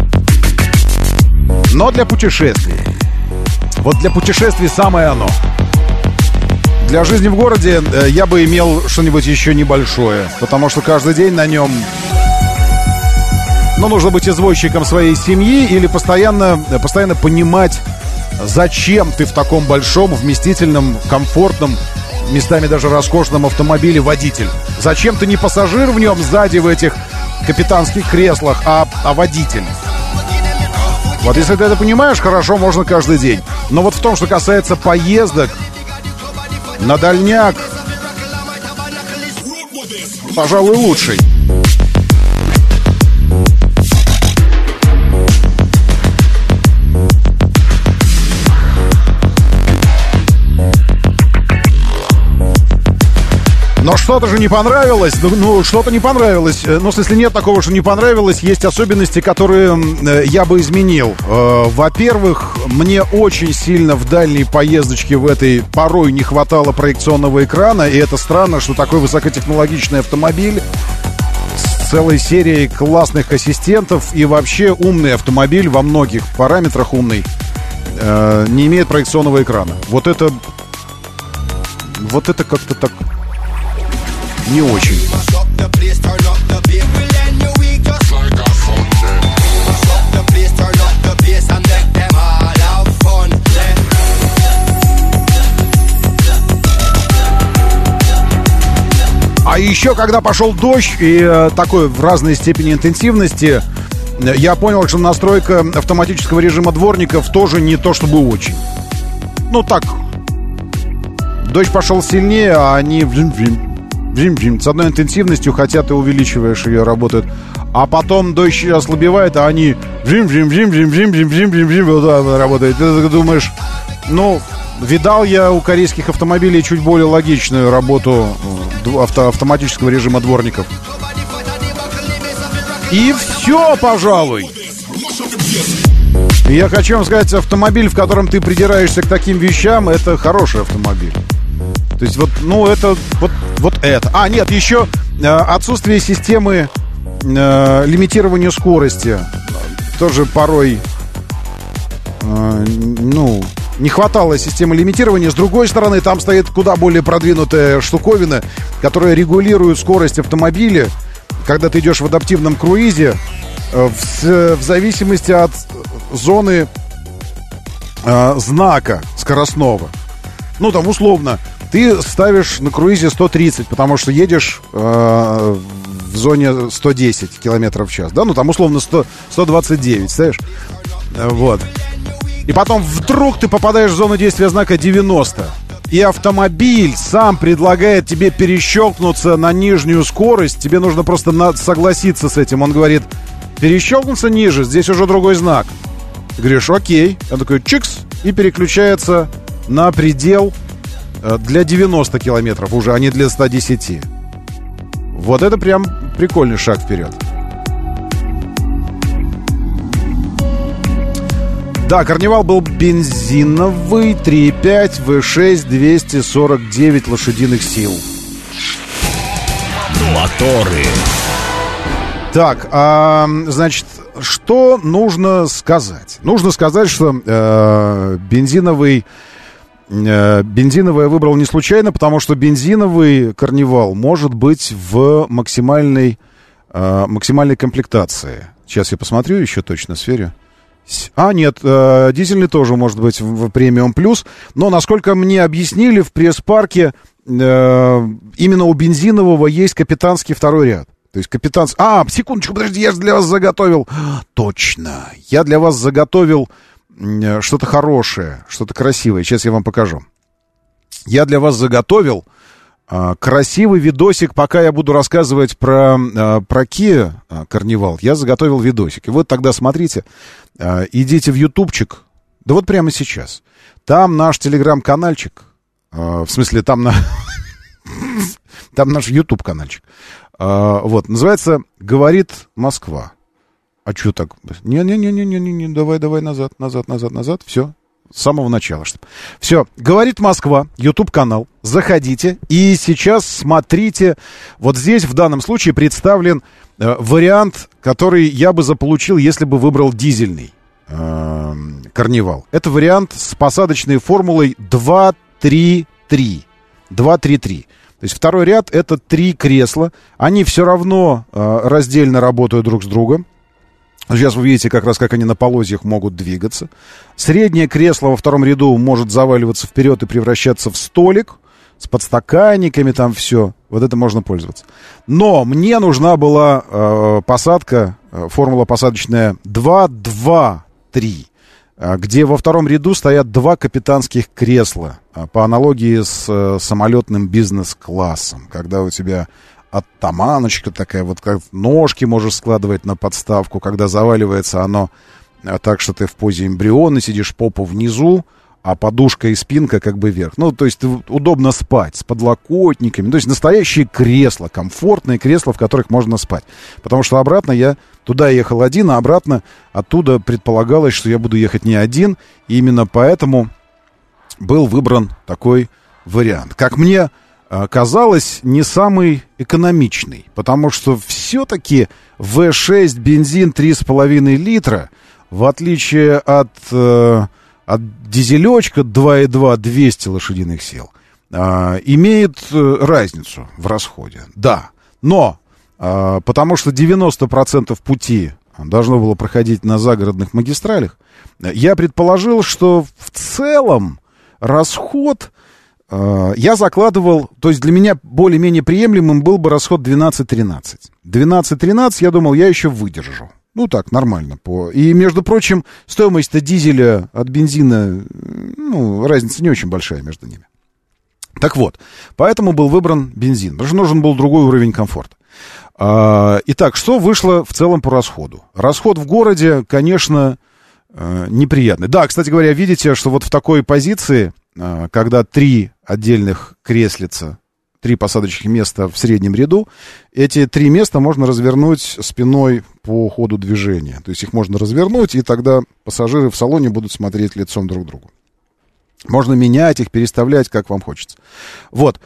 Но для путешествий. Вот для путешествий самое оно. Для жизни в городе я бы имел что-нибудь еще небольшое. Потому что каждый день на нем... нужно быть извозчиком своей семьи или постоянно понимать, зачем ты в таком большом, вместительном, комфортном, местами даже роскошном автомобиле водитель. Зачем ты не пассажир в нем сзади в этих капитанских креслах, а водитель. Вот если ты это понимаешь, хорошо, можно каждый день. Но вот в том, что касается поездок на дальняк, пожалуй, лучший. Но что-то же не понравилось. Что-то не понравилось. В смысле, нет такого, что не понравилось. Есть особенности, которые я бы изменил. Во-первых, мне очень сильно в дальней поездочке в этой порой не хватало проекционного экрана. И это странно, что такой высокотехнологичный автомобиль с целой серией классных ассистентов и вообще умный автомобиль, во многих параметрах умный, не имеет проекционного экрана. Вот это как-то так... не очень. А еще, когда пошел дождь и такой в разной степени интенсивности, я понял, что настройка автоматического режима дворников тоже не то чтобы очень. Так. Дождь пошел сильнее, а они с одной интенсивностью, хотя ты увеличиваешь ее, работают. А потом дождь ослабевает, а они работают. Ты думаешь, видал я у корейских автомобилей чуть более логичную работу автоматического режима дворников. И все, пожалуй. Я хочу вам сказать, автомобиль, в котором ты придираешься к таким вещам, это хороший автомобиль. То есть вот это. А, нет, еще отсутствие системы лимитирования скорости. Тоже порой, не хватало системы лимитирования. С другой стороны, там стоит куда более продвинутая штуковина, которая регулирует скорость автомобиля, когда ты идешь в адаптивном круизе, в зависимости от зоны знака скоростного. Там условно ты ставишь на круизе 130, потому что едешь в зоне 110 км в час. Да, там условно 129, ставишь. Вот. И потом вдруг ты попадаешь в зону действия знака 90. и автомобиль сам предлагает тебе перещелкнуться на нижнюю скорость, тебе нужно просто согласиться с этим. Он говорит, перещелкнуться ниже, здесь уже другой знак. Ты говоришь, окей. Он такой, чикс, и переключается на предел для 90 километров уже, а не для 110. Вот это прям прикольный шаг вперед. Да, Карнивал был бензиновый, 3.5, V6, 249 лошадиных сил. Моторы. Так, значит, что нужно сказать? Нужно сказать, что бензиновый я выбрал не случайно, потому что бензиновый Карнивал может быть в максимальной комплектации. Сейчас я посмотрю, еще точно сверю. Нет, дизельный тоже может быть в премиум плюс. Но, насколько мне объяснили, в пресс-парке именно у бензинового есть капитанский второй ряд. То есть капитанский... секундочку, подожди, я же для вас заготовил... Точно, я для вас заготовил что-то хорошее, что-то красивое. Сейчас я вам покажу. Я для вас заготовил красивый видосик, пока я буду рассказывать про Kia Карнивал. Я заготовил видосик. И вот тогда смотрите, идите в ютубчик, да вот прямо сейчас. Там наш телеграм-канальчик, в смысле, там наш ютуб-канальчик. Вот, называется «Говорит Москва». А что так? Не, давай, назад. Все. С самого начала. Все. «Говорит Москва», YouTube-канал. Заходите. И сейчас смотрите. Вот здесь в данном случае представлен вариант, который я бы заполучил, если бы выбрал дизельный Карнивал. Это вариант с посадочной формулой 2-3-3. 2-3-3. То есть второй ряд — это 3 кресла. Они все равно раздельно работают друг с другом. Сейчас вы видите как раз, как они на полозьях могут двигаться. Среднее кресло во втором ряду может заваливаться вперед и превращаться в столик с подстаканниками, там все. Вот это можно пользоваться. Но мне нужна была посадка, формула посадочная 2-2-3, где во втором ряду стоят 2 капитанских кресла, по аналогии с самолетным бизнес-классом, когда у тебя оттаманочка такая, вот как ножки можешь складывать на подставку, когда заваливается оно так, что ты в позе эмбриона сидишь, попу внизу, а подушка и спинка как бы вверх. Ну, то есть удобно спать с подлокотниками. То есть настоящие кресла, комфортные кресла, в которых можно спать. Потому что обратно я туда ехал один, а обратно оттуда предполагалось, что я буду ехать не один. И именно поэтому был выбран такой вариант. Как мне казалось, не самый экономичный, потому что все-таки V6 бензин 3,5 литра, в отличие от дизелечка 2,2 200 лошадиных сил, имеет разницу в расходе. Да, но потому что 90% пути должно было проходить на загородных магистралях, я предположил, что в целом расход... Я закладывал, то есть для меня более-менее приемлемым был бы расход 12-13. 12-13, я думал, я еще выдержу. Ну так, нормально. И, между прочим, стоимость дизеля от бензина, разница не очень большая между ними. Так вот, поэтому был выбран бензин, потому что нужен был другой уровень комфорта. Итак, что вышло в целом по расходу? Расход в городе, конечно, неприятный. Да, кстати говоря, видите, что вот в такой позиции... когда 3 отдельных креслица, 3 посадочных места в среднем ряду, эти 3 места можно развернуть спиной по ходу движения. То есть их можно развернуть, и тогда пассажиры в салоне будут смотреть лицом друг к другу. Можно менять их, переставлять, как вам хочется. Вот.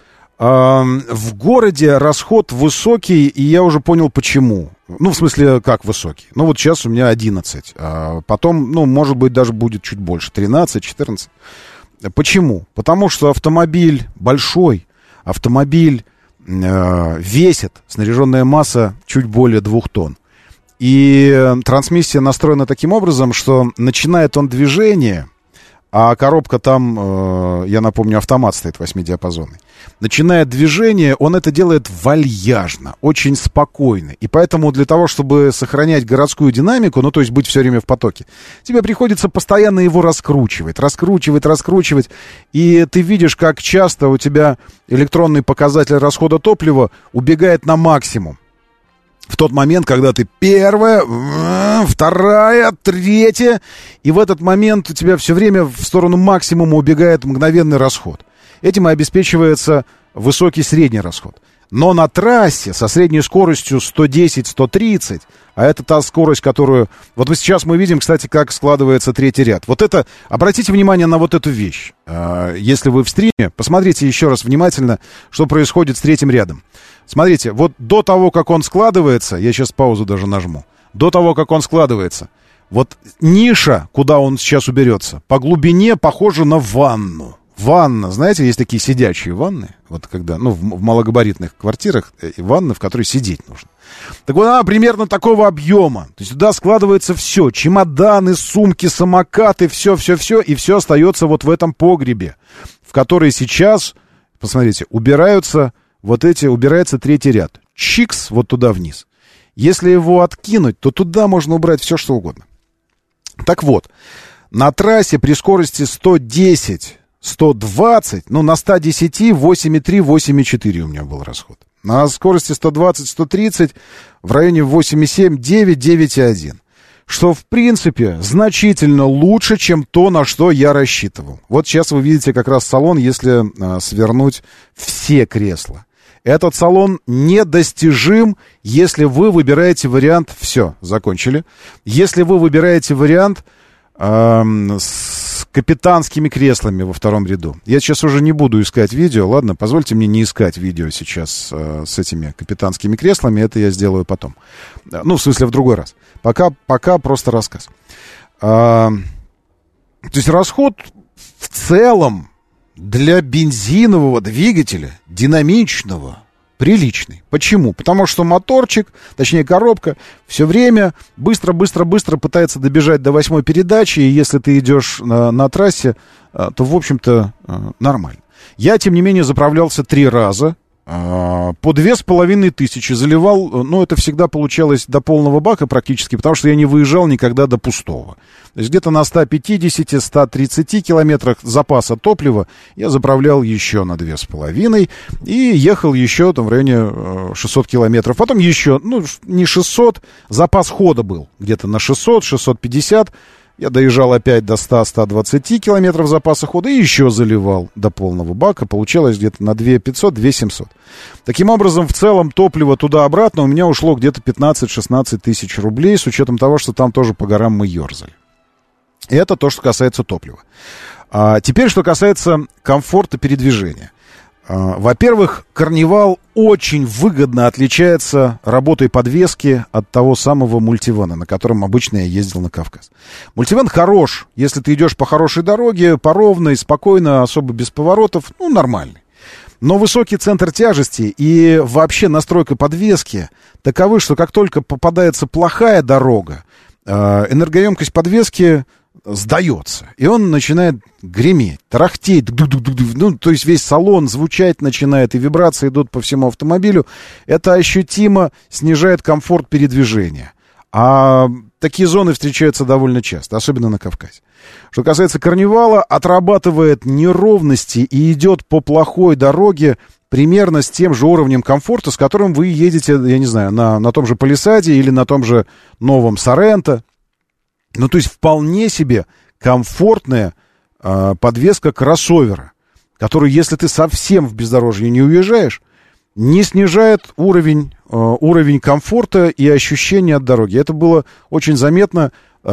В городе расход высокий, и я уже понял, почему. Ну, в смысле, как высокий. Ну, вот сейчас у меня 11. А потом, может быть, даже будет чуть больше. 13, 14. Почему? Потому что автомобиль большой, автомобиль весит, снаряженная масса чуть более 2 тонн. И трансмиссия настроена таким образом, что начинает он движение а коробка там, я напомню, автомат стоит 8-диапазонный. Начинает движение, он это делает вальяжно, очень спокойно. И поэтому для того, чтобы сохранять городскую динамику, ну, то есть быть все время в потоке, тебе приходится постоянно его раскручивать. И ты видишь, как часто у тебя электронный показатель расхода топлива убегает на максимум. В тот момент, когда ты первая, вторая, третья, и в этот момент у тебя все время в сторону максимума убегает мгновенный расход. Этим и обеспечивается высокий средний расход. Но на трассе со средней скоростью 110-130, а это та скорость, которую... Вот сейчас мы видим, кстати, как складывается третий ряд. Вот это... Обратите внимание на вот эту вещь. Если вы в стриме, посмотрите еще раз внимательно, что происходит с третьим рядом. Смотрите, вот до того, как он складывается, я сейчас паузу даже нажму, до того, как он складывается, вот ниша, куда он сейчас уберется, по глубине похожа на ванну. Ванна, знаете, есть такие сидячие ванны, вот когда, ну, в малогабаритных квартирах ванны, в которой сидеть нужно. Так вот, она примерно такого объема. То есть туда складывается все, чемоданы, сумки, самокаты, все, и все остается вот в этом погребе, в который сейчас, посмотрите, убирается третий ряд. Чикс вот туда вниз. Если его откинуть, то туда можно убрать все, что угодно. Так вот, на трассе при скорости 110-120, ну, на 110 8,3, 8,4 у меня был расход. На скорости 120-130 в районе 8,7, 9, 9,1. Что, в принципе, значительно лучше, чем то, на что я рассчитывал. Вот сейчас вы видите как раз салон, если свернуть все кресла. Этот салон недостижим, если вы выбираете вариант... Все, закончили. Если вы выбираете вариант с капитанскими креслами во втором ряду. Я сейчас уже не буду искать видео, ладно? Позвольте мне не искать видео сейчас с этими капитанскими креслами. Это я сделаю потом. Ну, в смысле, в другой раз. Пока просто рассказ. То есть расход в целом для бензинового двигателя, динамичного, приличный. Почему? Потому что моторчик, точнее коробка, все время быстро пытается добежать до 8-й передачи, и если ты идешь на трассе, то, в общем-то, нормально. Я, тем не менее, заправлялся 3 раза. По 2500 заливал, ну, это всегда получалось до полного бака практически, потому что я не выезжал никогда до пустого. То есть где-то на 150-130 километрах запаса топлива я заправлял еще на 2,5 и ехал еще там в районе 600 километров. Потом еще, ну, не 600, запас хода был где-то на 600-650. Я доезжал опять до 100-120 километров запаса хода и еще заливал до полного бака. Получалось где-то на 2500-2700. Таким образом, в целом топливо туда-обратно у меня ушло где-то 15-16 тысяч рублей, с учетом того, что там тоже по горам мы ерзали. И это то, что касается топлива. Теперь, что касается комфорта передвижения. Во-первых, Карнивал очень выгодно отличается работой подвески от того самого мультивана, на котором обычно я ездил на Кавказ. Мультиван хорош, если ты идешь по хорошей дороге, по ровной, спокойно, особо без поворотов, ну, нормальный. Но высокий центр тяжести и вообще настройка подвески таковы, что как только попадается плохая дорога, энергоемкость подвески сдается, и он начинает греметь, тарахтеть, ну, то есть весь салон звучать начинает, и вибрации идут по всему автомобилю. Это ощутимо снижает комфорт передвижения. А такие зоны встречаются довольно часто, особенно на Кавказе. Что касается Карнивала, отрабатывает неровности и идет по плохой дороге примерно с тем же уровнем комфорта, с которым вы едете, я не знаю, на том же Палисаде или на том же новом Соренто. Ну, то есть вполне себе комфортная подвеска кроссовера, который, если ты совсем в бездорожье не уезжаешь, не снижает уровень комфорта и ощущения от дороги. Это было очень заметно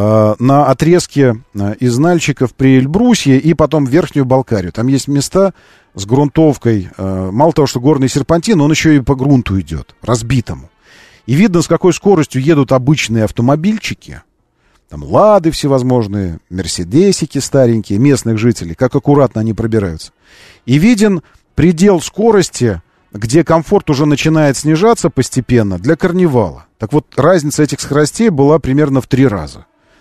на отрезке из Нальчиков при Эльбрусье и потом в Верхнюю Балкарию. Там есть места с грунтовкой. Мало того, что горный серпантин, он еще и по грунту идет, разбитому. И видно, с какой скоростью едут обычные автомобильчики. Там лады всевозможные, мерседесики старенькие, местных жителей, как аккуратно они пробираются. И виден предел скорости, где комфорт уже начинает снижаться постепенно для Карнивала. Так вот, разница этих скоростей была примерно в 3 раза.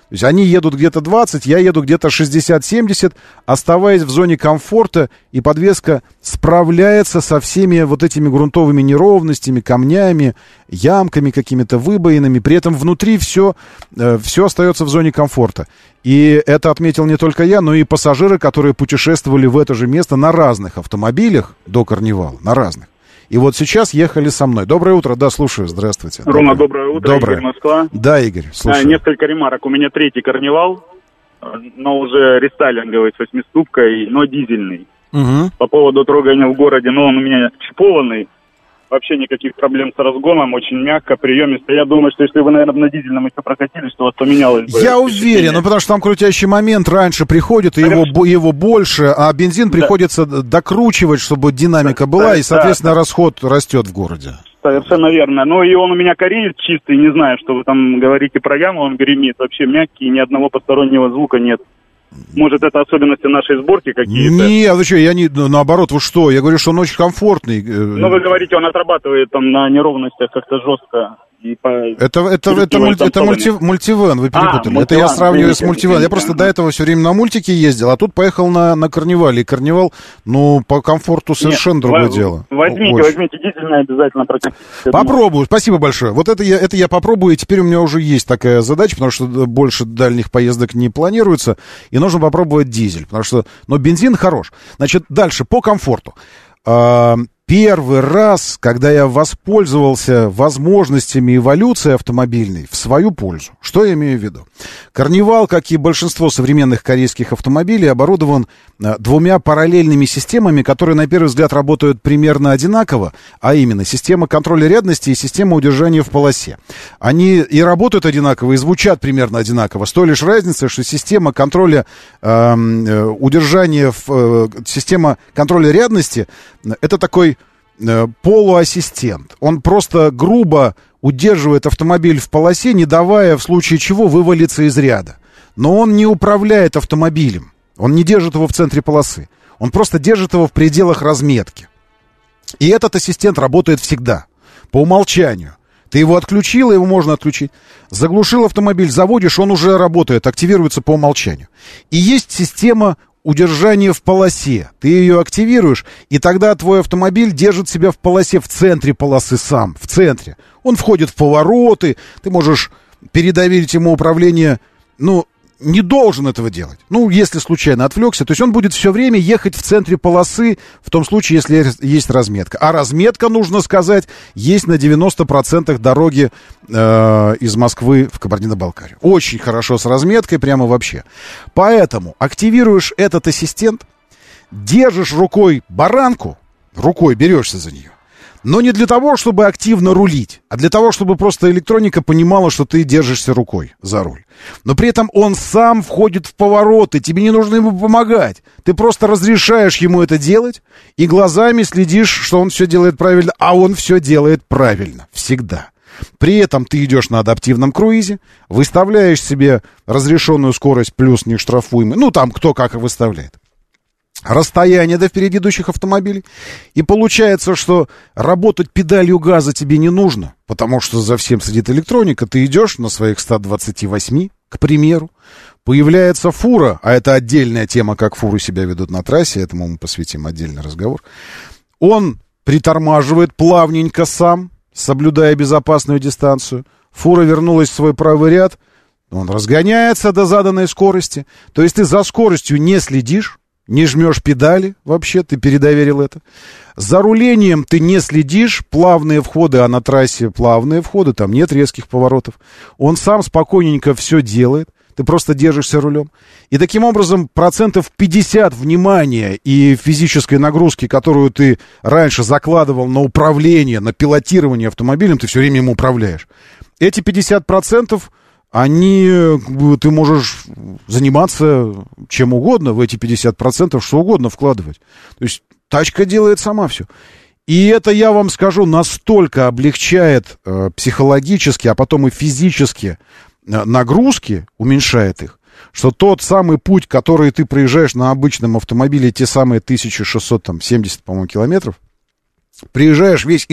То есть они едут где-то 20, я еду где-то 60-70, оставаясь в зоне комфорта, и подвеска справляется со всеми вот этими грунтовыми неровностями, камнями, ямками, какими-то выбоинами. При этом внутри все остается в зоне комфорта. И это отметил не только я, но и пассажиры, которые путешествовали в это же место на разных автомобилях до Карнивала, на разных. И вот сейчас ехали со мной. Доброе утро, да, слушаю, здравствуйте. Рома, доброе утро, доброе. Игорь, Москва. Да, Игорь, слушаю. Несколько ремарок. У меня 3-й Карнивал, но уже рестайлинговый, с 8-ступкой, но дизельный. Угу. По поводу трогания в городе, но он у меня чипованный. Вообще никаких проблем с разгоном, очень мягко, приемисто. Я думаю, что если вы, наверное, на дизельном еще прокатились, то у вас поменялось бы. Я уверен, ну потому что там крутящий момент раньше приходит, и его больше, а бензин приходится докручивать, чтобы динамика была, и, соответственно, расход растет в городе. Совершенно верно. Ну и он у меня кореец чистый, не знаю, что вы там говорите про яму, он гремит. Вообще мягкий, ни одного постороннего звука нет. Может, это особенности нашей сборки какие-то? Нет, вы что, я не, наоборот, вы что? Я говорю, что он очень комфортный. Ну, вы говорите, он отрабатывает там на неровностях как-то жестко. Это мультивэн, вы перепутали. Это я сравниваю с мультивэн. Я просто до этого все время на мультике ездил, а тут поехал на Карнивале. И Карнивал, ну, по комфорту совершенно другое дело. Возьмите дизельное обязательно. Попробую, спасибо большое. Вот это я попробую, и теперь у меня уже есть такая задача, потому что больше дальних поездок не планируется, и нужно попробовать дизель, потому что, но бензин хорош. Значит, дальше, по комфорту. Первый раз, когда я воспользовался возможностями эволюции автомобильной в свою пользу. Что я имею в виду? Карнивал, как и большинство современных корейских автомобилей, оборудован 2 параллельными системами, которые, на первый взгляд, работают примерно одинаково, а именно система контроля рядности и система удержания в полосе. Они и работают одинаково, и звучат примерно одинаково, с той лишь разницей, что система контроля удержания, система контроля рядности — это такой полуассистент. Он просто грубо удерживает автомобиль в полосе, не давая в случае чего вывалиться из ряда. Но он не управляет автомобилем. Он не держит его в центре полосы. Он просто держит его в пределах разметки. И этот ассистент работает всегда, по умолчанию. Ты его отключил, его можно отключить. Заглушил автомобиль, заводишь, он уже работает, активируется по умолчанию. И есть система удержание в полосе. Ты ее активируешь, и тогда твой автомобиль держит себя в полосе, в центре полосы сам, в центре. Он входит в повороты, ты можешь передоверить ему управление, ну, не должен этого делать. Ну, если случайно отвлекся, то есть он будет все время ехать в центре полосы, в том случае, если есть разметка. А разметка, нужно сказать, есть на 90% дороги из Москвы в Кабардино-Балкарию. Очень хорошо с разметкой, прямо вообще. Поэтому активируешь этот ассистент, держишь рукой баранку, рукой берешься за нее, но не для того, чтобы активно рулить, а для того, чтобы просто электроника понимала, что ты держишься рукой за руль. Но при этом он сам входит в повороты, тебе не нужно ему помогать. Ты просто разрешаешь ему это делать и глазами следишь, что он все делает правильно, а он все делает правильно, всегда. При этом ты идешь на адаптивном круизе, выставляешь себе разрешенную скорость плюс нештрафуемый, ну там кто как выставляет, расстояние до впереди идущих автомобилей. И получается, что работать педалью газа тебе не нужно, потому что за всем следит электроника. Ты идешь на своих 128, к примеру, появляется фура, а это отдельная тема, как фуры себя ведут на трассе, этому мы посвятим отдельный разговор. Он притормаживает плавненько сам, соблюдая безопасную дистанцию. Фура вернулась в свой правый ряд, он разгоняется до заданной скорости. То есть ты за скоростью не следишь, не жмешь педали вообще, ты передоверил это. За рулением ты не следишь, плавные входы, а на трассе плавные входы, там нет резких поворотов. Он сам спокойненько все делает, ты просто держишься рулем. И таким образом 50% внимания и физической нагрузки, которую ты раньше закладывал на управление, на пилотирование автомобилем, ты все время им управляешь. Эти 50%... ты можешь заниматься чем угодно, в эти 50% что угодно вкладывать. То есть тачка делает сама все. И это, я вам скажу, настолько облегчает психологически, а потом и физически нагрузки, уменьшает их, что тот самый путь, который ты проезжаешь на обычном автомобиле, те самые 1670, по-моему, километров, приезжаешь весь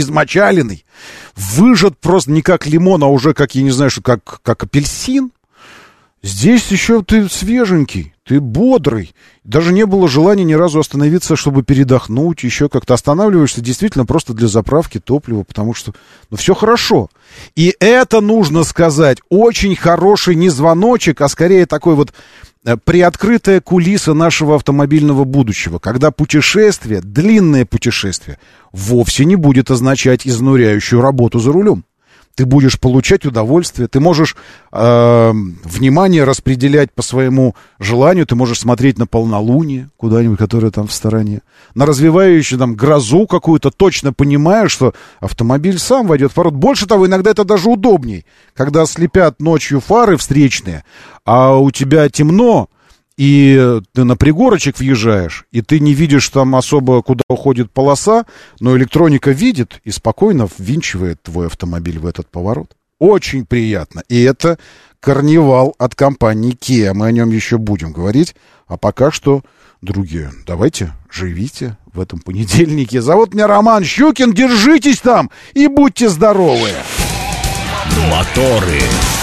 измочаленный, выжат просто не как лимон, а уже как, я не знаю, что как апельсин. Здесь еще ты свеженький, ты бодрый. Даже не было желания ни разу остановиться, чтобы передохнуть, еще как-то останавливаешься действительно просто для заправки топлива, потому что, ну, все хорошо. И это, нужно сказать, очень хороший не звоночек, а скорее такой вот приоткрытая кулиса нашего автомобильного будущего, когда путешествие, длинное путешествие, вовсе не будет означать изнуряющую работу за рулем. Ты будешь получать удовольствие, ты можешь внимание распределять по своему желанию, ты можешь смотреть на полнолуние куда-нибудь, которое там в стороне, на развивающую там грозу какую-то, точно понимая, что автомобиль сам войдет в поворот. Больше того, иногда это даже удобней, когда слепят ночью фары встречные, а у тебя темно, и ты на пригорочек въезжаешь, и ты не видишь там особо, куда уходит полоса, но электроника видит и спокойно ввинчивает твой автомобиль в этот поворот. Очень приятно. И это карнивал от компании Kia. Мы о нем еще будем говорить. А пока что, другие, давайте живите в этом понедельнике. Зовут меня Роман Щукин. Держитесь там и будьте здоровы. Моторы.